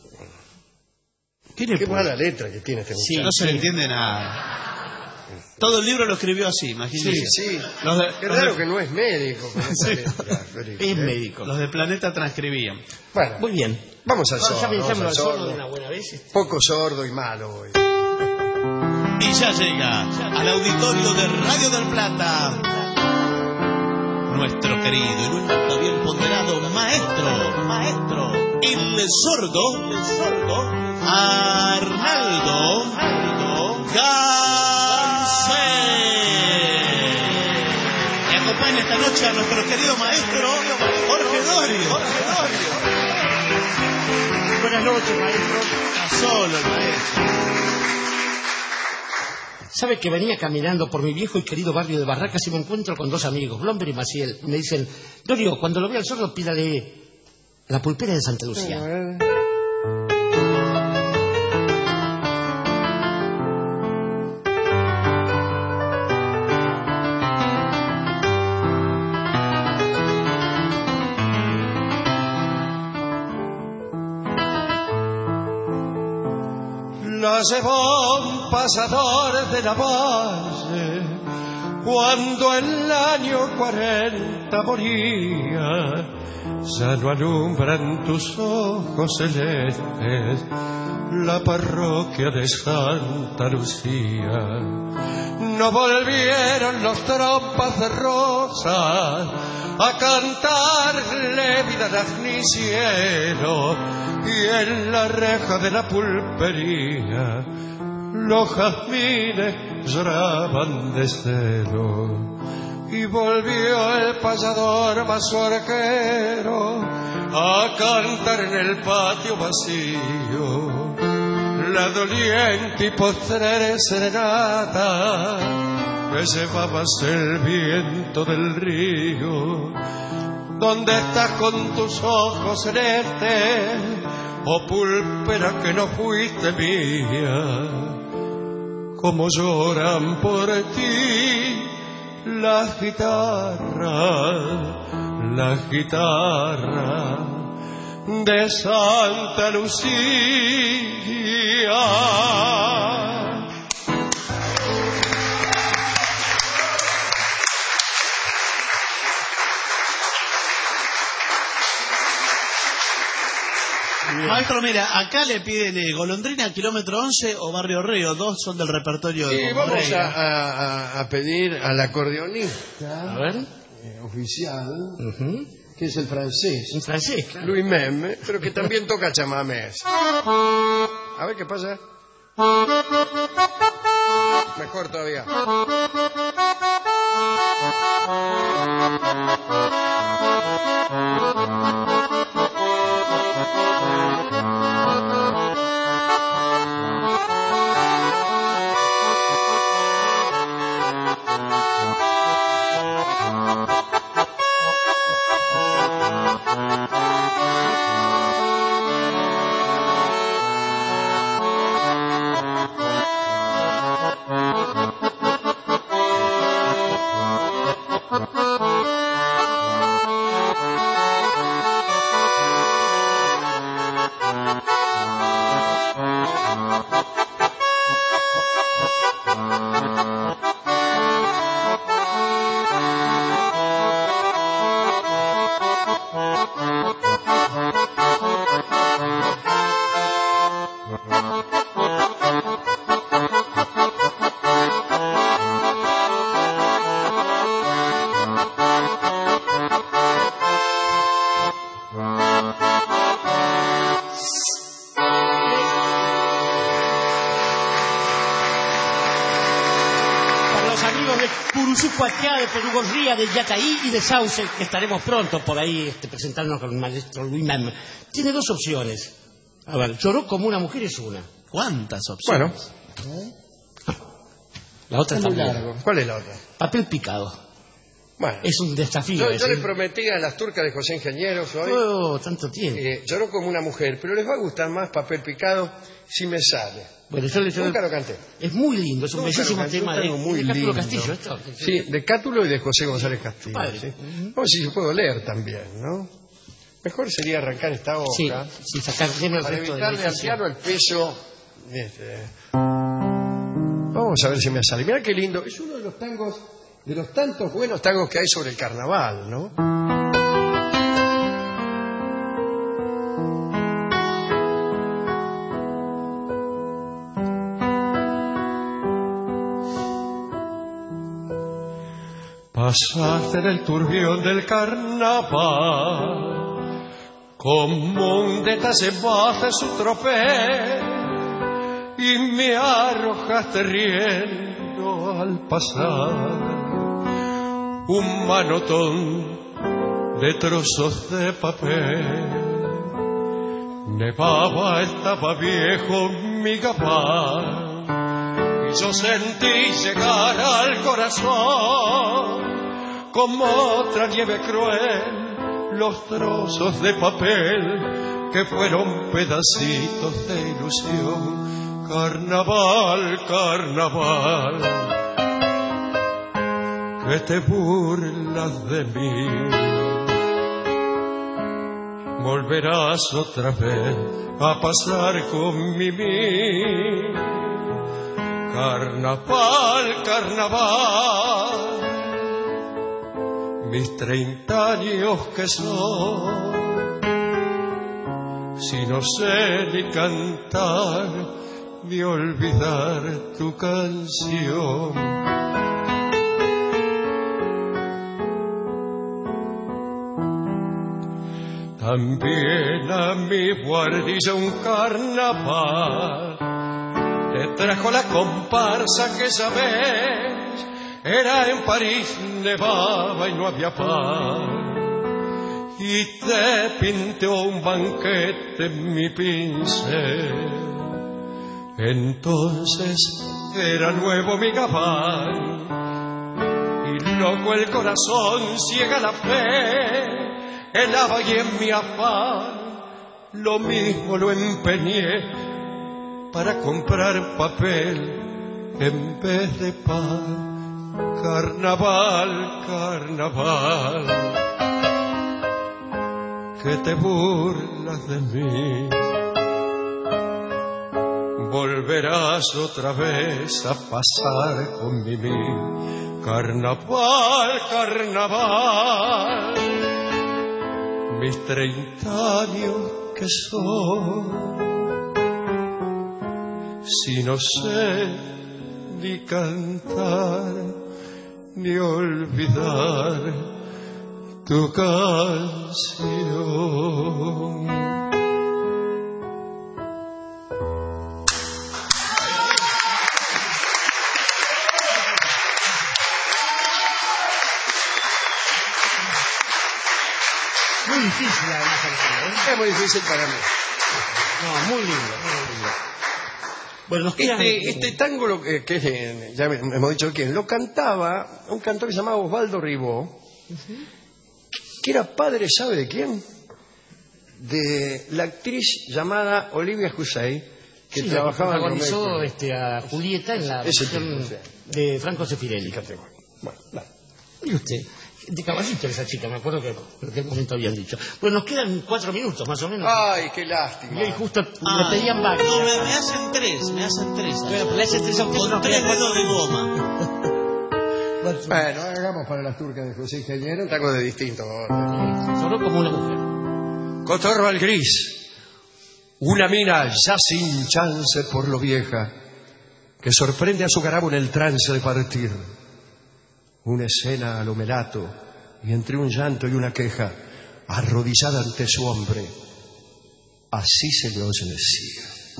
Qué mala letra que tiene este muchacho. No se le entiende nada. Todo el libro lo escribió así, imagínese. Sí. Qué raro que no es médico con esta letra. Es médico. Los de Planeta transcribían. Bueno, muy bien. Vamos al sordo. Ya pensámoslo al sordo de una buena vez. Poco sordo y malo hoy. Y ya llega al auditorio de Radio del Plata nuestro querido y nunca bien ponderado maestro, el sordo, Arnaldo Gansé. Y acompaña esta noche a nuestro querido maestro Jorge Dorio. Buenas noches, maestro. Está solo el maestro. Sabe que venía caminando por mi viejo y querido barrio de Barracas y me encuentro con dos amigos, Blomber y Maciel. Me dicen, Dorio, cuando lo vea al sordo, pídale la pulpera de Santa Lucía. La llevó un pasador de la valle cuando en el año 40 moría. Ya no alumbran tus ojos celestes la parroquia de Santa Lucía. No volvieron los trompas de rosas a cantarle vida ni cielo, y en la reja de la pulpería los jazmines lloraban de celo. Y volvió el payador mazorquero a cantar en el patio vacío la doliente y postrera serenata que llevabas el viento del río. ¿Dónde estás con tus ojos celestes, oh pulpera que no fuiste mía? Cómo lloran por ti las guitarras, la guitarra de Santa Lucía. Maestro, mira, acá le piden Golondrina, Kilómetro 11 o Barrio Río. Dos son del repertorio de vamos a pedir al acordeonista oficial, que es el francés. Un francés, claro. Louis Mem, pero que también toca chamamés. A ver qué pasa. Mejor todavía. De Perugorría, de Yataí y de Sauce, que estaremos pronto por ahí presentándonos con el maestro Louis Mem. Tiene dos opciones. A ver, Lloró como una mujer es una. ¿Cuántas opciones? Bueno. La otra es muy también. largo. ¿Cuál es la otra? Papel picado. Bueno. Es un desafío. Yo les prometí a las turcas de José Ingenieros hoy. Oh, tanto tiempo. Lloró como una mujer, pero les va a gustar más Papel picado si me sale. Bueno, nunca lo canté. Es muy lindo, es un bellísimo tema de Cátulo Castillo. Esto. Sí, de Cátulo y de José González Castillo. ¿Sí? Vamos si yo puedo leer también, ¿no? Mejor sería arrancar esta hoja sacar para evitarle al piano el peso. Vamos a ver si me sale. Mirá qué lindo. Es uno de los tangos, de los tantos buenos tangos que hay sobre el carnaval, ¿no? Pasaste en el turbión del carnaval, como un detalle más de su tropel, y me arrojaste riendo al pasar un manotón de trozos de papel. Nevaba, estaba viejo mi gabán, y yo sentí llegar al corazón como otra nieve cruel los trozos de papel que fueron pedacitos de ilusión. Carnaval, carnaval, que te burlas de mí, volverás otra vez a pasar con Mimi. Carnaval, carnaval, mis 30 años que son, si no sé ni cantar ni olvidar tu canción. También a mi guardilla un carnaval te trajo la comparsa que sabes, era en París, nevaba y no había pan, y te pinteó un banquete en mi pincel. Entonces era nuevo mi gabán, y loco el corazón, ciega la fe, helaba y en mi afán lo mismo lo empeñé para comprar papel en vez de pan. Carnaval, carnaval, que te burlas de mí. Volverás otra vez a pasar con Mimi. Carnaval, carnaval, mis 30 años que son, si no sé ni cantar ni olvidar tu canción. Muy difícil, además, es muy difícil para mí. No, muy lindo, muy lindo. Bueno, nos queda... Este tango, que ya hemos dicho quién, lo cantaba un cantor que se llamaba Osvaldo Ribó, que era padre, ¿sabe de quién? De la actriz llamada Olivia Hussey, que trabajaba en protagonizó a Julieta en la versión de Franco Sefirelli. Bueno, claro. ¿Y usted? De caballito esa chica, me acuerdo que en aquel momento habían dicho. Bueno, nos quedan 4 minutos más o menos. Ay, qué lástima. Y hoy justo me pedían varios. No, me hacen 3. Bueno, le hacen 3 a usted. Con 3 dedos de goma. Bueno, hagamos para las turcas de José Ingeniero un tango de distinto orden. Solo como una mujer. Cotorro al gris, una mina ya sin chance por lo vieja, que sorprende a su garabo en el trance de partir. Una escena a lo melato, y entre un llanto y una queja, arrodillada ante su hombre, así se le oye decir: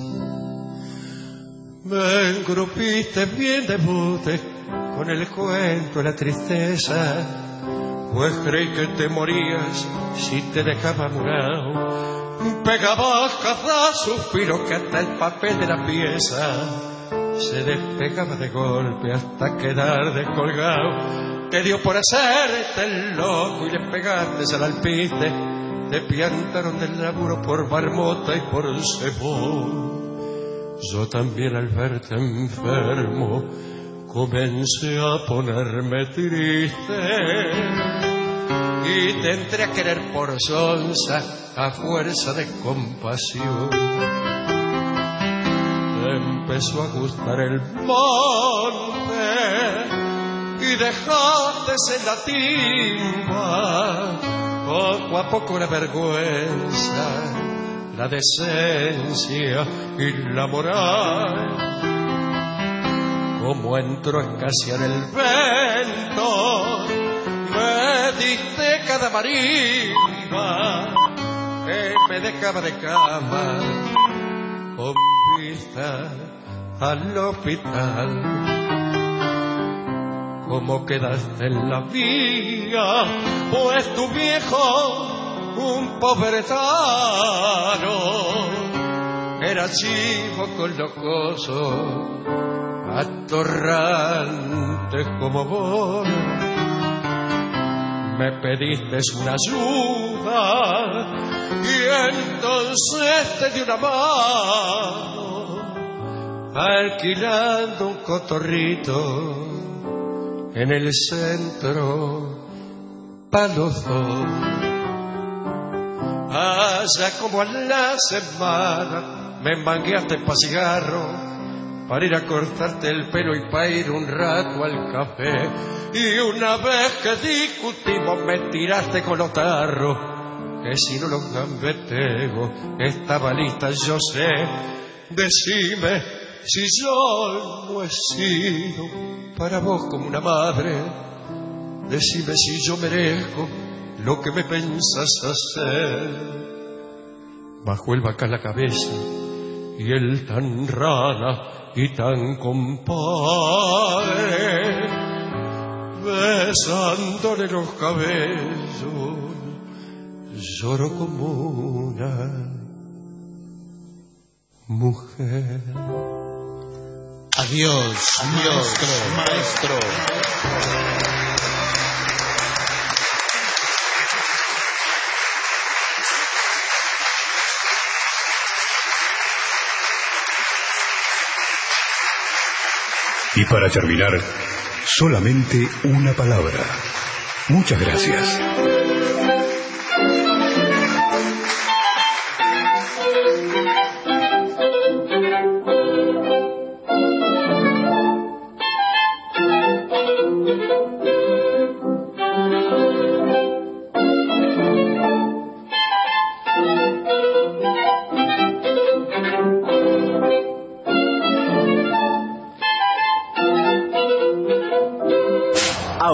me engrupiste bien de bote con el cuento de la tristeza, pues creí que te morías si te dejaba morado. Pegabas cada suspiro que hasta el papel de la pieza se despegaba de golpe hasta quedar descolgado. Te dio por hacerte el loco y le pegaste al alpiste. Te piantaron del laburo por marmota y por cebón. Yo también al verte enfermo comencé a ponerme triste y te entré a querer por sonsa a fuerza de compasión. Empezó a gustar el monte y dejaste en la timba. Poco a poco la vergüenza, la decencia y la moral, como entró a escasear el vento, me diste cada marimba que me dejaba de cama con vista al hospital. Como quedaste en la vía, pues tu viejo, un pobretano, era chivo con locoso, atorrante como vos. Me pediste una ayuda y entonces te di una mano, alquilando un cotorrito en el centro pa' los dos. Allá como a la semana me mangueaste pa' cigarro, para ir a cortarte el pelo y para ir un rato al café. Y una vez que discutimos me tiraste con los tarros, que si no los gambeteo estaba lista, yo sé. Decime si yo no he sido para vos como una madre. Decime si yo merezco lo que me pensás hacer. Bajó el bacán la cabeza y él tan rana y tan compadre, besándole los cabellos, lloró como una mujer. Adiós, maestro. Y para terminar, solamente una palabra. Muchas gracias.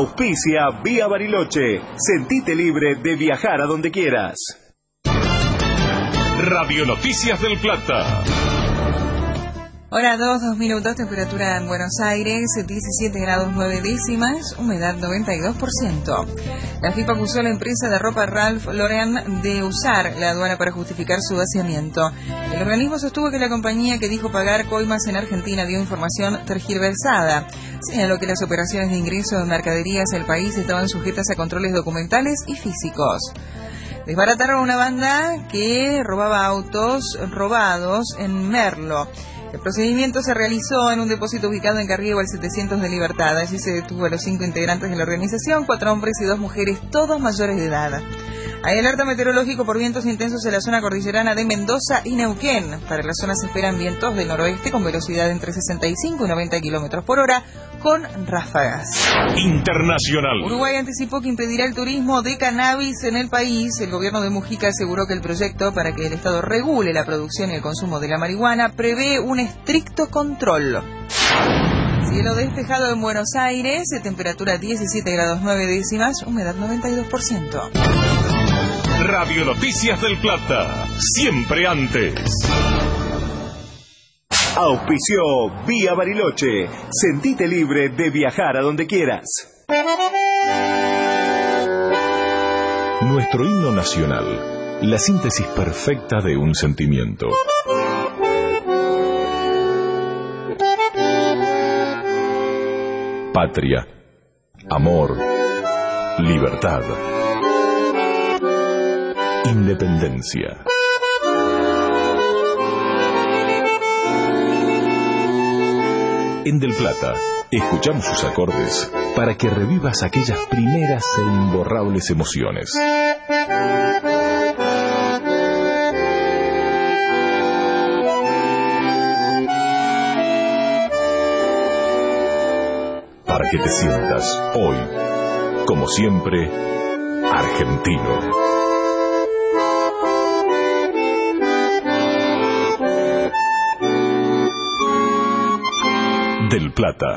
Auspicia Vía Bariloche. Sentite libre de viajar a donde quieras. Radio Noticias del Plata. Hora 2 minutos, temperatura en Buenos Aires, 17 grados 9 décimas, humedad 92%. La FIP acusó a la empresa de ropa Ralph Lauren de usar la aduana para justificar su vaciamiento. El organismo sostuvo que la compañía que dijo pagar coimas en Argentina dio información tergiversada. Señaló que las operaciones de ingreso de mercaderías al país estaban sujetas a controles documentales y físicos. Desbarataron una banda que robaba autos robados en Merlo. El procedimiento se realizó en un depósito ubicado en Carriego al 700 de Libertad. Allí se detuvo a los 5 integrantes de la organización, 4 hombres y 2 mujeres, todos mayores de edad. Hay alerta meteorológico por vientos intensos en la zona cordillerana de Mendoza y Neuquén. Para la zona se esperan vientos del noroeste con velocidad entre 65 y 90 kilómetros por hora, con ráfagas. Internacional. Uruguay anticipó que impedirá el turismo de cannabis en el país. El gobierno de Mujica aseguró que el proyecto para que el Estado regule la producción y el consumo de la marihuana prevé un estricto control. Cielo despejado en Buenos Aires, temperatura 17 grados 9 décimas, humedad 92%. Radio Noticias del Plata, siempre antes. Auspició Vía Bariloche. Sentite libre de viajar a donde quieras. Nuestro himno nacional, la síntesis perfecta de un sentimiento. Patria, amor, libertad, independencia. En Del Plata, escuchamos sus acordes para que revivas aquellas primeras e imborrables emociones. Para que te sientas hoy, como siempre, argentino. Del Plata.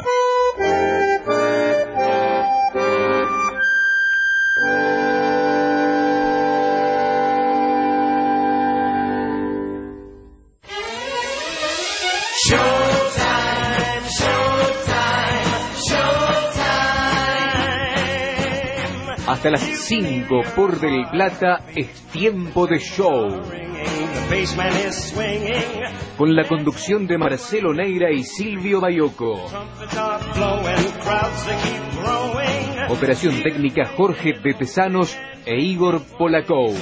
Hasta las 5 por Del Plata es tiempo de show. Con la conducción de Marcelo Neira y Silvio Bayoco. Operación técnica Jorge de Tesanos e Igor Polakov.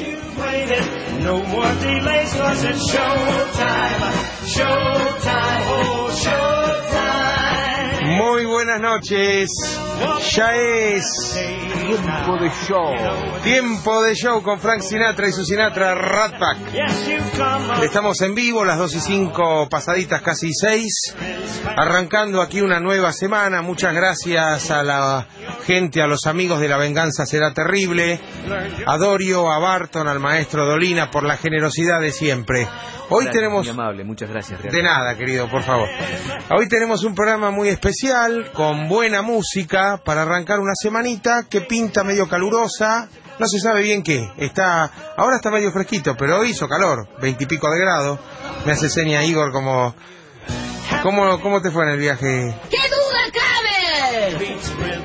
Muy buenas noches. Ya es tiempo de show. Tiempo de show con Frank Sinatra y su Sinatra Rat Pack. Estamos en vivo, las 2:05 pasaditas, casi 6. Arrancando aquí una nueva semana. Muchas gracias a la gente, a los amigos de La Venganza Será Terrible, a Dorio, a Barton, al maestro Dolina, por la generosidad de siempre. Hoy gracias, tenemos... Muy amable, muchas gracias. Realmente. De nada, querido, por favor. Hoy tenemos un programa muy especial, con buena música, para arrancar una semanita que pinta medio calurosa. No se sabe bien qué. Ahora está medio fresquito, pero hoy hizo calor, 20 y pico de grados. Me hace seña Igor como... ¿Cómo te fue en el viaje? ¡Qué duda cabe!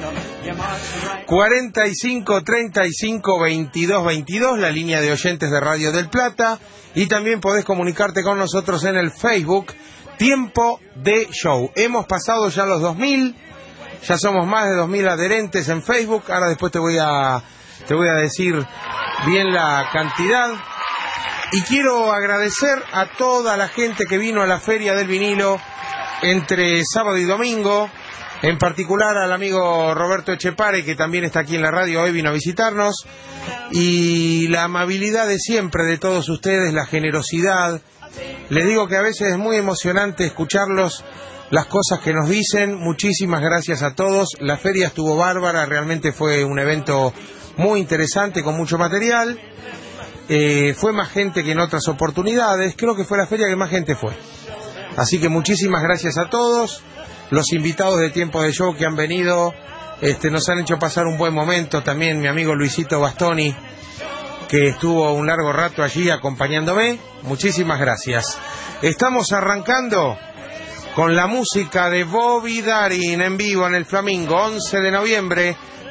45 35 22 22, la línea de oyentes de Radio del Plata. Y también podés comunicarte con nosotros en el Facebook, Tiempo de Show. Hemos pasado ya los 2000, ya somos más de 2000 adherentes en Facebook. Ahora después te voy a decir bien la cantidad. Y quiero agradecer a toda la gente que vino a la Feria del Vinilo entre sábado y domingo. En particular al amigo Roberto Echepare, que también está aquí en la radio, hoy vino a visitarnos. Y la amabilidad de siempre de todos ustedes, la generosidad. Les digo que a veces es muy emocionante escucharlos, las cosas que nos dicen. Muchísimas gracias a todos. La feria estuvo bárbara, realmente fue un evento muy interesante, con mucho material. Fue más gente que en otras oportunidades. Creo que fue la feria que más gente fue. Así que muchísimas gracias a todos. Los invitados de Tiempo de Show que han venido Nos han hecho pasar un buen momento. También mi amigo Luisito Bastoni, que estuvo un largo rato allí acompañándome. Muchísimas gracias. Estamos arrancando con la música de Bobby Darin en vivo en el Flamingo, 11 de noviembre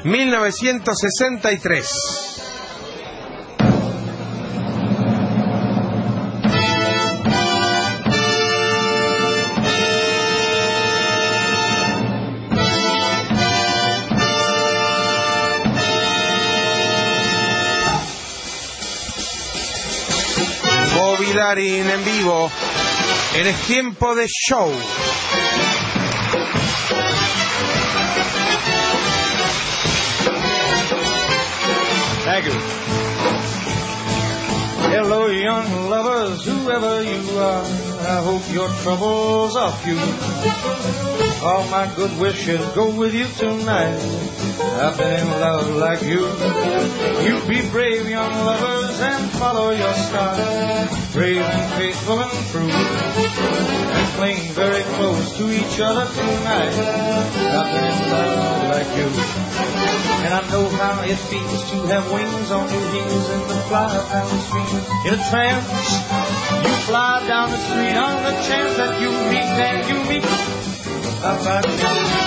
1963. Bobby Darin en vivo en el tiempo de show. Thank you. Hello, young lovers, whoever you are, I hope your troubles are few. All my good wishes go with you tonight. I've been in love like you. You be brave, young lovers, and follow your star. Brave and faithful and true, and cling very close to each other tonight. I've been in love like you. And I know how it feels to have wings on your heels and to fly down the street in a trance. You fly down the street on the chance that you meet and you meet. About you.